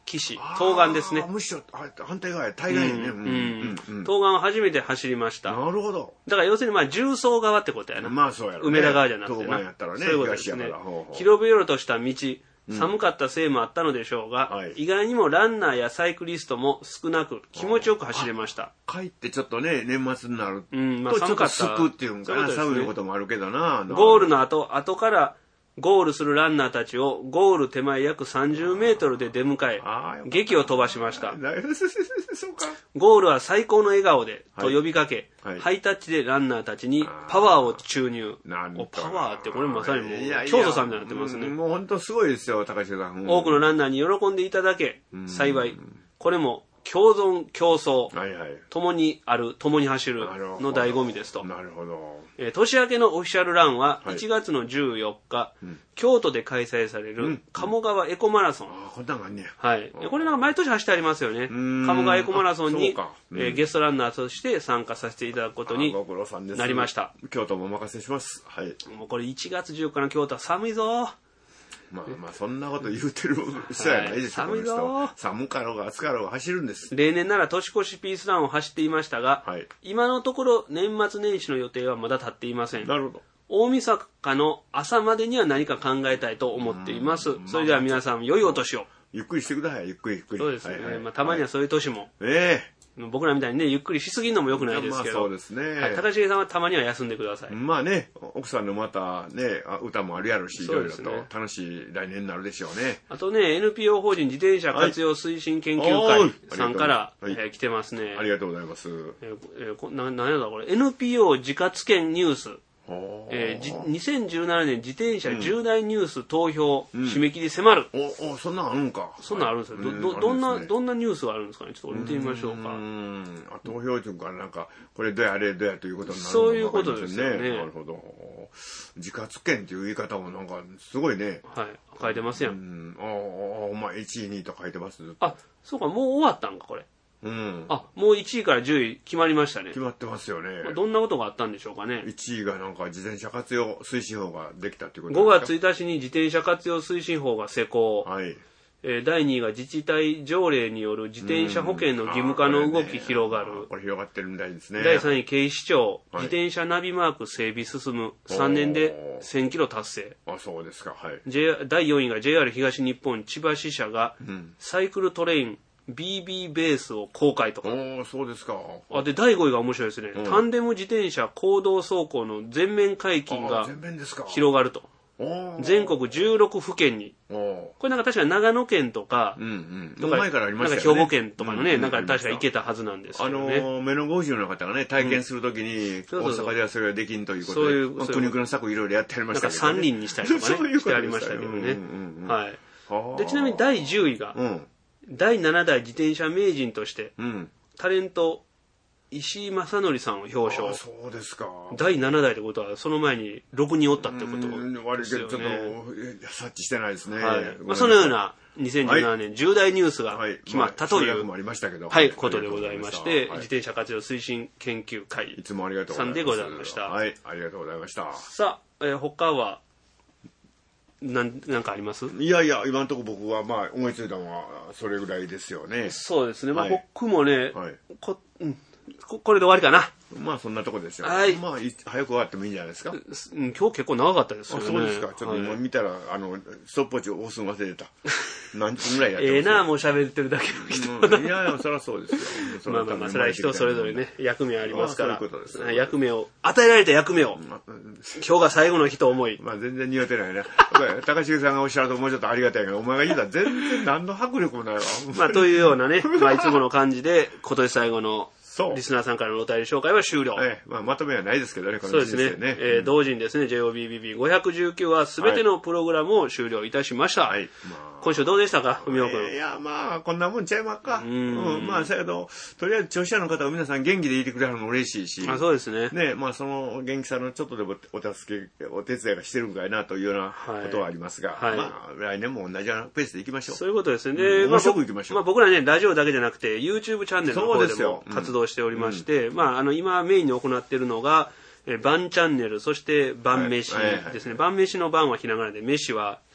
騎士、東岸ですね。 むしろ反対側や、大概ね。 東岸を初めて走りました。 なるほど。 だから要するにまあ重曹側ってことやな。 まあそうやろね。 梅田側じゃなくてな。 東岸やったらね。 そういうことですね。広々とした道、寒かったせいもあったのでしょうが、うん、意外にもランナーやサイクリストも少なく気持ちよく走れました。 帰ってちょっとね、年末になると、うんまあ、ちょっとすくっていうんかな、寒いこともあるけどな。 ゴールの後、後からゴールするランナーたちをゴール手前約さんじゅうメートルで出迎え、劇を飛ばしました。ゴールは最高の笑顔で、と呼びかけ、はいはい、ハイタッチでランナーたちにパワーを注入。パワーってこれまさにもう、教祖さんになってますね。 もう本当すごいですよ、高橋さん。 多くのランナーに喜んでいただけ、幸い。これも共存共走、はいはい、共にある共に走るの醍醐味ですと。 なるほど。 えー、年明けのオフィシャルランはいちがつのじゅうよっか、はいうん、京都で開催される鴨川エコマラソン。うんうん、 あこんなんがね。 はい。これなんか毎年走ってありますよね。鴨川エコマラソンに、うんえー、ゲストランナーとして参加させていただくことになりました。 京都もお任せします。はい。 もうこれいちがつじゅうよっかの京都は寒いぞ。 まあまあそんなこと言うてる人やないでしょ、はい、寒いぞ。寒かろうが暑かろうが走るんです。 例年なら年越しピースランを走っていましたが、はい、今のところ年末年始の予定はまだ立っていません。 なるほど。 大晦日の朝までには何か考えたいと思っています。それでは皆さん良いお年を。 ゆっくりしてください、ゆっくりゆっくり。 そうですね。はいはいまあ、たまにはそういう年も。 はい、ええー僕らみたいにね、ゆっくりしすぎるのも良くないですけど。 まあそうですね。 はい、高重さんはたまには休んでください。 まあね、奥さんのまたね、歌もあるやろし、いろいろと楽しい来年になるでしょうね。 あとね、エヌピーオー 法人自転車活用推進研究会さんから、はいえー、来てますね。 ありがとうございます。 えーえー、な、なんやだこれ、エヌピーオー 自活研ニュース。えー、にせんじゅうななねん自転車重大ニュース投票、うん、締め切り迫る。 おおそんなんあるんか。 そんなんあるんですよ。ど、ど、どんな、どんなニュースがあるんですかね。ちょっと見てみましょうか。 うん。あ、投票というか、なんか、これどやあれどやということになるのかそういうことですよね。 なるほど。自活権っていう言い方もなんか、すごいね。 はい。書いてますやん。 うん。ああ、お前いちい、にいと書いてます。 あ、そうか、もう終わったんか、これ。 うん、 あ、もういちいからじゅうい決まりましたね。 決まってますよね。 どんなことがあったんでしょうかね。 いちいがなんか自転車活用推進法ができたっていうことですか。 ごがつついたちに自転車活用推進法が施行。はい。えー、だいにいが自治体条例による自転車保険の義務化の動き広がる。 これ、ね、これ広がってるみたいですね。 だいさんい警視庁、はい、自転車ナビマーク整備進む。さんねんでせんキロ達成。 あ、そうですか。はい。 J、だいよんいが ジェイアール 東日本千葉支社が、うん、サイクルトレインビービー ベースを公開とか。 おお、そうですか。 あ、で、だいごいが面白いですね。うん、タンデム自転車公道走行の全面解禁が広がると。全国じゅうろくふけんに。これなんか確か長野県とか、 うんうん、前からありましたよね。 なんか兵庫県とかのね、うんうん、なんか確か行けたはずなんですけどね。 あのー、目のご不自由の方がね、体験するときに、うん、大阪ではそれができんということで、そういう、まあ、苦肉の策いろいろやってありましたけど、ね。 なんか三輪にしたりとかね、そういうしてありましたけどね。うんうんうん、はい。で、ちなみにだいじゅういが、うんだいななだい自転車名人として、うん、タレント石井正則さんを表彰。 あ、そうですか。 だいななだいってことはその前にろくにんおったってことですよね。 割とちょっと察知してないですね。 はいまあ、そのようなにせんじゅうななねん、はい、重大ニュースが決まったという、 まあ、 はい、ことでございまして、はい、自転車活用推進研究会さんでございました。 はい、ありがとうございました。 さあ、えー、他はなん、なんかあります？ いやいや、今のところ僕はまあ思いついたのはそれぐらいですよね。 そうですね。まあ、はい、僕もね、はい、こ、うん、こ、これで終わりかな。 まあそんなとこですよ。 はい。 まあ早く終わってもいいんじゃないですか。 うん、今日結構長かったですよね。 あ、そうですか。ちょっと今見たら、はい、あのストップウォッチを押すの忘れた。何分ぐらいやってます？ ええな、もう喋ってるだけの人、 うん。いやいや、そりゃそうですよ。 まあまあまあ、それは人それぞれね、役目ありますから。 そういうことですね。 役目を、与えられた役目を、今日が最後の日と思い。 まあ全然苦手ないね。高重さんがおっしゃるともうちょっとありがたいけど、お前が言うたら全然何の迫力もないわ。 まあというようなね、まあいつもの感じで、今年最後の、リスナーさんからのお便り紹介は終了。 ええ、まあ、まとめはないですけどね、この人生ね。そうですね。えー、同時にですね、ジェイオービービービーごひゃくじゅうきゅう は全てのプログラムを終了いたしました。はい。まあ、今週どうでしたか、文雄君。 いや、まあ、こんなもんちゃいまっか。うん。うん、まあ、だけど、とりあえず聴者の方は皆さん元気でいてくれるの嬉しいし。 あ、そうですね。 ね、まあ、その元気さのちょっとでもお助け、お手伝いがしてるんかいなというようなことはありますが、はい、まあ、来年も同じようなペースでいきましょう。 そういうことですね。で、面白くいきましょう。 まあ、僕らね、ラジオだけじゃなくて、YouTube チャンネルの方でも活動しておりまして、まあ、あの、今メインに行っているのが、えー、バンチャンネル、そしてバン飯ですね。バン飯のバンはひらがなで、飯は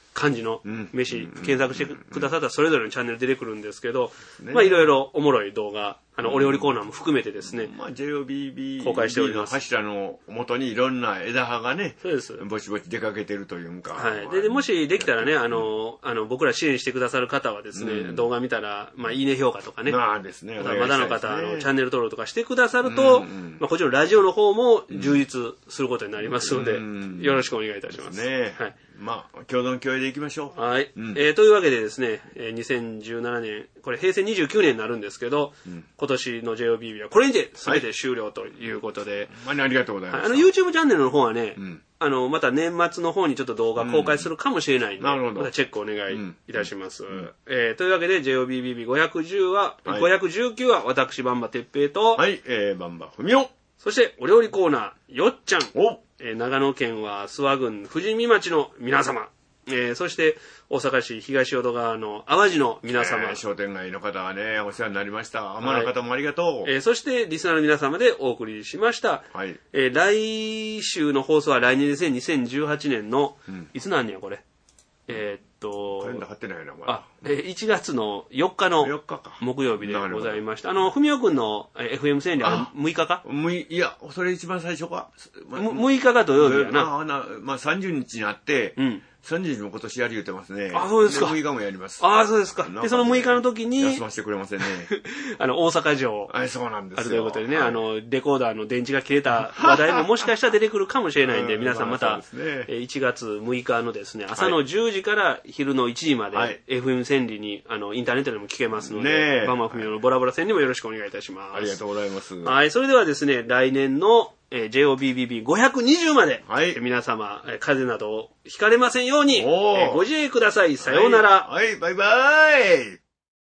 漢字の飯、検索してくださったらそれぞれのチャンネル出てくるんですけど、まあいろいろおもろい動画、あの、お料理コーナーも含めてですね、 まあ ジェイオービービー公開しております。 柱の元にいろんな枝葉がね、 そうです。 ぼちぼち出かけてるというか。 はい。で、でもしできたらね、あの、あの、僕ら支援してくださる方はですね、うん、動画見たら、まあいいね評価とかね、 まあですね、 まだの方、あの、チャンネル登録とかしてくださると、うんうん、まあこちらのラジオの方も充実することになりますので、うん、よろしくお願いいたします。 ね、 はい。 まあ、共存共栄でいきましょう。 はい。うん、えー、というわけでですね、にせんじゅうななねん、これ平成にじゅうきゅうねんになるんですけど、うん、今年の ジェイオービービー はこれにて全て終了ということで。 はい、ありがとうございます。 あの、YouTube チャンネルの方はね、うん、あの、また年末の方にちょっと動画公開するかもしれないんで、うん、またチェックお願いいたします。うんうん、えー、というわけで ジェイオービービービーごひゃくじゅう は、はい、ごひゃくじゅうきゅうは私、バンバ哲平と、 はい、えー、バンバふみお。 そしてお料理コーナー、よっちゃん。おえー、長野県は諏訪郡富士見町の皆様。えー、そして大阪市東淀川の淡路の皆様、 えー、商店街の方がねお世話になりました。天の方もありがとう、 えー、そしてリスナーの皆様でお送りしました、はい。えー、来週の放送は来年ですね。にせんじゅうはちねんの、うん、いつなんやこれえー、っとカレンダー貼ってないな、まだ。あ、えー、いちがつのよっかの木曜日でございました。あの、ふみおくんの エフエム 戦略はむいかかむい、いや、それ一番最初か。 むいかが土曜日やな。 あなまあ、さんじゅうにちになって、うん、さんじゅうにちも今年やり言ってますね。 あ、そうですか。 むいかもやります。 あ、そうですか。で、そのむいかの時に、 休ませてくれませんね。 あの、大阪城。 あ、そうなんですよ。 あるということでね、はい、あの、デコーダーの電池が切れた話題ももしかしたら出てくるかもしれないんで、皆さんまた、まあね、いちがつむいかのですね、朝のじゅうじから昼のいちじまで、はい、エフエム 千里に、あの、インターネットでも聞けますので、バンバンふみおのボラボラ戦にもよろしくお願いいたします。 ありがとうございます。 はい、それではですね、来年の、えー、ジェイオービービービーごひゃくにじゅうまで、はい、皆様、えー、風邪などをひかれませんように、えー、ご自愛ください。さようなら。 はい、はい、バイバイ。